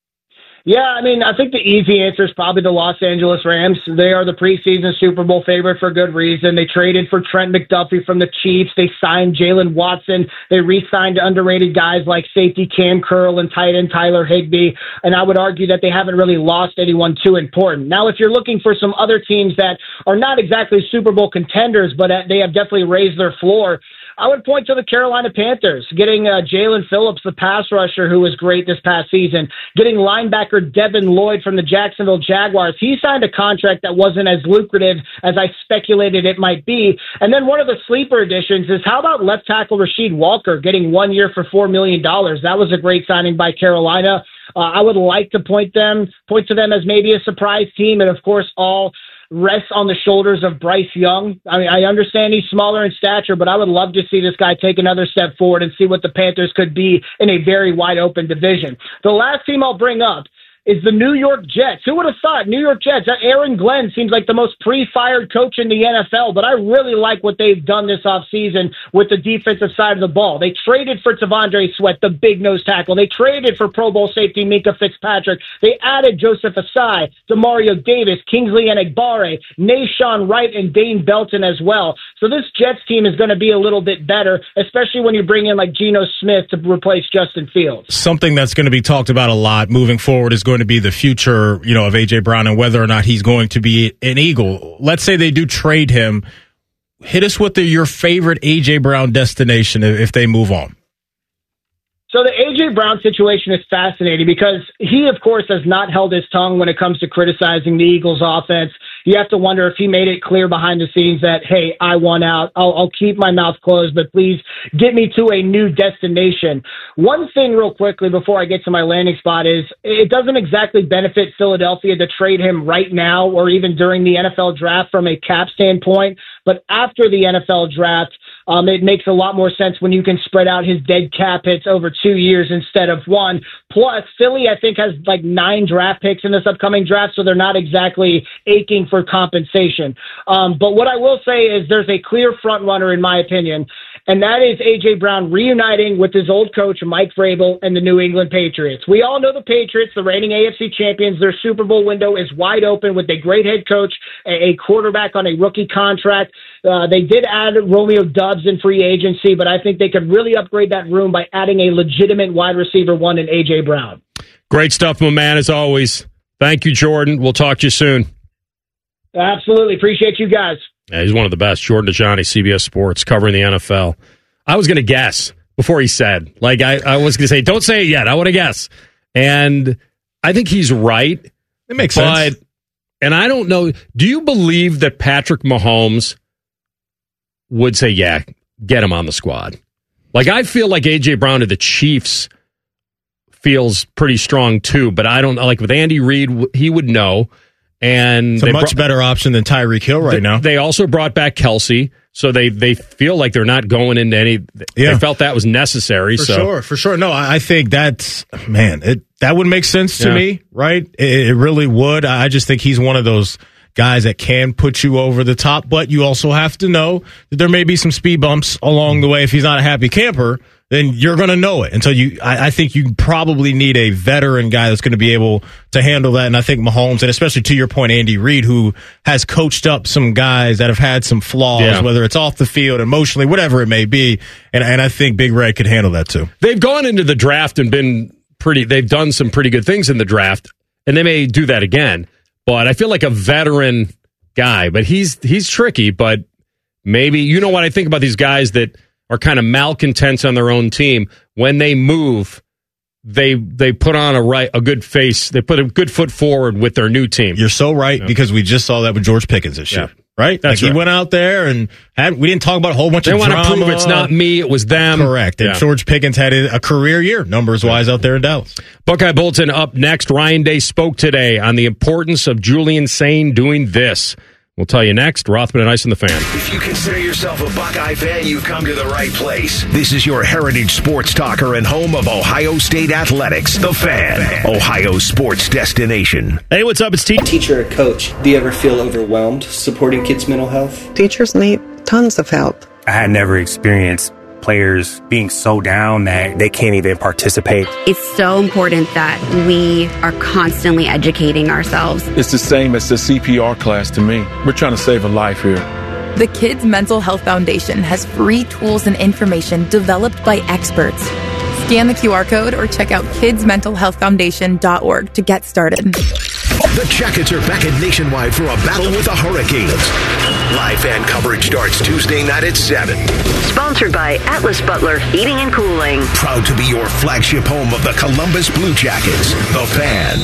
Yeah, I mean, I think the easy answer is probably the Los Angeles Rams. They are the preseason Super Bowl favorite for good reason. They traded for Trent McDuffie from the Chiefs. They signed Jalen Watson. They re-signed underrated guys like safety Cam Curl and tight end Tyler Higbee. And I would argue that they haven't really lost anyone too important. Now, if you're looking for some other teams that are not exactly Super Bowl contenders, but they have definitely raised their floor, I would point to the Carolina Panthers, getting Jalen Phillips, the pass rusher, who was great this past season, getting linebacker Devin Lloyd from the Jacksonville Jaguars. He signed a contract that wasn't as lucrative as I speculated it might be. And then one of the sleeper additions is, how about left tackle Rasheed Walker getting 1 year for $4 million? That was a great signing by Carolina. I would like to point to them as maybe a surprise team, and of course all rests on the shoulders of Bryce Young. I mean, I understand he's smaller in stature, but I would love to see this guy take another step forward and see what the Panthers could be in a very wide open division. The last team I'll bring up is the New York Jets. Who would have thought? New York Jets. Aaron Glenn seems like the most pre-fired coach in the NFL, but I really like what they've done this offseason with the defensive side of the ball. They traded for T'Vondre Sweat, the big nose tackle. They traded for Pro Bowl safety Minka Fitzpatrick. They added Joseph Asai, Demario Davis, Kingsley Enagbare, Nashawn Wright, and Dane Belton as well. So this Jets team is going to be a little bit better, especially when you bring in like Geno Smith to replace Justin Fields. Something that's going to be talked about a lot moving forward is going to be the future, of A.J. Brown and whether or not he's going to be an Eagle. Let's say they do trade him. Hit us with your favorite A.J. Brown destination if they move on. So the A.J. Brown situation is fascinating because he, of course, has not held his tongue when it comes to criticizing the Eagles' offense. You have to wonder if he made it clear behind the scenes that, hey, I want out. I'll keep my mouth closed, but please get me to a new destination. One thing real quickly before I get to my landing spot is it doesn't exactly benefit Philadelphia to trade him right now or even during the NFL draft from a cap standpoint. But after the NFL draft, it makes a lot more sense when you can spread out his dead cap hits over 2 years instead of one. Plus, Philly, I think, has like 9 draft picks in this upcoming draft, so they're not exactly aching for compensation. But what I will say is there's a clear front runner, in my opinion, and that is A.J. Brown reuniting with his old coach, Mike Vrabel, and the New England Patriots. We all know the Patriots, the reigning AFC champions. Their Super Bowl window is wide open with a great head coach, a quarterback on a rookie contract. They did add Romeo Doubs in free agency, but I think they could really upgrade that room by adding a legitimate wide receiver one in A.J. Brown. Great stuff, my man, as always. Thank you, Jordan. We'll talk to you soon. Absolutely. Appreciate you guys. Yeah, he's one of the best. Jordan Dajani, CBS Sports, covering the NFL. I was going to guess before he said. I was going to say, don't say it yet. I want to guess. And I think he's right. It makes sense. And I don't know. Do you believe that Patrick Mahomes would say, yeah, get him on the squad? I feel like A.J. Brown to the Chiefs feels pretty strong too, but I don't know. With Andy Reid, he would know. And it's a much better option than Tyreek Hill right now. They also brought back Kelsey, so they feel like they're not going into any. They felt that was necessary. For sure. No, I think that's that would make sense to me, right? It really would. I just think he's one of those guys that can put you over the top, but you also have to know that there may be some speed bumps along the way. If he's not a happy camper, then you're going to know it. And so I think you probably need a veteran guy that's going to be able to handle that. And I think Mahomes, and especially to your point, Andy Reid, who has coached up some guys that have had some flaws, whether it's off the field, emotionally, whatever it may be. And I think Big Red could handle that too. They've gone into the draft and they've done some pretty good things in the draft, and they may do that again. But I feel like a veteran guy, but he's tricky, but maybe, you know what I think about these guys that are kind of malcontents on their own team. When they move, they put on a good face. They put a good foot forward with their new team. You're so right, because we just saw that with George Pickens this year. Right? That's right. He went out there and we didn't talk about a whole bunch of drama. They want to prove it's not me, it was them. Correct. And George Pickens had a career year, numbers-wise, out there in Dallas. Buckeye Bulletin up next. Ryan Day spoke today on the importance of Julian Sain doing this. We'll tell you next. Rothman and Ice and the Fan. If you consider yourself a Buckeye fan, you've come to the right place. This is your heritage sports talker and home of Ohio State Athletics, The Fan, Ohio sports destination. Hey, what's up? It's Teacher or coach. Do you ever feel overwhelmed supporting kids' mental health? Teachers need tons of help. I had never experienced players being so down that they can't even participate. It's so important that we are constantly educating ourselves. It's the same as the CPR class to me. We're trying to save a life here. The Kids Mental Health Foundation has free tools and information developed by experts. Scan the QR code or check out kidsmentalhealthfoundation.org to get started. The Jackets are back at Nationwide for a battle with the Hurricanes. Live fan coverage starts Tuesday night at 7. Sponsored by Atlas Butler Heating and Cooling. Proud to be your flagship home of the Columbus Blue Jackets, The Fan.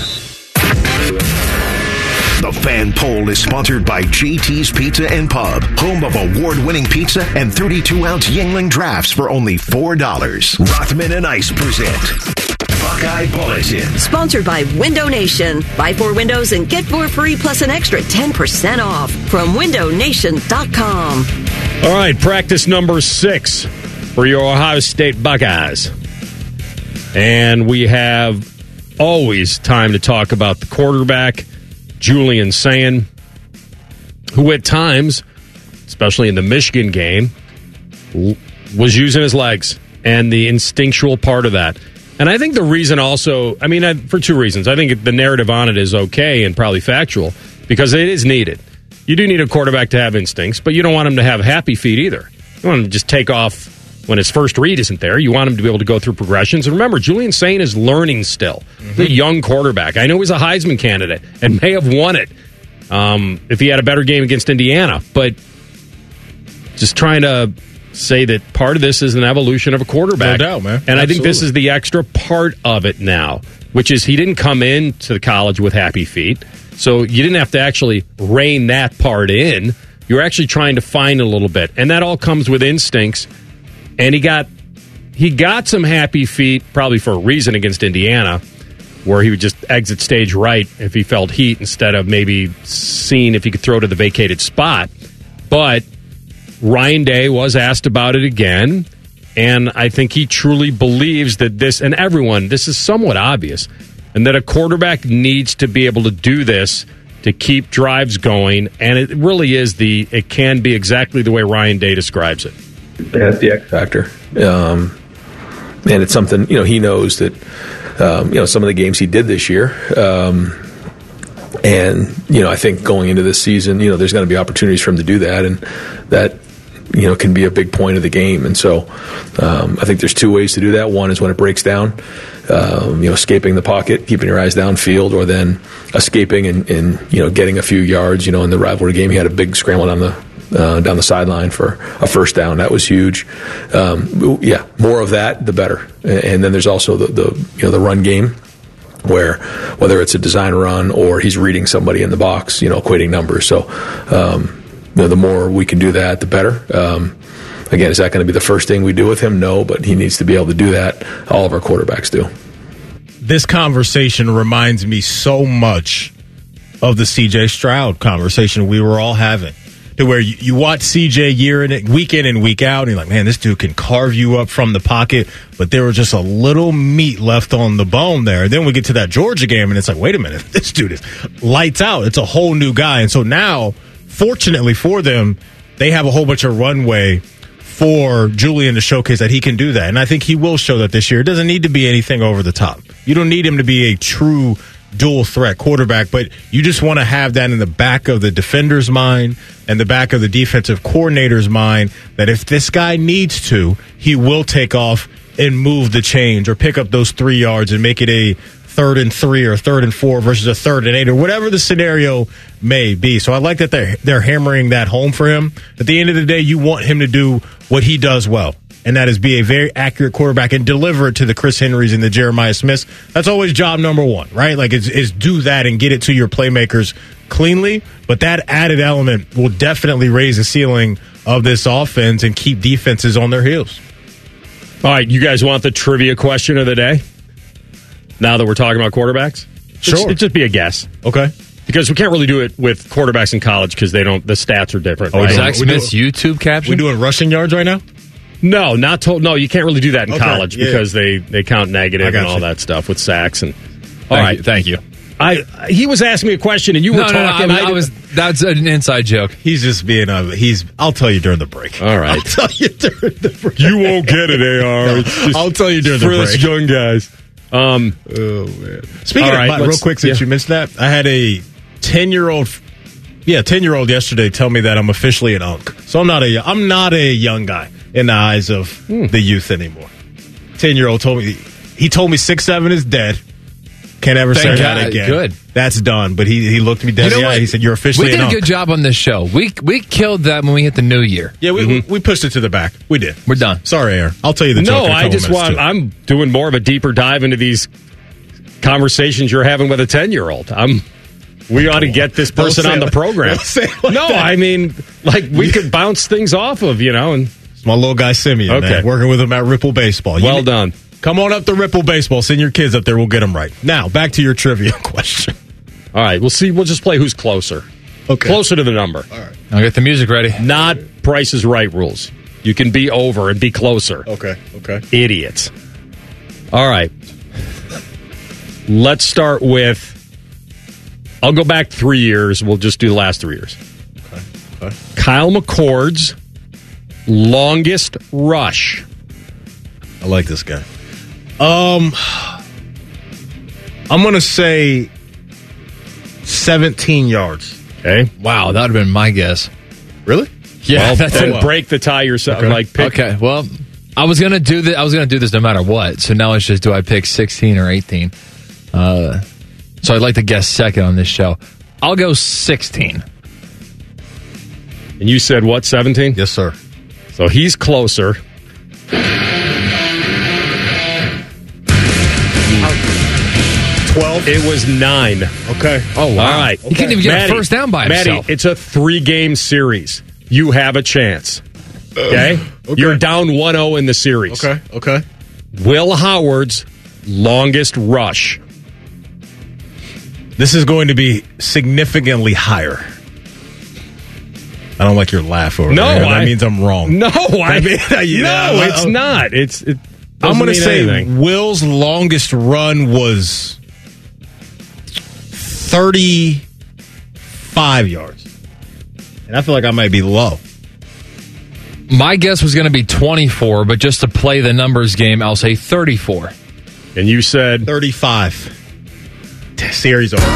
The Fan Poll is sponsored by JT's Pizza and Pub, home of award-winning pizza and 32-ounce Yuengling drafts for only $4. Rothman and Ice present Buckeye Bulletin. Sponsored by Window Nation. Buy 4 windows and get 4 free plus an extra 10% off from windownation.com. All right, practice number 6 for your Ohio State Buckeyes. And we have always time to talk about the quarterback, Julian Sayin, who at times, especially in the Michigan game, was using his legs and the instinctual part of that. And I think the reason also, for 2 reasons. I think the narrative on it is okay and probably factual because it is needed. You do need a quarterback to have instincts, but you don't want him to have happy feet either. You want him to just take off when his first read isn't there. You want him to be able to go through progressions. And remember, Julian Sayin is learning still. The young quarterback. I know he's a Heisman candidate and may have won it if he had a better game against Indiana. But just trying to say that part of this is an evolution of a quarterback. No doubt, man. And I think this is the extra part of it now, which is he didn't come into the college with happy feet. So you didn't have to actually rein that part in. You're actually trying to find a little bit. And that all comes with instincts. And he got some happy feet, probably for a reason, against Indiana, where he would just exit stage right if he felt heat instead of maybe seeing if he could throw to the vacated spot. But Ryan Day was asked about it again, and I think he truly believes that this is somewhat obvious, and that a quarterback needs to be able to do this to keep drives going, and it really it can be exactly the way Ryan Day describes it. That's the X factor. And it's something, he knows that, some of the games he did this year, and, I think going into this season, there's going to be opportunities for him to do that, and that, can be a big point of the game. And so I think there's 2 ways to do that. One is when it breaks down, escaping the pocket, keeping your eyes downfield, or then escaping and getting a few yards. In the rivalry game, he had a big scramble down the sideline for a first down. That was huge. More of that, the better. And then there's also the run game, where whether it's a design run or he's reading somebody in the box, equating numbers. So the more we can do that, the better. Again, is that going to be the first thing we do with him? No, but he needs to be able to do that. All of our quarterbacks do. This conversation reminds me so much of the C.J. Stroud conversation we were all having. To where you watch CJ week in and week out, and you're like, man, this dude can carve you up from the pocket, but there was just a little meat left on the bone there. Then we get to that Georgia game, and it's like, wait a minute, this dude is lights out. It's a whole new guy. And so now, fortunately for them, they have a whole bunch of runway for Julian to showcase that he can do that. And I think he will show that this year. It doesn't need to be anything over the top. You don't need him to be a true dual threat quarterback, but you just want to have that in the back of the defender's mind and the back of the defensive coordinator's mind, that if this guy needs to, he will take off and move the chains or pick up those 3 yards and make it a 3rd and 3 or 3rd and 4 versus a 3rd and 8 or whatever the scenario may be. So I like that they're hammering that home for him. At the end of the day, you want him to do what he does well, and that is be a very accurate quarterback and deliver it to the Chris Henrys and the Jeremiah Smiths. That's always job number 1, right? Like, is do that and get it to your playmakers cleanly. But that added element will definitely raise the ceiling of this offense and keep defenses on their heels. All right, you guys want the trivia question of the day? Now that we're talking about quarterbacks? Sure. It'd just be a guess. Okay. Because we can't really do it with quarterbacks in college because the stats are different. Right? Zach Smith's YouTube caption? We doing rushing yards right now? No, no, you can't really do that in college because they count negative and all that stuff with sacks. And Thank you. He was asking me a question, and you were talking. That's an inside joke. He's just being I'll tell you during the break. All right. I'll tell you during the break. You won't get it, AR. I'll tell you during the for break. us young guys. Oh, man. Speaking of, real quick, since you mentioned that, I had a 10-year-old yesterday tell me that I'm officially an unk. So I'm not a young guy in the eyes of the youth anymore. 10-year-old told me 6'7" is dead. Can't ever say that again. Good. That's done. But he looked me dead in the eye. He said, "You're officially an unk." We did a good job on this show. We killed that when we hit the new year. Yeah, we pushed it to the back. We did. We're done. Sorry, Aaron. I'll tell you the joke. I'm doing more of a deeper dive into these conversations you're having with a 10-year-old. We ought to get this person on the program. I mean, we could bounce things off of, and it's my little guy Simeon. Okay, man, working with him at Ripple Baseball. Well done. Come on up to Ripple Baseball. Send your kids up there. We'll get them right. Now, back to your trivia question. All right, we'll see. We'll just play who's closer. Okay. Closer to the number. All right. I'll get the music ready. Not Price is Right rules. You can be over and be closer. Okay. Idiots. All right. Let's start with, I'll go back 3 years. We'll just do the last 3 years. Okay. Kyle McCord's longest rush. I like this guy. I'm going to say 17 yards. Okay. Wow, that would have been my guess. Really? Yeah. Well, break the tie yourself. Okay. Okay. Well, I was gonna do this. I was gonna do this no matter what. So now it's just, do I pick 16 or 18? So I'd like to guess second on this show. I'll go 16. And you said what? 17? Yes, sir. So he's closer. 12. It was 9. Okay. Oh, wow. All right. He couldn't even get a first down by himself. Maddie, it's a 3-game series. You have a chance. Okay? You're down 1-0 in the series. Okay. Will Howard's longest rush. This is going to be significantly higher. I don't like your laugh over there. That means I'm wrong. It's not. I'm going to say Will's longest run was 35 yards. And I feel like I might be low. My guess was going to be 24, but just to play the numbers game, I'll say 34. And you said 35. Series over.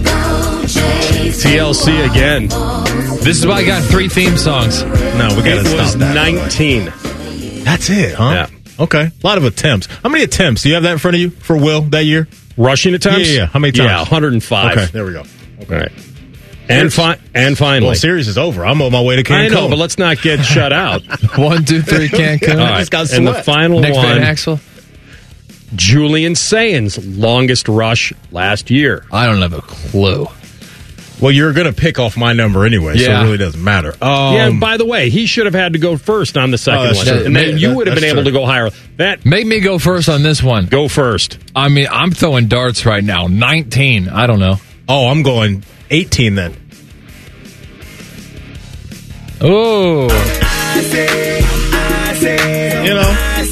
TLC again. This is why I got 3 theme songs. No, we got to stop that. 19. That's it, huh? Yeah. Okay. A lot of attempts. How many attempts? Do you have that in front of you for Will that year? Rushing attempts? Yeah. How many times? Yeah, 105. Okay, there we go. Okay. All right. And finally. Well, series is over. I'm on my way to Cancun. I know, but let's not get shut out. 1, 2, 3, Cancun. All right. And the final Nick one. Van Axel. Julian Sainz' longest rush last year. I don't have a clue. Well, you're going to pick off my number anyway, so it really doesn't matter. Yeah, and by the way, he should have had to go first on the second one. True. And then you would have been able to go higher. Make me go first on this one. Go first. I mean, I'm throwing darts right now. 19. I don't know. Oh, I'm going 18 then. Oh. You know.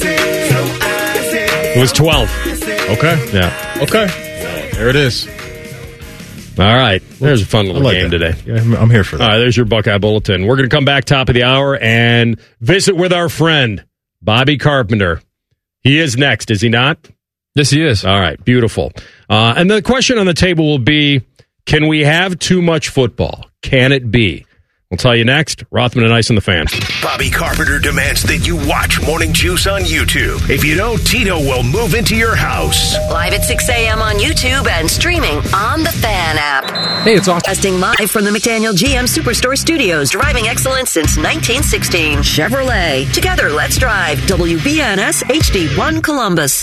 It was 12. Okay. Yeah. Okay. There it is. All right. There's a fun little game today. Yeah, I'm here for that. All right, there's your Buckeye Bulletin. We're going to come back top of the hour and visit with our friend, Bobby Carpenter. He is next, is he not? Yes, he is. All right, beautiful. And the question on the table will be, can we have too much football? Can it be? We'll tell you next. Rothman and Ice on the Fan. Bobby Carpenter demands that you watch Morning Juice on YouTube. If you don't, Tito will move into your house. Live at 6 a.m. on YouTube and streaming on the Fan app. Hey, it's awesome. Testing live from the McDaniel GM Superstore Studios. Driving excellence since 1916. Chevrolet. Together, let's drive. WBNS HD1 Columbus.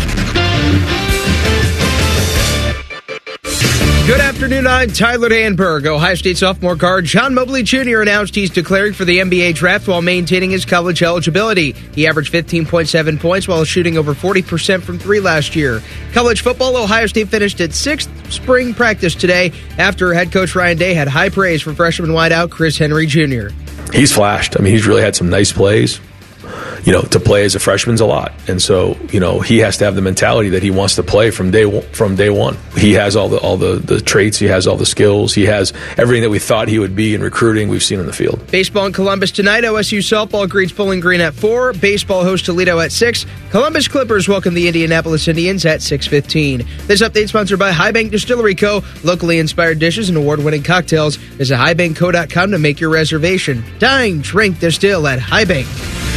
Good afternoon, I'm Tyler Danberg. Ohio State sophomore guard John Mobley Jr. announced he's declaring for the NBA draft while maintaining his college eligibility. He averaged 15.7 points while shooting over 40% from 3 last year. College football, Ohio State finished its 6th spring practice today after head coach Ryan Day had high praise for freshman wideout Chris Henry Jr. He's flashed. I mean, he's really had some nice plays. to play as a freshman's a lot. And so, he has to have the mentality that he wants to play from day one. He has all the traits, he has all the skills, he has everything that we thought he would be in recruiting. We've seen in the field. Baseball in Columbus tonight. OSU softball greets Bowling Green at 4. Baseball hosts Toledo at 6. Columbus Clippers welcome the Indianapolis Indians at 6:15. This update sponsored by High Bank Distillery Co. Locally inspired dishes and award-winning cocktails. Visit highbankco.com to make your reservation. Dine, drink, distill at High Bank.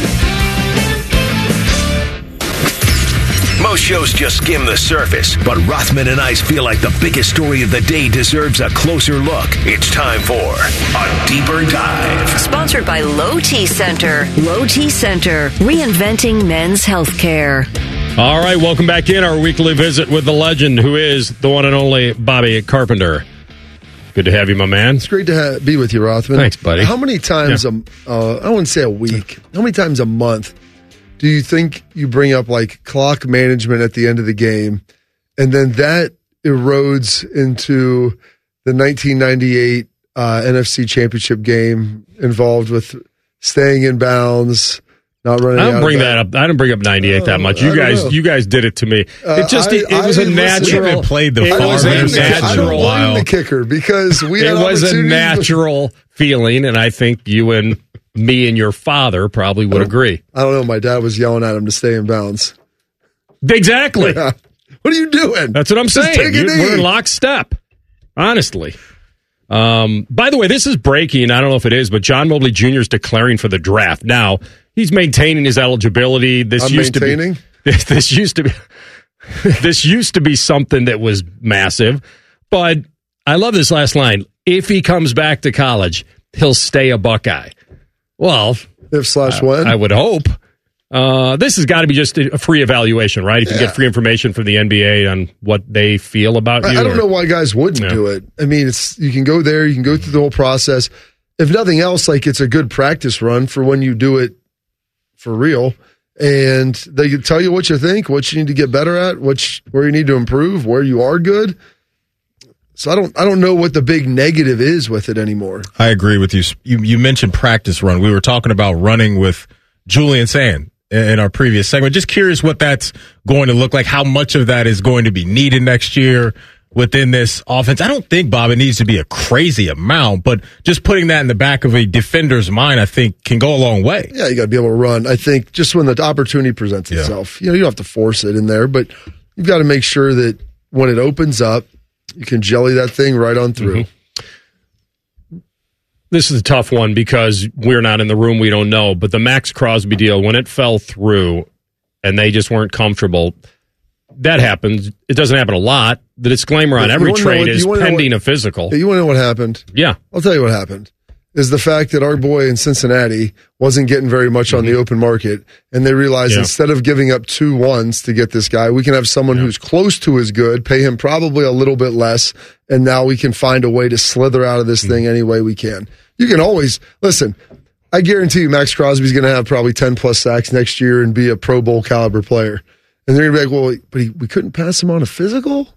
Most shows just skim the surface, but Rothman and I feel like the biggest story of the day deserves a closer look. It's time for a deeper dive. Sponsored by Low T Center. Low T Center, reinventing men's health care. All right, welcome back in our weekly visit with the legend, who is the one and only Bobby Carpenter. Good to have you, my man. It's great to be with you, Rothman. Thanks, buddy. How many times, I wouldn't say a week, how many times a month do you think you bring up like clock management at the end of the game, and then that erodes into the 1998 NFC Championship game involved with staying in bounds, not running out? I don't bring up 98 that much. You guys did it to me. It was a natural. Played the I don't blame the kicker because it was a natural feeling, and I think you and me and your father probably would agree. I don't know. My dad was yelling at him to stay in bounds. Exactly. Yeah. What are you doing? That's what I'm saying. We're in lockstep. Honestly. By the way, this is breaking. I don't know if it is, but John Mobley Jr. is declaring for the draft. Now, he's maintaining his eligibility. This used to be something that was massive. But I love this last line. If he comes back to college, he'll stay a Buckeye. Well, when? I would hope. This has got to be just a free evaluation, right? If you get free information from the NBA on what they feel about you. I don't know why guys wouldn't do it. I mean, you can go there, you can go through the whole process. If nothing else, it's a good practice run for when you do it for real. And they can tell you what you think, what you need to get better at, where you need to improve, where you are good. So I don't know what the big negative is with it anymore. I agree with you. You mentioned practice run. We were talking about running with Julian Sand in our previous segment. Just curious what that's going to look like, how much of that is going to be needed next year within this offense. I don't think, Bob, it needs to be a crazy amount, but just putting that in the back of a defender's mind, I think, can go a long way. Yeah, you got to be able to run. I think just when the opportunity presents itself, you don't have to force it in there, but you've got to make sure that when it opens up, you can jelly that thing right on through. Mm-hmm. This is a tough one because we're not in the room. We don't know. But the Max Crosby deal, when it fell through and they just weren't comfortable, that happens. It doesn't happen a lot. The disclaimer on every trade is pending a physical. You want to know what happened? Yeah. I'll tell you what happened. Is the fact that our boy in Cincinnati wasn't getting very much on the open market, and they realized instead of giving up 2 1s to get this guy, we can have someone who's close to as good, pay him probably a little bit less, and now we can find a way to slither out of this thing any way we can. You can always, listen, I guarantee you Max Crosby's going to have probably 10-plus sacks next year and be a Pro Bowl caliber player. And they're going to be like, well, but we couldn't pass him on a physical?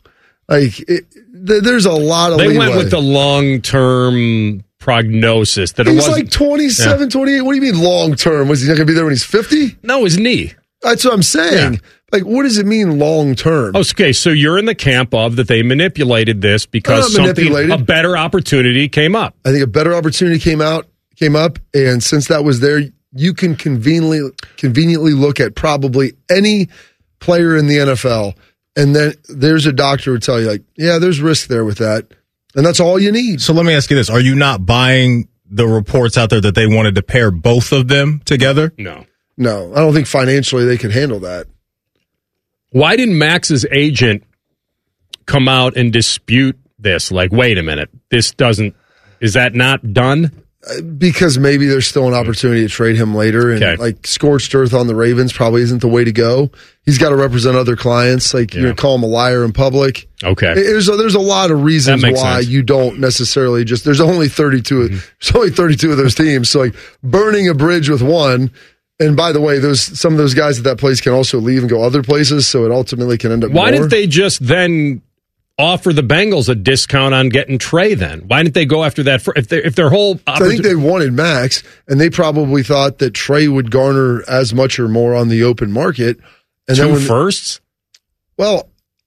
There's a lot of leeway. They went with the long-term prognosis that he's like 27, 28. What do you mean long term? Was he not going to be there when he's 50? No, his knee. That's what I'm saying. Yeah. What does it mean long term? Okay, so you're in the camp of that they manipulated this because a better opportunity came up. I think a better opportunity came up, and since that was there, you can conveniently look at probably any player in the NFL, and then there's a doctor who would tell you, there's risk there with that. And that's all you need. So let me ask you this. Are you not buying the reports out there that they wanted to pair both of them together? No. I don't think financially they could handle that. Why didn't Max's agent come out and dispute this? Wait a minute. Is that not done? Because maybe there's still an opportunity to trade him later. And scorched earth on the Ravens probably isn't the way to go. He's got to represent other clients. You call him a liar in public. Okay. There's a lot of reasons why you don't necessarily there's only 32. There's only 32 of those teams. So burning a bridge with one. And by the way, some of those guys at that place can also leave and go other places. So it ultimately can end up. Why didn't they just then offer the Bengals a discount on getting Trey then? Why didn't they go after that? If their whole so I think they wanted Max, and they probably thought that Trey would garner as much or more on the open market. And two then firsts? Well,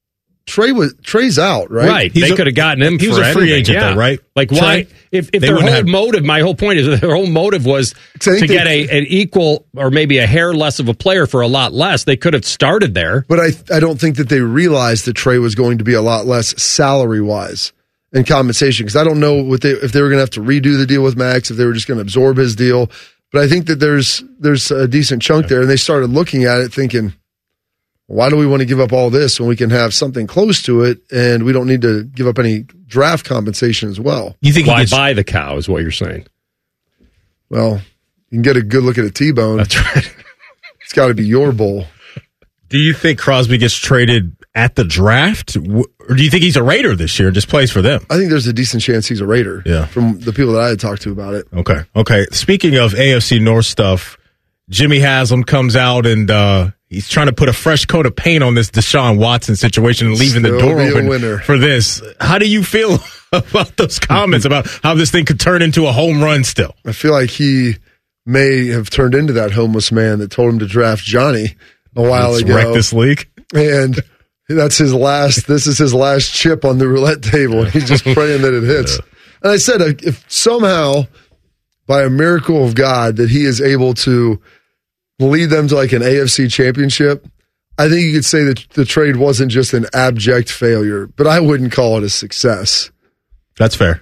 Trey's out, right? Right. They could have gotten him. He was a free agent, though, right? Like, why? If their whole motive, my whole point is their whole motive was to get an equal or maybe a hair less of a player for a lot less. They could have started there. But I don't think that they realized that Trey was going to be a lot less salary wise and compensation, because I don't know if they were going to have to redo the deal with Max, if they were just going to absorb his deal. But I think that there's a decent chunk there, and they started looking at it thinking, why do we want to give up all this when we can have something close to it, and we don't need to give up any draft compensation as well? You think why buy the cow is what you're saying? Well, you can get a good look at a T-bone. That's right. It's got to be your bull. Do you think Crosby gets traded at the draft, or do you think he's a Raider this year and just plays for them? I think there's a decent chance he's a Raider. Yeah, from the people that I had talked to about it. Okay. Speaking of AFC North stuff, Jimmy Haslam comes out and he's trying to put a fresh coat of paint on this Deshaun Watson situation and leaving the door open for this. How do you feel about those comments about how this thing could turn into a home run still? I feel like he may have turned into that homeless man that told him to draft Johnny a while ago. Wreck this league. And this is his last chip on the roulette table. And he's just praying that it hits. And I said, if somehow, by a miracle of God, that he is able to lead them to like an AFC championship, I think you could say that the trade wasn't just an abject failure, but I wouldn't call it a success. That's fair.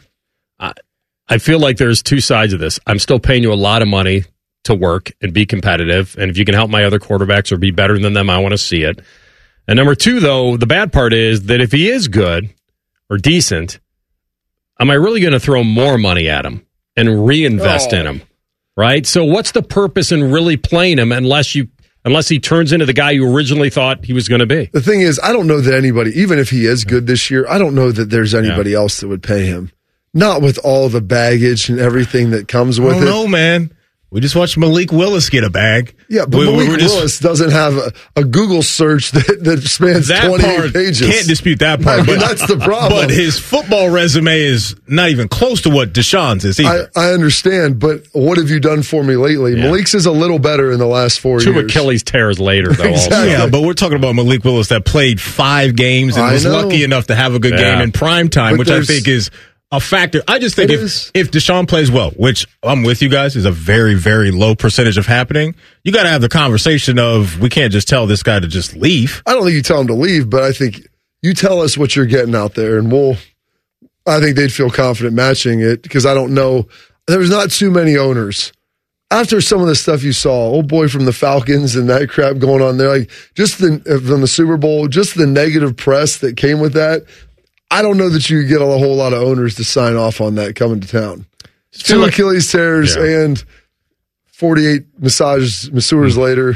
I feel like there's two sides of this. I'm still paying you a lot of money to work and be competitive, and if you can help my other quarterbacks or be better than them, I want to see it. And number two, though, the bad part is that if he is good or decent, am I really going to throw more money at him and reinvest in him? Right? So what's the purpose in really playing him unless he turns into the guy you originally thought he was going to be? The thing is, I don't know that anybody, even if he is good this year, I don't know that there's anybody else that would pay him. Not with all the baggage and everything that comes with it. I don't know, man. We just watched Malik Willis get a bag. Yeah, but Malik Willis doesn't have a Google search that spans 28 pages. Can't dispute that part. But that's the problem. But his football resume is not even close to what Deshaun's is either. I understand, but what have you done for me lately? Yeah. Malik's is a little better in the last 4 years. 2 Achilles tears later, though. Exactly. Also. Yeah, but we're talking about Malik Willis that played 5 games and was lucky enough to have a good game in prime time, which I think is a factor. I just think if Deshaun plays well, which I'm with you guys, is a very, very low percentage of happening, you got to have the conversation of we can't just tell this guy to just leave. I don't think you tell him to leave, but I think you tell us what you're getting out there, and I think they'd feel confident matching it, because I don't know. There's not too many owners. After some of the stuff you saw, old boy from the Falcons and that crap going on there, like just from the Super Bowl, just the negative press that came with that, I don't know that you get a whole lot of owners to sign off on that coming to town. 2 Achilles tears and 48 masseurs later.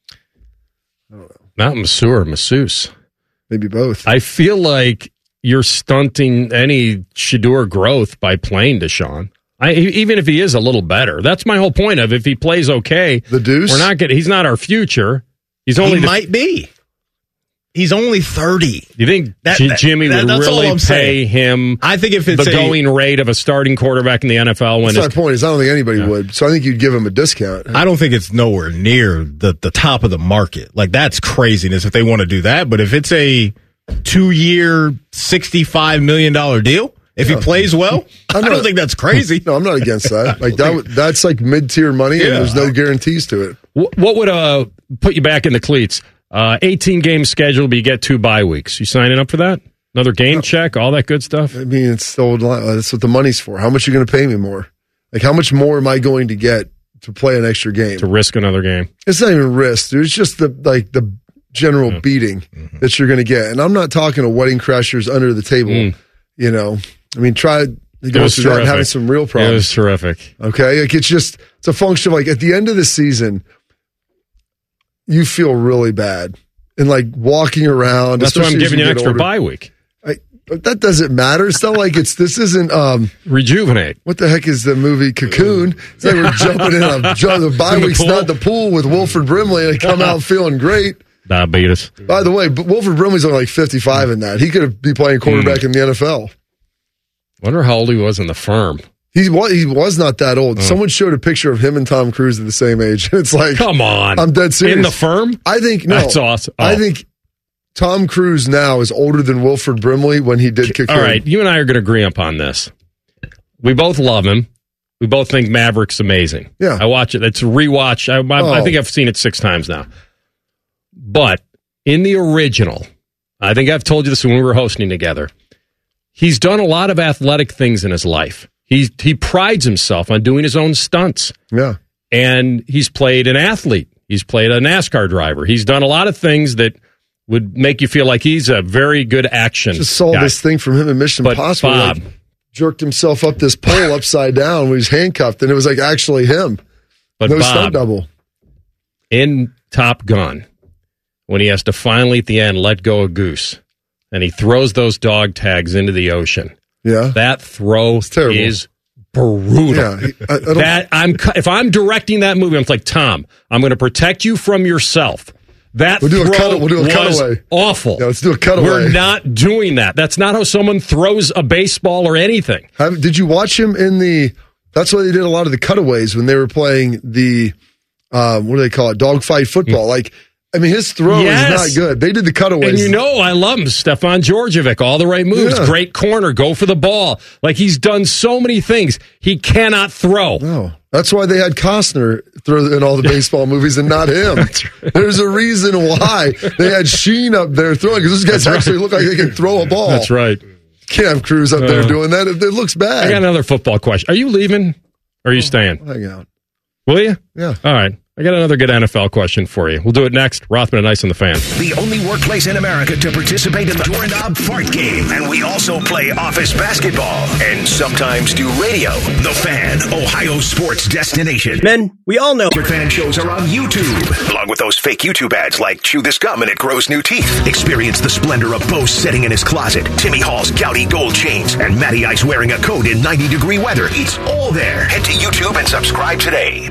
I don't know. Not masseuse. Maybe both. I feel like you're stunting any Shedeur growth by playing Deshaun. Even if he is a little better. That's my whole point of if he plays okay. The Deuce? He's not our future. He might be. He's only 30. You think Jimmy would really pay him? I think if it's the going rate of a starting quarterback in the NFL. That's my point. Is I don't think anybody would. So I think you'd give him a discount. I don't think it's nowhere near the top of the market. Like, that's craziness if they want to do that. But if it's a 2-year, $65 million deal, if he plays well, I don't think that's crazy. No, I'm not against that. Like that's like mid-tier money, and there's no guarantees to it. What would put you back in the cleats? 18-game schedule, but you get 2 bye weeks. You signing up for that? Another game check, all that good stuff? I mean, that's what the money's for. How much are you going to pay me more? Like, how much more am I going to get to play an extra game? To risk another game? It's not even risk, dude. It's just the general beating that you're going to get. And I'm not talking to wedding crashers under the table. You know, I mean, try going through that and having some real problems. It was terrific. Okay? Like, it's a function of, like, at the end of the season, you feel really bad. And, like, walking around. That's why I'm giving you an extra bye week. But that doesn't matter. It's not like this isn't Rejuvenate. What the heck is the movie Cocoon? It's like we're jumping in the bye week's not the pool with Wilford Brimley and come out feeling great. Diabetes. By the way, Wilford Brimley's only like 55 in that. He could be playing quarterback in the NFL. Wonder how old he was in the firm. He was not that old. Someone showed a picture of him and Tom Cruise at the same age. It's like, come on. I'm dead serious. In the firm? I think, no. That's awesome. Oh. I think Tom Cruise now is older than Wilford Brimley when he did Cocoon. All right, you and I are going to agree upon this. We both love him. We both think Maverick's amazing. Yeah. I watch it. It's a rewatch. I think I've seen it 6 times now. But in the original, I think I've told you this when we were hosting together, he's done a lot of athletic things in his life. He prides himself on doing his own stunts. Yeah. And he's played an athlete. He's played a NASCAR driver. He's done a lot of things that would make you feel like he's a very good action Just saw guy. this thing from him in Mission Impossible. Bob, jerked himself up this pole upside down when he was handcuffed, and it was like actually him. But no Bob, stunt double. In Top Gun, when he has to finally at the end let go of Goose, and he throws those dog tags into the ocean. Yeah, that throw is brutal. Yeah, if I'm directing that movie, I'm like, Tom, I'm going to protect you from yourself. That we'll do a was cutaway. Awful. Yeah, let's do a cutaway. We're not doing that. That's not how someone throws a baseball or anything. Did you watch him in the? That's why they did a lot of the cutaways when they were playing the, what do they call it? Dogfight football. Like, I mean, his throw is not good. They did the cutaways. And I love him. Stefan Djordjevic, all the right moves. Yeah. Great corner. Go for the ball. Like, he's done so many things. He cannot throw. No. That's why they had Costner throw in all the baseball movies and not him. Right. There's a reason why they had Sheen up there throwing, because those guys actually look like they can throw a ball. That's right. Can't have Cruz up there doing that. It looks bad. I got another football question. Are you leaving or are you staying? Hang out. Will you? Yeah. All right. I got another good NFL question for you. We'll do it next. Rothman and Ice on the Fan. The only workplace in America to participate in the Doorknob Fart Game. And we also play office basketball and sometimes do radio. The Fan, Ohio sports destination. Men, we all know your fan shows are on YouTube. Along with those fake YouTube ads like Chew This Gum and It Grows New Teeth. Experience the splendor of Bo sitting in his closet, Timmy Hall's gouty gold chains, and Matty Ice wearing a coat in 90-degree weather. It's all there. Head to YouTube and subscribe today.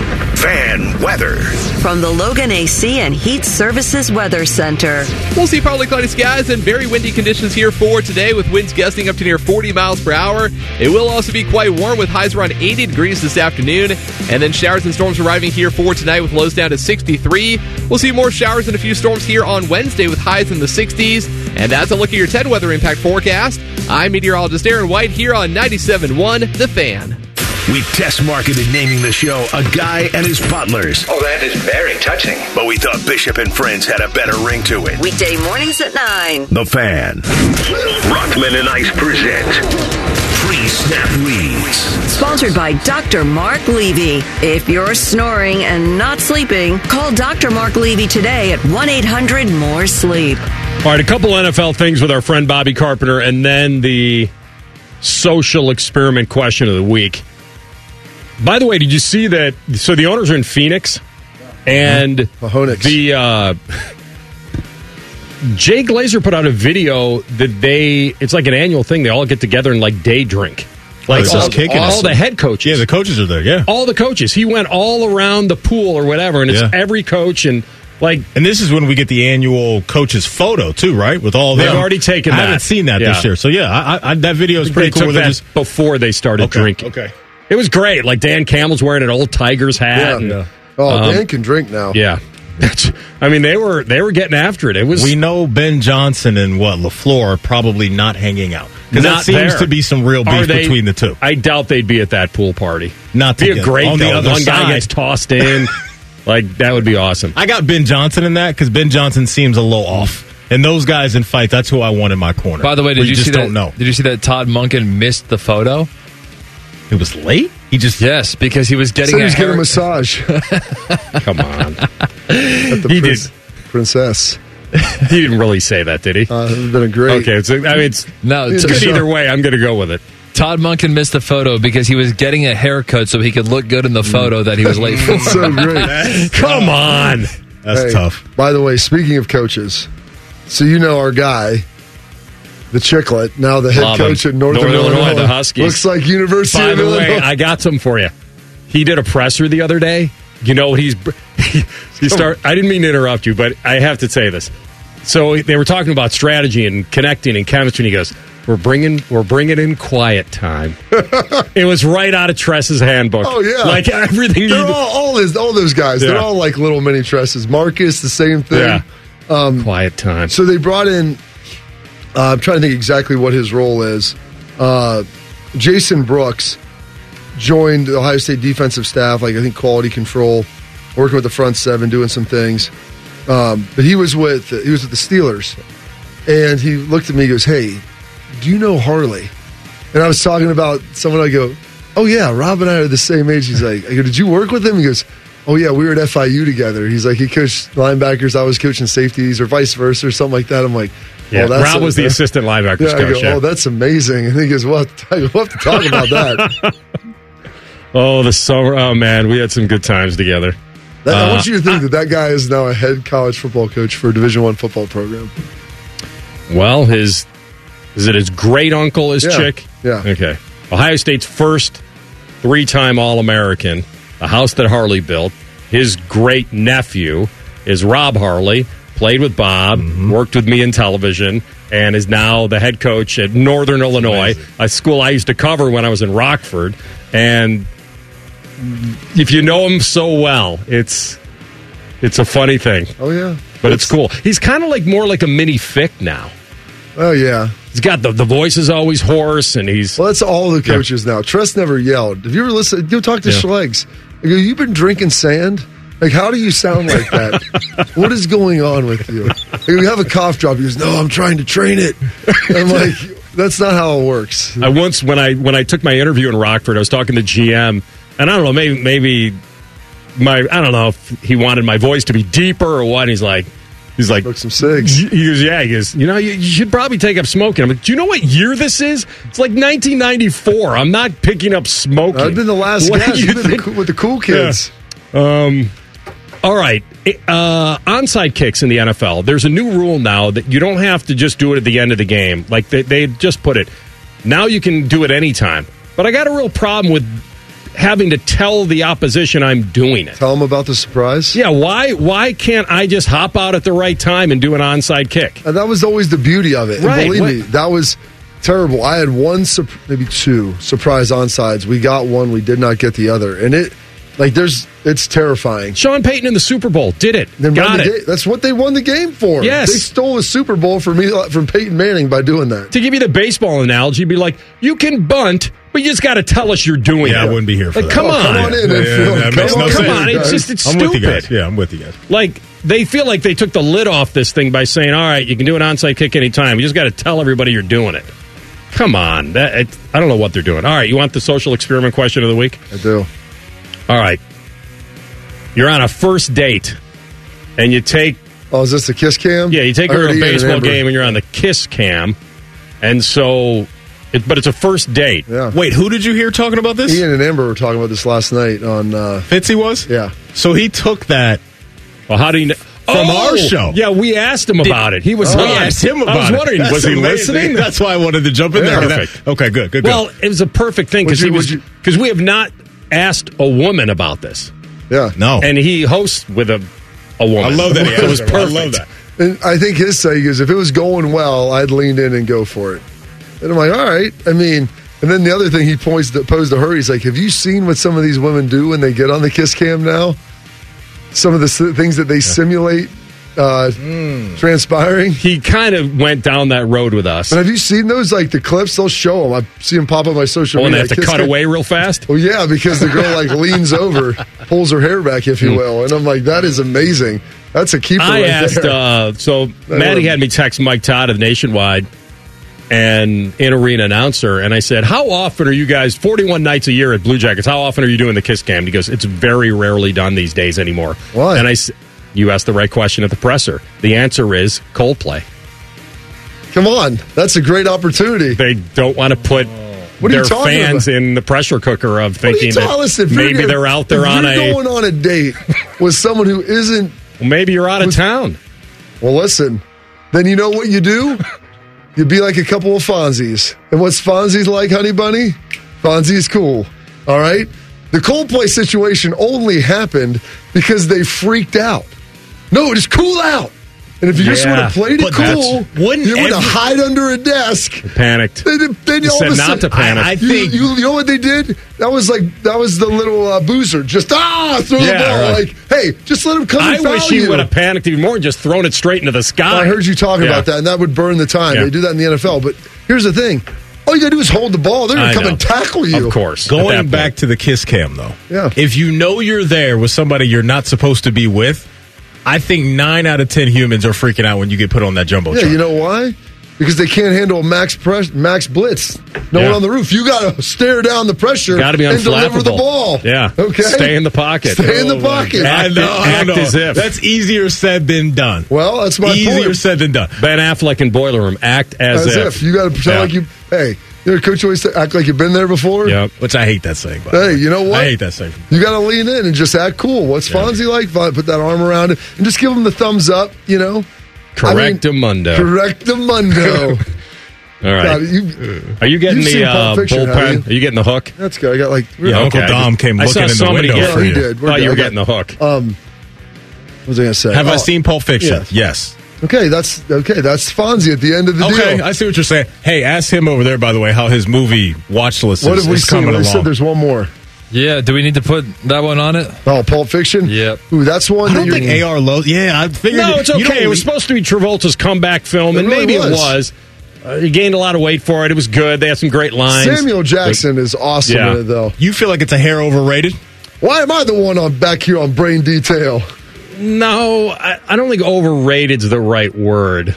Fan weather. From the Logan AC and Heat Services Weather Center. We'll see partly cloudy skies and very windy conditions here for today, with winds gusting up to near 40 miles per hour. It will also be quite warm with highs around 80 degrees this afternoon. And then showers and storms arriving here for tonight with lows down to 63. We'll see more showers and a few storms here on Wednesday with highs in the 60s. And that's a look at your 10 weather impact forecast. I'm meteorologist Aaron White here on 97.1 The Fan. We test marketed naming the show A Guy and His Butlers. Oh, that is very touching. But we thought Bishop and Friends had a better ring to it. Weekday mornings at 9. The Fan. Rothman and Ice present Pre-Snap Reads. Sponsored by Dr. Mark Levy. If you're snoring and not sleeping, call Dr. Mark Levy today at 1-800-MORE-SLEEP. All right, a couple NFL things with our friend Bobby Carpenter, and then the social experiment question of the week. By the way, did you see that? So the owners are in Phoenix, and Jay Glazer put out a video that it's like an annual thing. They all get together and like day drink. Like all the head coaches. Yeah, the coaches are there, yeah. All the coaches. He went all around the pool or whatever, and it's every coach and and this is when we get the annual coaches photo too, right? With all they've already taken that. I haven't seen that this year. So yeah, that video is pretty cool. They took that before they started drinking. Okay. It was great. Like Dan Campbell's wearing an old Tigers hat. Yeah. Dan can drink now. Yeah. I mean, they were getting after it. We know Ben Johnson and LaFleur are probably not hanging out. Because that seems to be some real beef between the two. I doubt they'd be at that pool party. Not be together. a great on the other One side. guy gets tossed in. That would be awesome. I got Ben Johnson in that because Ben Johnson seems a little off. And those guys in fight, that's who I want in my corner. By the way, did you see that? Don't know. Did you see that Todd Monken missed the photo? It was late? Yes, because he was getting a massage. Come on. He did. Princess. He didn't really say that, did he? It's been a great. Okay, it's good either way. I'm going to go with it. Todd Monken missed the photo because he was getting a haircut so he could look good in the photo that he was late for. That's so great. Come on. That's tough. By the way, speaking of coaches, so you know our guy, the Chicklet, now the head coach at Northern Illinois, the Huskies. Looks like University of Illinois. By the way, I got some for you. He did a presser the other day. You know what I didn't mean to interrupt you, but I have to say this. So they were talking about strategy and connecting and chemistry, and he goes, We're bringing in quiet time. It was right out of Tress's handbook. Oh yeah, like everything. They're all those guys. Yeah. They're all like little mini Tresses. Marcus, the same thing. Yeah. Quiet time. So they brought in. I'm trying to think exactly what his role is. Jason Brooks joined the Ohio State defensive staff, like I think quality control, working with the front seven, doing some things. But he was with the Steelers, and he looked at me. and goes, "Hey, do you know Harley?" And I was talking about someone. I go, "Oh yeah, Rob and I are the same age." He's like, "I go, did you work with him?" He goes, "Oh yeah, we were at FIU together." He's like, he coached linebackers. I was coaching safeties, or vice versa, or something like that. I'm like, yeah, Rob was the assistant linebackers coach. I go, "Oh, that's amazing." And he goes, "Well, we'll have to talk about that." Oh, the summer. Oh man, we had some good times together. I want you to think that guy is now a head college football coach for a Division I football program. Well, is it his great uncle is Chick? Yeah. Okay. Ohio State's first 3-time All-American, the house that Harley built. His great nephew is Rob Harley, played with Bob, worked with me in television, and is now the head coach at Northern Illinois, a school I used to cover when I was in Rockford. And if you know him so well, it's a funny thing. Oh, yeah. But it's cool. He's kind of more like a mini Fick now. Oh, yeah. He's got the voice is always hoarse, and he's... Well, that's all the coaches now. Tress never yelled. Have you ever listened? Go talk to Schleggs. I go, "You've been drinking sand? Like, how do you sound like that? What is going on with you?" I go, "You have a cough drop." He goes, "No, I'm trying to train it." I'm like, that's not how it works. I once, when I took my interview in Rockford, I was talking to GM, and I don't know, maybe I don't know if he wanted my voice to be deeper or what. He's like, "Smoke some cigs." He goes, "Yeah." He goes, you should probably take up smoking." I'm like, "Do you know what year this is? It's like 1994. I'm not picking up smoking." I've been the last guy with the cool kids. Yeah. All right. Onside kicks in the NFL. There's a new rule now that you don't have to just do it at the end of the game. Like they just put it. Now you can do it anytime. But I got a real problem with having to tell the opposition I'm doing it. Tell them about the surprise? Yeah, why can't I just hop out at the right time and do an onside kick? And that was always the beauty of it. Right. And believe me, that was terrible. I had maybe two surprise onsides. We got one, we did not get the other. And it's terrifying. Sean Payton in the Super Bowl did it. Got it. That's what they won the game for. Yes. They stole the Super Bowl from Peyton Manning by doing that. To give you the baseball analogy, be like, you can bunt, but you just got to tell us you're doing it. Yeah, I wouldn't be here for that. Come on. Come on in. Come on. It's stupid. I'm with you guys. Yeah, I'm with you guys. Like, they feel like they took the lid off this thing by saying, all right, you can do an onside kick anytime. You just got to tell everybody you're doing it. Come on. I don't know what they're doing. All right, you want the social experiment question of the week? I do. All right. You're on a first date, and you take... Oh, is this the kiss cam? Yeah, you take her to a baseball game, and you're on the kiss cam. And so... but it's a first date. Yeah. Wait, who did you hear talking about this? Ian and Amber were talking about this last night on... Fitzy was? Yeah. So he took that... Well, how do you know? From our show. Yeah, we asked him about it. He was We asked him about it. I was wondering, was he listening? That's why I wanted to jump in there. Perfect. Okay, good. Well, it was a perfect thing because we have not asked a woman about this. Yeah. No. And he hosts with a woman. I love that. It was perfect. I love that. And I think his say is if it was going well, I'd lean in and go for it. And I'm like, all right. I mean, and then the other thing he posed to her, he's like, have you seen what some of these women do when they get on the kiss cam now? Some of the things that they simulate transpiring. He kind of went down that road with us. But have you seen those, like the clips? They'll show them. I see them pop up on my social media. And they have to cut away real fast? Well, yeah, because the girl leans over, pulls her hair back, if you will. And I'm like, that is amazing. That's a keeper I right asked, there. so Maddie had me text Mike Todd of Nationwide and in-arena announcer, and I said, how often are you guys, 41 nights a year at Blue Jackets, how often are you doing the kiss cam? He goes, it's very rarely done these days anymore. Why? And I said, you asked the right question at the presser. The answer is Coldplay. Come on. That's a great opportunity. They don't want to put their fans in the pressure cooker of thinking that maybe they're out there on you're going on a date with someone who isn't... Well, maybe you're out of town. Well, listen. Then you know what you do? You be like a couple of Fonzies. And what's Fonzies like, honey bunny? Fonzie's cool. All right? The Coldplay situation only happened because they freaked out. No, just cool out. And if you just would have played it cool, you would have hide under a desk. Panicked. Then you said not to panic. I think you know what they did? That was the little boozer. Just throw the ball. Right. Like, hey, just let him come and foul you. I wish he would have panicked even more and just thrown it straight into the sky. I heard you talking about that, and that would burn the time. They do that in the NFL. But here's the thing. All you got to do is hold the ball. They're going to come and tackle you. Of course. Going back to the kiss cam, though. Yeah. If you know you're there with somebody you're not supposed to be with, I think 9 out of 10 humans are freaking out when you get put on that jumbotron. Yeah, you know why? Because they can't handle max blitz. No one on the roof. You got to stare down the pressure and deliver the ball. Yeah. Okay. Stay in the pocket. Stay in the pocket. Act as if. That's easier said than done. Well, that's my point. Easier said than done. Ben Affleck in Boiler Room. Act as if. You got to pretend like you. Hey. You know, coach always say, act like you've been there before. Yep. Which I hate that saying. Hey, you know what? I hate that saying. You got to lean in and just act cool. What's Fonzie like? Put that arm around it and just give him the thumbs up. You know, Correctamundo. Correctamundo. All right. God, are you getting the bullpen? Are you getting the hook? That's good. I got Uncle Dom came looking in the window for you. He did. Thought you were getting the hook. What was I going to say? Have I seen Pulp Fiction? Yes. Okay, that's Fonzie at the end of the deal. Okay, I see what you're saying. Hey, ask him over there, by the way, how his movie watch list what is, have we is seen? coming along. Said there's one more. Yeah, do we need to put that one on it? Oh, Pulp Fiction? Yep. Ooh, that's one I don't think A.R. Lowe. Yeah, I figured. No, it's okay. It was supposed to be Travolta's comeback film, and maybe it was. He gained a lot of weight for it. It was good. They had some great lines. Samuel Jackson is awesome in it, though. You feel like it's a hair overrated? Why am I the one back here on Brain Detail? No, I don't think overrated's the right word.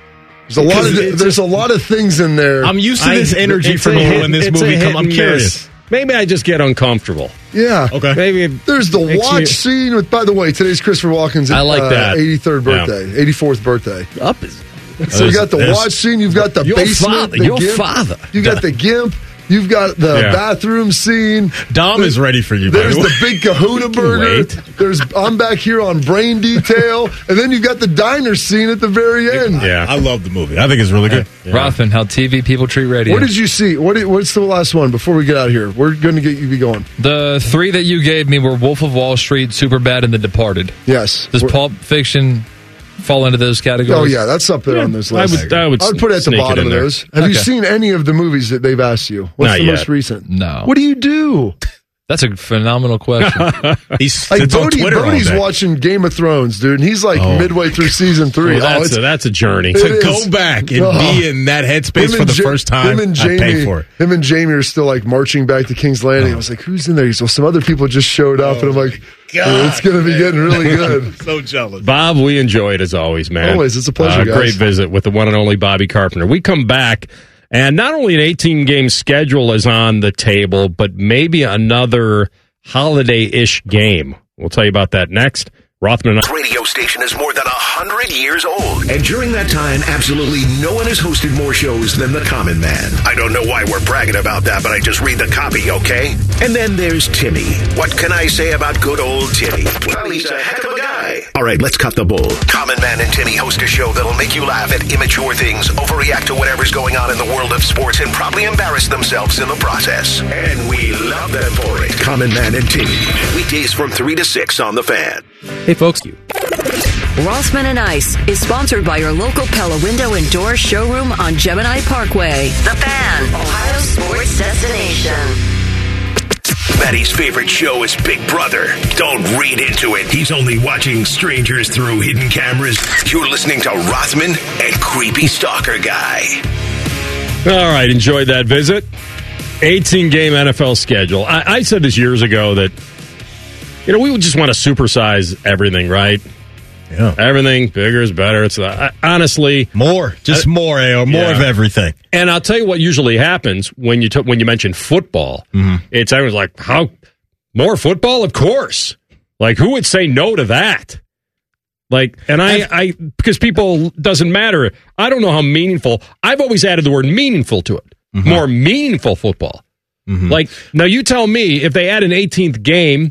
There's a lot of things in there. I'm used to this energy from you when this movie comes. I'm curious. Maybe I just get uncomfortable. Yeah. Okay. Maybe there's the watch scene with. By the way, today's Christopher Walken's. I like that 83rd birthday, 84th birthday. So you got the watch scene. You've got the basement. Your father. You got the gimp. You've got the bathroom scene. Dom is ready for you. There's the big Kahuna burger. I'm back here on Brain Detail, and then you've got the diner scene at the very end. Yeah, I love the movie. I think it's really good. Yeah. Rothman, how TV people treat radio. What did you see? What's the last one before we get out of here? We're going to get you going. The 3 that you gave me were Wolf of Wall Street, Superbad, and The Departed. Yes. Does Pulp Fiction fall into those categories? Oh, yeah, that's up there on this list. I would put it at the bottom of those. Have you seen any of the movies that they've asked you? What's the most recent? No. What do you do? That's a phenomenal question. He's like Bodie's watching Game of Thrones, dude, and he's like midway through season 3. Well, that's a journey. To go back and be in that headspace for the first time, I pay for it. Him and Jamie are still like marching back to King's Landing. I was like, who's in there? He's, well, some other people just showed up, and I'm like, it's going to be getting really good. So jealous. Bob, we enjoy it as always, man. Always. It's a pleasure, guys. Great visit with the one and only Bobby Carpenter. We come back, and not only an 18-game schedule is on the table, but maybe another holiday-ish game. We'll tell you about that next. Rothman. Radio station is more than 100 years old. And during that time, absolutely no one has hosted more shows than The Common Man. I don't know why we're bragging about that, but I just read the copy, okay? And then there's Timmy. What can I say about good old Timmy? Well, he's a heck of a guy. All right, let's cut the bull. Common Man and Timmy host a show that'll make you laugh at immature things, overreact to whatever's going on in the world of sports, and probably embarrass themselves in the process. And we love them for it. Common Man and Timmy. Weekdays from 3 to 6 on The Fan. Hey, folks. Rothman and Ice is sponsored by your local Pella Window and Door showroom on Gemini Parkway. The Fan, Ohio sports destination. Maddie's favorite show is Big Brother. Don't read into it. He's only watching strangers through hidden cameras. You're listening to Rothman and Creepy Stalker Guy. All right, enjoyed that visit. 18-game NFL schedule. I said this years ago that, we would just want to supersize everything, right? Yeah. Everything bigger is better. It's honestly more of everything. And I'll tell you what usually happens when you mention football. Mm-hmm. It's everyone's like, how more football? Of course. Like, who would say no to that? Like, and I because people doesn't matter. I don't know how meaningful. I've always added the word meaningful to it. Mm-hmm. More meaningful football. Mm-hmm. Like, now you tell me if they add an 18th game.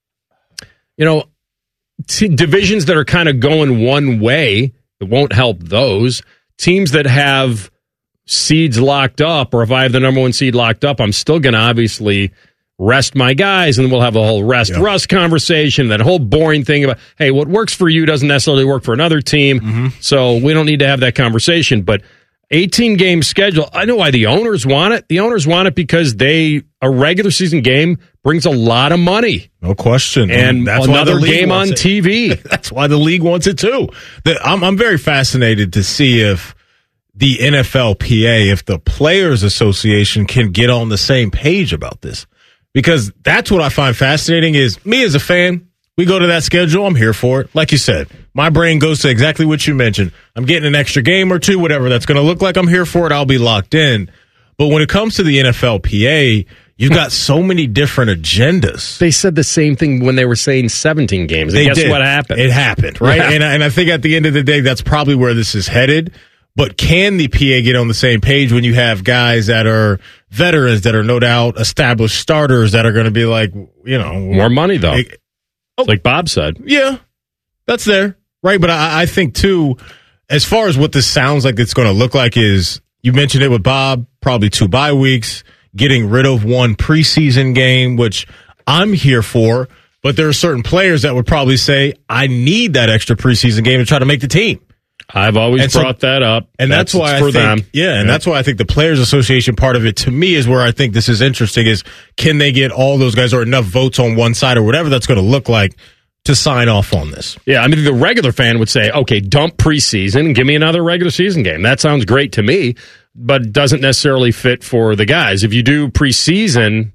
Divisions that are kind of going one way, it won't help those. Teams that have seeds locked up, or if I have the number 1 seed locked up, I'm still going to obviously rest my guys, and we'll have a whole rest Russ conversation, that whole boring thing about, hey, what works for you doesn't necessarily work for another team, so we don't need to have that conversation. But 18-game schedule, I know why the owners want it. The owners want it because a regular season game brings a lot of money. No question. And that's another game on TV. That's why the league wants it too. I'm very fascinated to see if the NFLPA, if the Players Association can get on the same page about this. Because that's what I find fascinating is, me as a fan, we go to that schedule, I'm here for it. Like you said, my brain goes to exactly what you mentioned. I'm getting an extra game or two, whatever that's going to look like, I'm here for it, I'll be locked in. But when it comes to the NFLPA, you've got so many different agendas. They said the same thing when they were saying 17 games. And guess what happened? It happened, right? Yeah. And I think at the end of the day, that's probably where this is headed. But can the PA get on the same page when you have guys that are veterans, that are no doubt established starters, that are going to be like, more money, though. Like Bob said. Yeah, that's there, right? But I think, too, as far as what this sounds like it's going to look like is, you mentioned it with Bob, probably 2 bye weeks, getting rid of 1 preseason game, which I'm here for. But there are certain players that would probably say, I need that extra preseason game to try to make the team. I've always brought that up. And that's why I think, them. And that's why I think the Players Association part of it, to me, is where I think this is interesting, is can they get all those guys or enough votes on one side or whatever that's going to look like to sign off on this? Yeah, I mean, the regular fan would say, okay, dump preseason and give me another regular season game. That sounds great to me, but doesn't necessarily fit for the guys. If you do preseason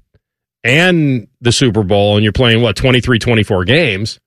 and the Super Bowl and you're playing, 23, 24 games,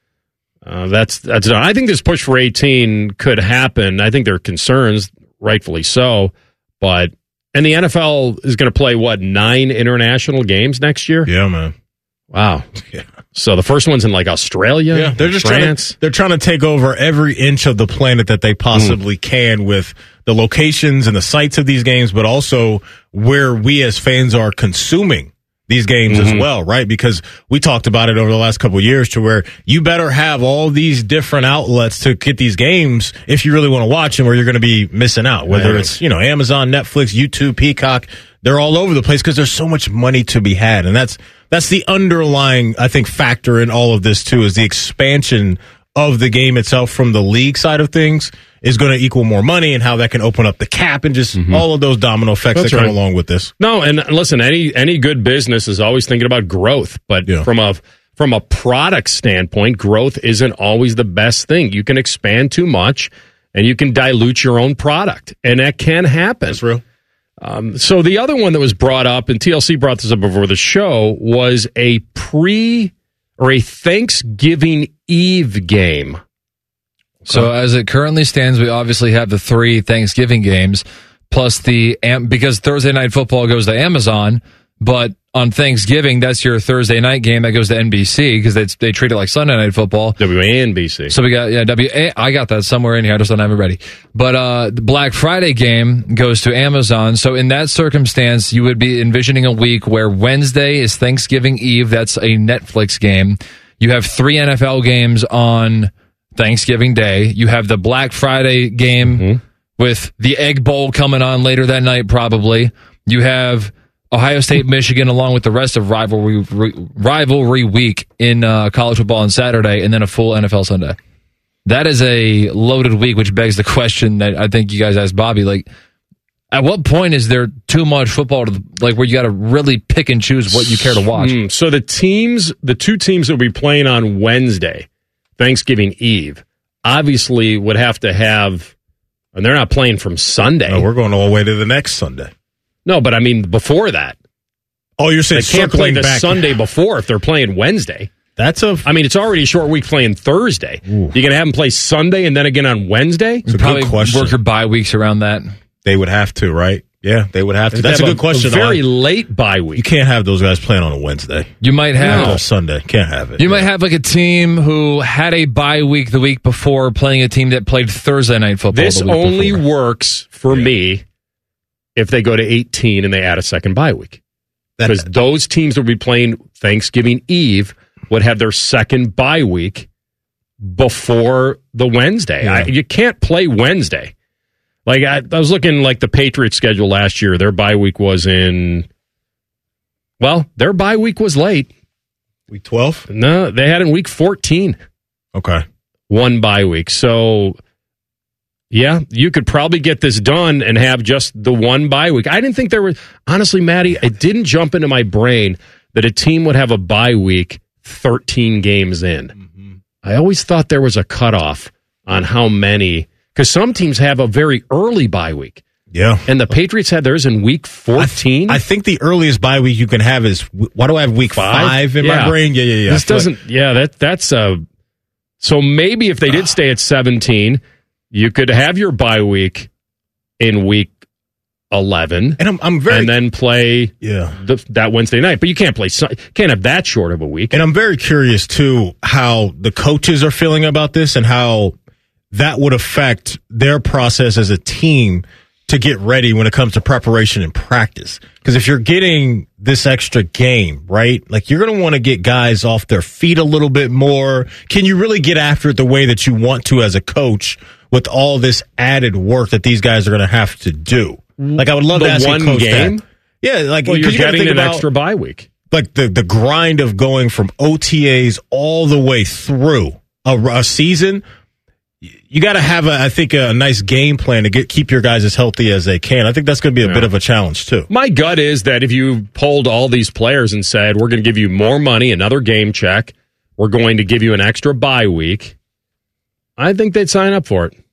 that's done. I think this push for 18 could happen. I think there are concerns, rightfully so, and the NFL is going to play 9 international games next year? Yeah, man. Wow. Yeah. So the first one's in Australia. Yeah, they're just France. trying to take over every inch of the planet that they possibly can with the locations and the sites of these games, but also where we as fans are consuming these games as well, right? Because we talked about it over the last couple of years to where you better have all these different outlets to get these games if you really want to watch them, or you're going to be missing out. Whether it's, Amazon, Netflix, YouTube, Peacock, they're all over the place because there's so much money to be had. And that's the underlying, I think, factor in all of this too, is the expansion of the game itself from the league side of things is going to equal more money, and how that can open up the cap and just all of those domino effects that come along with this. No, and listen, any good business is always thinking about growth, but from a product standpoint, growth isn't always the best thing. You can expand too much, and you can dilute your own product, and that can happen. That's real. So the other one that was brought up, and TLC brought this up before the show, was a Thanksgiving Eve game. So as it currently stands, we obviously have the 3 Thanksgiving games, plus because Thursday Night Football goes to Amazon, but on Thanksgiving, that's your Thursday night game that goes to NBC because they treat it like Sunday Night Football. WANBC. So we got, I got that somewhere in here. I just don't have it ready. But the Black Friday game goes to Amazon. So in that circumstance, you would be envisioning a week where Wednesday is Thanksgiving Eve. That's a Netflix game. You have 3 NFL games on Thanksgiving Day. You have the Black Friday game with the Egg Bowl coming on later that night, probably. You have Ohio State, Michigan, along with the rest of rivalry week in college football on Saturday, and then a full NFL Sunday. That is a loaded week, which begs the question that I think you guys asked Bobby, at what point is there too much football where you got to really pick and choose what you care to watch? So the 2 teams that will be playing on Wednesday, Thanksgiving Eve, obviously would have to have, and they're not playing from Sunday. No, we're going all the way to the next Sunday. No, but I mean before that. Oh, you're saying they can't play the Sunday before if they're playing Wednesday. It's already a short week playing Thursday. Ooh. You're going to have them play Sunday and then again on Wednesday? It's probably good question. Work your bye weeks around that. They would have to, right? Yeah, they would have to. That's a good question. A very late bye week. You can't have those guys playing on a Wednesday. You might have a Sunday. Can't have it. You might have a team who had a bye week the week before playing a team that played Thursday Night Football. This only works for me if they go to 18 and they add a second bye week. Because those teams that will be playing Thanksgiving Eve would have their second bye week before the Wednesday. Yeah. You can't play Wednesday. I was looking the Patriots schedule last year. Their bye week was in Well, their bye week was late. Week 12? No, they had it in week 14. Okay. One bye week. So, yeah, you could probably get this done and have just the one bye week. I didn't think there was, honestly, Maddie, it didn't jump into my brain that a team would have a bye week 13 games in. Mm-hmm. I always thought there was a cutoff on how many, because some teams have a very early bye week. Yeah. And the Patriots had theirs in week 14. I think the earliest bye week you can have is, why do I have week 5 in my brain? Yeah. This doesn't, that's so maybe if they did stay at 17, you could have your bye week in week 11, and I'm very, and then play that Wednesday night. But you can't have that short of a week. And I'm very curious too how the coaches are feeling about this and how that would affect their process as a team to get ready when it comes to preparation and practice. Because if you're getting this extra game, right, like you're going to want to get guys off their feet a little bit more. Can you really get after it the way that you want to as a coach with all this added work that these guys are going to have to do? Like, I would love to ask one a coach game. That. Yeah, like, well, you're getting an about, extra bye week. Like the grind of going from OTAs all the way through a season. You got to have, I think, a nice game plan to keep your guys as healthy as they can. I think that's going to be a bit of a challenge, too. My gut is that if you polled all these players and said, we're going to give you more money, another game check, we're going to give you an extra bye week, I think they'd sign up for it.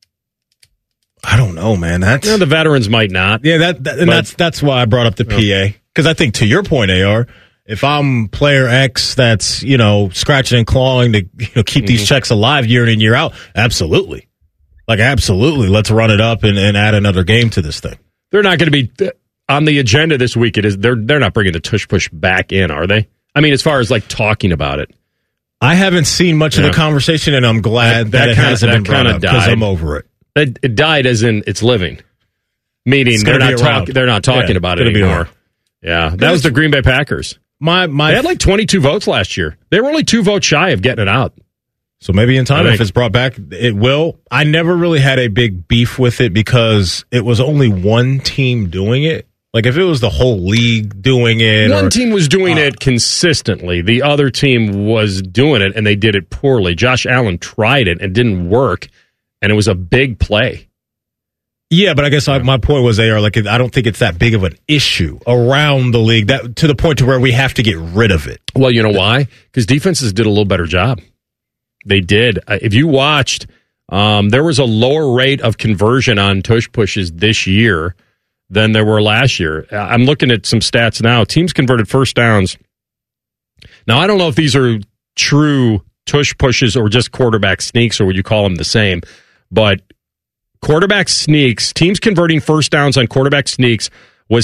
I don't know, man. The veterans might not. Yeah, that's why I brought up the PA. Because I think, to your point, AR, if I'm player X that's, scratching and clawing to keep these checks alive year in and year out, absolutely. Like, absolutely. Let's run it up and add another game to this thing. They're not going to be on the agenda this week. They're not bringing the tush push back in, are they? I mean, as far as like talking about it. I haven't seen much of the conversation, and I'm glad that it hasn't been brought up because I'm over it. It died as in it's living. Meaning they're not talking about it anymore. Yeah. That was the Green Bay Packers. They had like 22 votes last year. They were only 2 votes shy of getting it out. So maybe in time, if it's brought back, it will. I never really had a big beef with it because it was only one team doing it. Like, if it was the whole league doing it. One team was doing it consistently. The other team was doing it, and they did it poorly. Josh Allen tried it and didn't work, and it was a big play. Yeah, but I guess my point was, I don't think it's that big of an issue around the league that to the point to where we have to get rid of it. Well, you know why? Because defenses did a little better job. They did. If you watched, there was a lower rate of conversion on tush pushes this year than there were last year. I'm looking at some stats now. Teams converted first downs. Now, I don't know if these are true tush pushes or just quarterback sneaks, or would you call them the same, but quarterback sneaks, teams converting first downs on quarterback sneaks was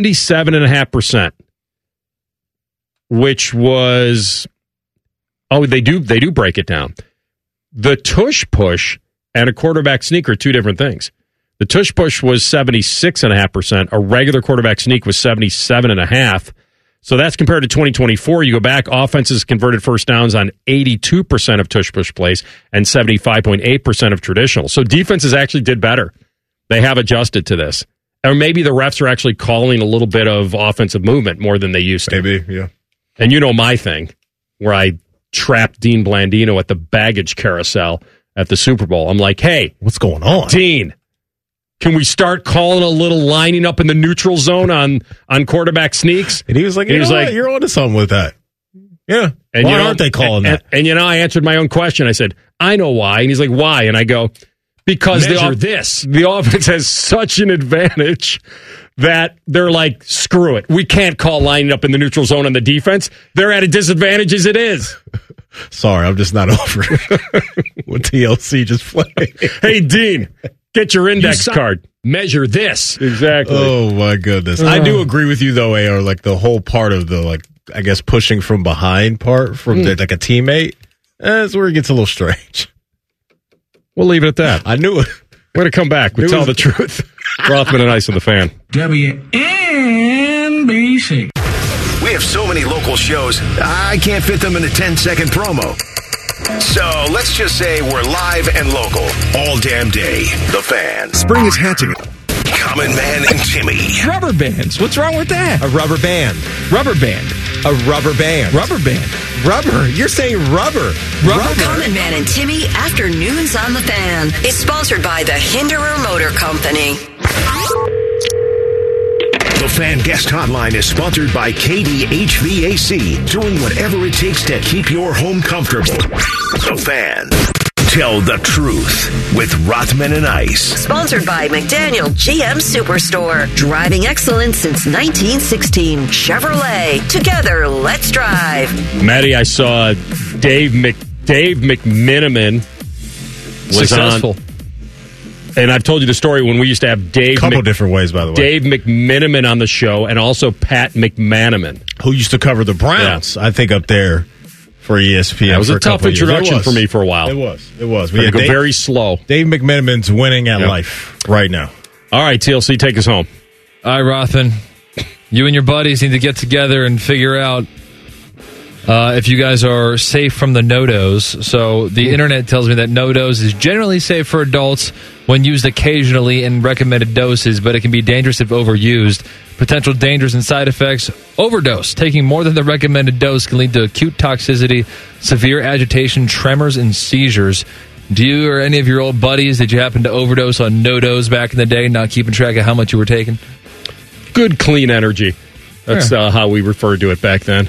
77.5%, which was, they do break it down. The tush push and a quarterback sneak are two different things. The tush push was 76.5%. A regular quarterback sneak was 77.5%. So that's compared to 2024. You go back, offenses converted first downs on 82% of tush push plays and 75.8% of traditional. So defenses actually did better. They have adjusted to this. Or maybe the refs are actually calling a little bit of offensive movement more than they used to. Maybe, yeah. And you know my thing, where I trapped Dean Blandino at the baggage carousel at the Super Bowl. I'm like, hey, what's going on? Dean, can we start calling a little lining up in the neutral zone on quarterback sneaks? And he was like, you're onto something with that. Yeah. And why aren't they calling that? And I answered my own question. I said, I know why. And he's like, why? And I go, because the offense has such an advantage that they're like, screw it. We can't call lining up in the neutral zone on the defense. They're at a disadvantage as it is. Sorry, I'm just not over it. What TLC just played. Hey, Dean. Get your index card. Measure this. Exactly. Oh, my goodness. I do agree with you, though, AR. Like, the whole part of the, I guess, pushing from behind part from, a teammate, that's where it gets a little strange. We'll leave it at that. I knew it. We're going to come back. Tell the truth. Rothman and Ice on the Fan. WNBC. We have so many local shows, I can't fit them in a 10-second promo. So let's just say we're live and local all damn day. The Fan. Spring is hatching. Common Man and Timmy. Rubber bands. What's wrong with that? A rubber band. Rubber band. A rubber band. Rubber band. Rubber. You're saying rubber. Rubber. Common Man and Timmy Afternoons on the Fan is sponsored by the Hinderer Motor Company. The Fan Guest Hotline is sponsored by KD HVAC, doing whatever it takes to keep your home comfortable. The Fan. Tell the truth with Rothman and Ice. Sponsored by McDaniel GM Superstore. Driving excellence since 1916. Chevrolet. Together, let's drive. Maddie, I saw Dave McMiniman was successful. And I've told you the story when we used to have Dave. A couple different ways, by the way. Dave McMiniman on the show, and also Pat McManaman, who used to cover the Browns. Yeah. I think up there for ESPN. That was a tough introduction for me for a while. It was. We go very slow. Dave McMiniman's winning at life right now. All right, TLC, take us home. All right, Rothman. You and your buddies need to get together and figure out if you guys are safe from the no-dose. So the internet tells me that no-dose is generally safe for adults when used occasionally in recommended doses, but it can be dangerous if overused. Potential dangers and side effects: overdose. Taking more than the recommended dose can lead to acute toxicity, severe agitation, tremors, and seizures. Do you or any of your old buddies, did you happen to overdose on no-dose back in the day, not keeping track of how much you were taking? Good, clean energy. That's how we referred to it back then.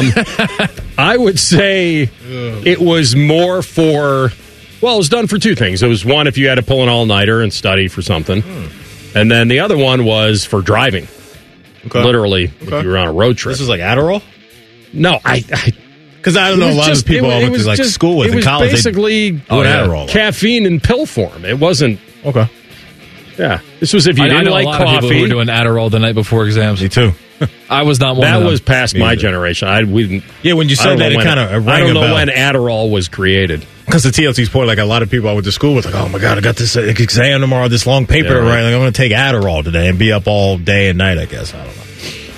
I would say it was more for, well, it was done for two things. It was one, if you had to pull an all-nighter and study for something. And then the other one was for driving. Okay. Literally, if you were on a road trip. This is like Adderall? No, because I don't know, a lot of people I went to like school with in college. It was basically Adderall. Caffeine in pill form. It wasn't. Okay. Yeah. This was if you didn't like coffee. A lot of people who were doing Adderall the night before exams. Me too. I was not one of them. That was past my generation. We didn't. When you said that, it kind of rang I don't a know bell. when Adderall was created. Because to TLC's point, like a lot of people I went to school with, like, oh my God, I got this exam tomorrow, this long paper to write. Like, I'm going to take Adderall today and be up all day and night, I guess. I don't know.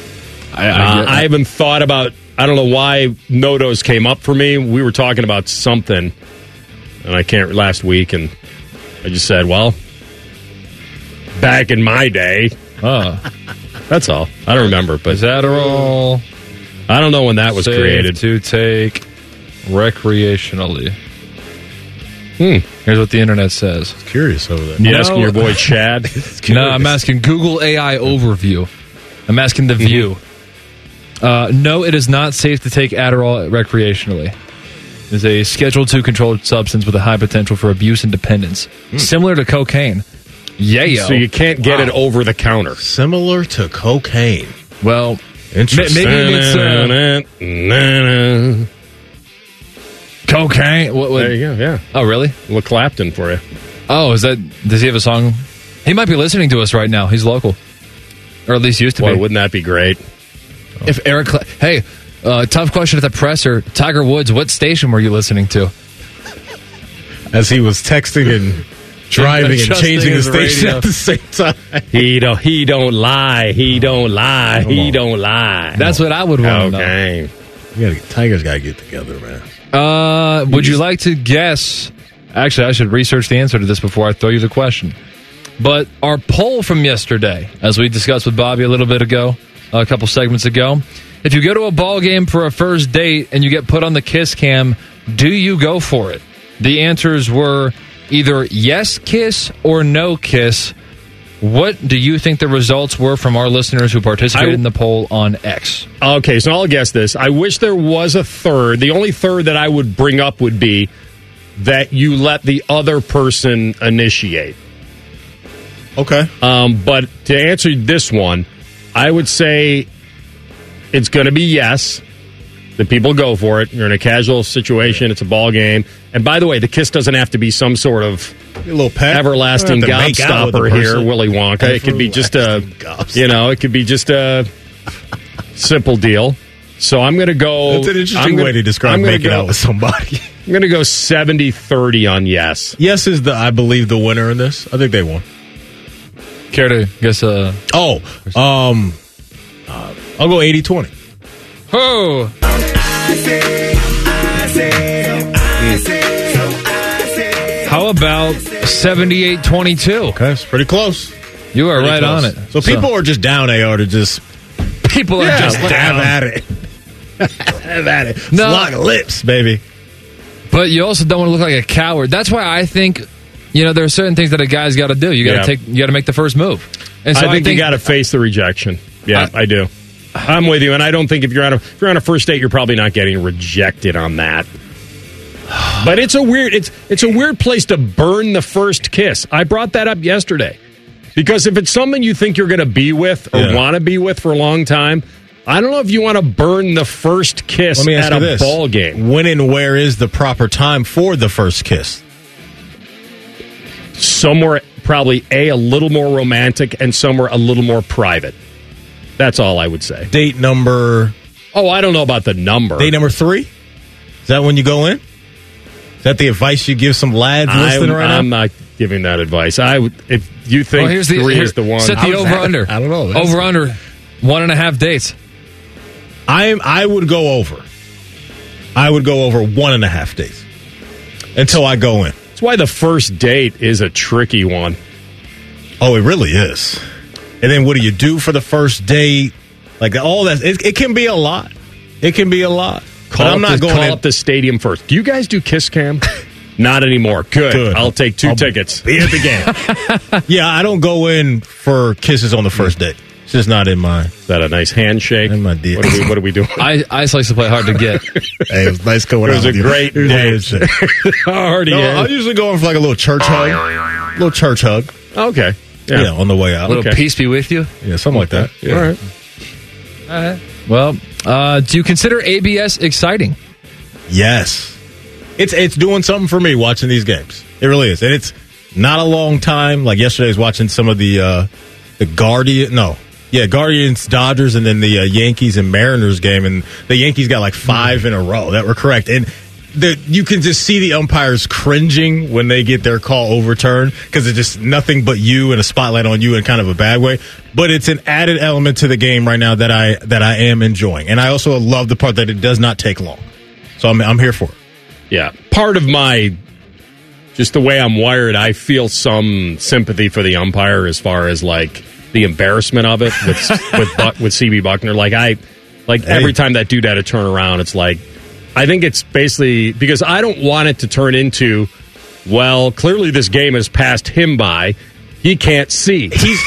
I haven't thought about, I don't know why no-dose came up for me. We were talking about something, and I can't, last week, and I just said, well, back in my day. That's all. I don't remember. But Adderall, I don't know when that was created. To take recreationally. Here's what the internet says. Curious over there. You asking your boy Chad? No, I'm asking Google AI overview. I'm asking The View. No, it is not safe to take Adderall recreationally. It is a Schedule II controlled substance with a high potential for abuse and dependence. Similar to cocaine. Yeah, so you can't get it over the counter. Similar to cocaine. Well, interesting. Maybe it's cocaine. There you go. Yeah. Oh, really? Look, Clapton for you. Oh, is that? Does he have a song? He might be listening to us right now. He's local, or at least used to be. Wouldn't that be great? If Eric, hey, tough question at the presser. Tiger Woods, what station were you listening to? As he was texting and driving and changing the station at the same time. He don't lie. He don't lie. He don't lie. That's what I would want to know. Tiger's got to get together, man. Would you like to guess? Actually, I should research the answer to this before I throw you the question. But our poll from yesterday, as we discussed with Bobby a little bit ago, a couple segments ago, if you go to a ball game for a first date and you get put on the kiss cam, do you go for it? The answers were either yes kiss or no kiss. What do you think the results were from our listeners who participated in the poll on X? Okay, so I'll guess this. I wish there was a third. The only third that I would bring up would be that you let the other person initiate. Okay. But to answer this one, I would say it's going to be yes. The people go for it. You're in a casual situation. It's a ball game. And by the way, the kiss doesn't have to be some sort of everlasting gobstopper here, Willy Wonka. It could be just it could be just a simple deal. So I'm going to go. That's an interesting way to describe making out with somebody. I'm going to go 70-30 on yes. Yes is I believe the winner in this. I think they won. Care to guess? I'll go 80-20. Oh. How about 78-22? Okay, it's pretty close. You are right on it. So people are just down, AR, to just... People are just have at it. Have at it. No. Lock lips, baby. But you also don't want to look like a coward. That's why I think, there are certain things that a guy's got to do. You got to make the first move. And so I think you got to face the rejection. Yeah, I do. I'm with you, and I don't think if you're on a first date, you're probably not getting rejected on that. But it's a weird place to burn the first kiss. I brought that up yesterday because if it's someone you think you're going to be with or want to be with for a long time, I don't know if you want to burn the first kiss at a ball game. When and where is the proper time for the first kiss? Somewhere probably a little more romantic and somewhere a little more private. That's all I would say. Date number... Oh, I don't know about the number. Date number 3? Is that when you go in? Is that the advice you give some lads listening right now? I'm not giving that advice. If you think 3 is the one... Set the over-under. I don't know. Over-under, 1.5 dates. I would go over. I would go over 1.5 days until I go in. That's why the first date is a tricky one. Oh, it really is. And then what do you do for the first date? Like all that. It can be a lot. It can be a lot. Call up the stadium first. Do you guys do Kiss Cam? Not anymore. Good. I'll take 2 tickets. Be at the game. Yeah, I don't go in for kisses on the first date. It's just not in my... Is that a nice handshake? In my deal. What are we doing? Ice likes to play hard to get. Hey, it was nice going out. It was a great day. I usually go in for like a little church hug. Okay. Yeah, on the way out. A little peace be with you? Yeah, something like that. Yeah. All right. Well, do you consider ABS exciting? Yes. It's doing something for me watching these games. It really is. And it's not a long time. Like yesterday I was watching some of the Guardians, Dodgers, and then the Yankees and Mariners game, and the Yankees got like 5 in a row that were correct. And you can just see the umpires cringing when they get their call overturned because it's just nothing but you and a spotlight on you in kind of a bad way. But it's an added element to the game right now that I am enjoying, and I also love the part that it does not take long. So I'm here for it. Yeah, part of just the way I'm wired, I feel some sympathy for the umpire as far as like the embarrassment of it with CB Buckner. Every time that dude had to turn around, it's like. I think it's basically because I don't want it to turn into, well, clearly this game has passed him by. He can't see. He's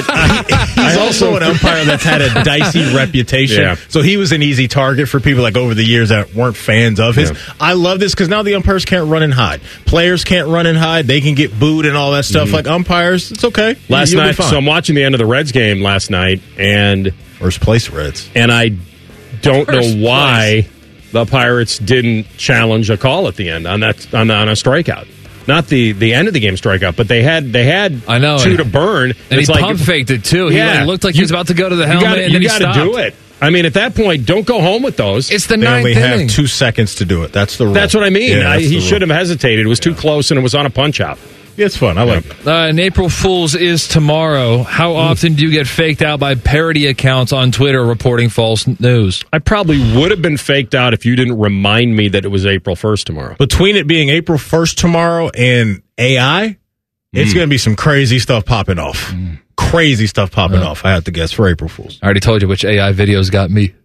also an umpire that's had a dicey reputation. Yeah. So he was an easy target for people like over the years that weren't fans of his. Yeah. I love this because now the umpires can't run and hide. Players can't run and hide. They can get booed and all that stuff. Like umpires, it's okay. Last night, so I'm watching the end of the Reds game last night, and first place Reds. And I don't know why the Pirates didn't challenge a call at the end on a strikeout. Not the end of the game strikeout, but they had 2 to burn. And he pump faked it too. Yeah, he looked like he was about to go to the helmet, and then he stopped. You got to do it. I mean, at that point, don't go home with those. It's the they ninth only inning. have 2 seconds to do it. That's the rule. That's what I mean. He should have hesitated. It was too close, and it was on a punch-out. Yeah, it's fun. I like it. And April Fool's is tomorrow. How often do you get faked out by parody accounts on Twitter reporting false news? I probably would have been faked out if you didn't remind me that it was April 1st tomorrow. Between it being April 1st tomorrow and AI, it's going to be some crazy stuff popping off. Crazy stuff popping off, I have to guess, for April Fool's. I already told you which AI videos got me.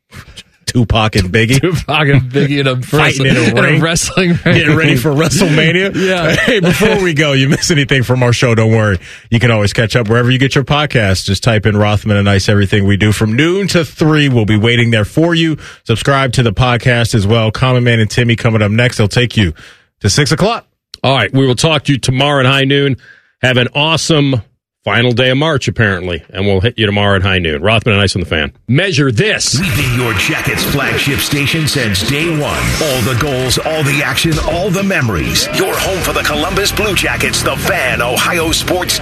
Tupac and Biggie. In a fighting in a wrestling ring. Getting ready for WrestleMania. Yeah. Hey, before we go, you miss anything from our show, don't worry. You can always catch up wherever you get your podcast. Just type in Rothman and Ice. Everything we do from noon to 3. We'll be waiting there for you. Subscribe to the podcast as well. Common Man and Timmy coming up next. They'll take you to 6 o'clock. All right. We will talk to you tomorrow at high noon. Have an awesome final day of March, apparently, and we'll hit you tomorrow at high noon. Rothman and Ice on the Fan. Measure this. We've been your Jackets flagship station since day one. All the goals, all the action, all the memories. Your home for the Columbus Blue Jackets, the Fan, Ohio sports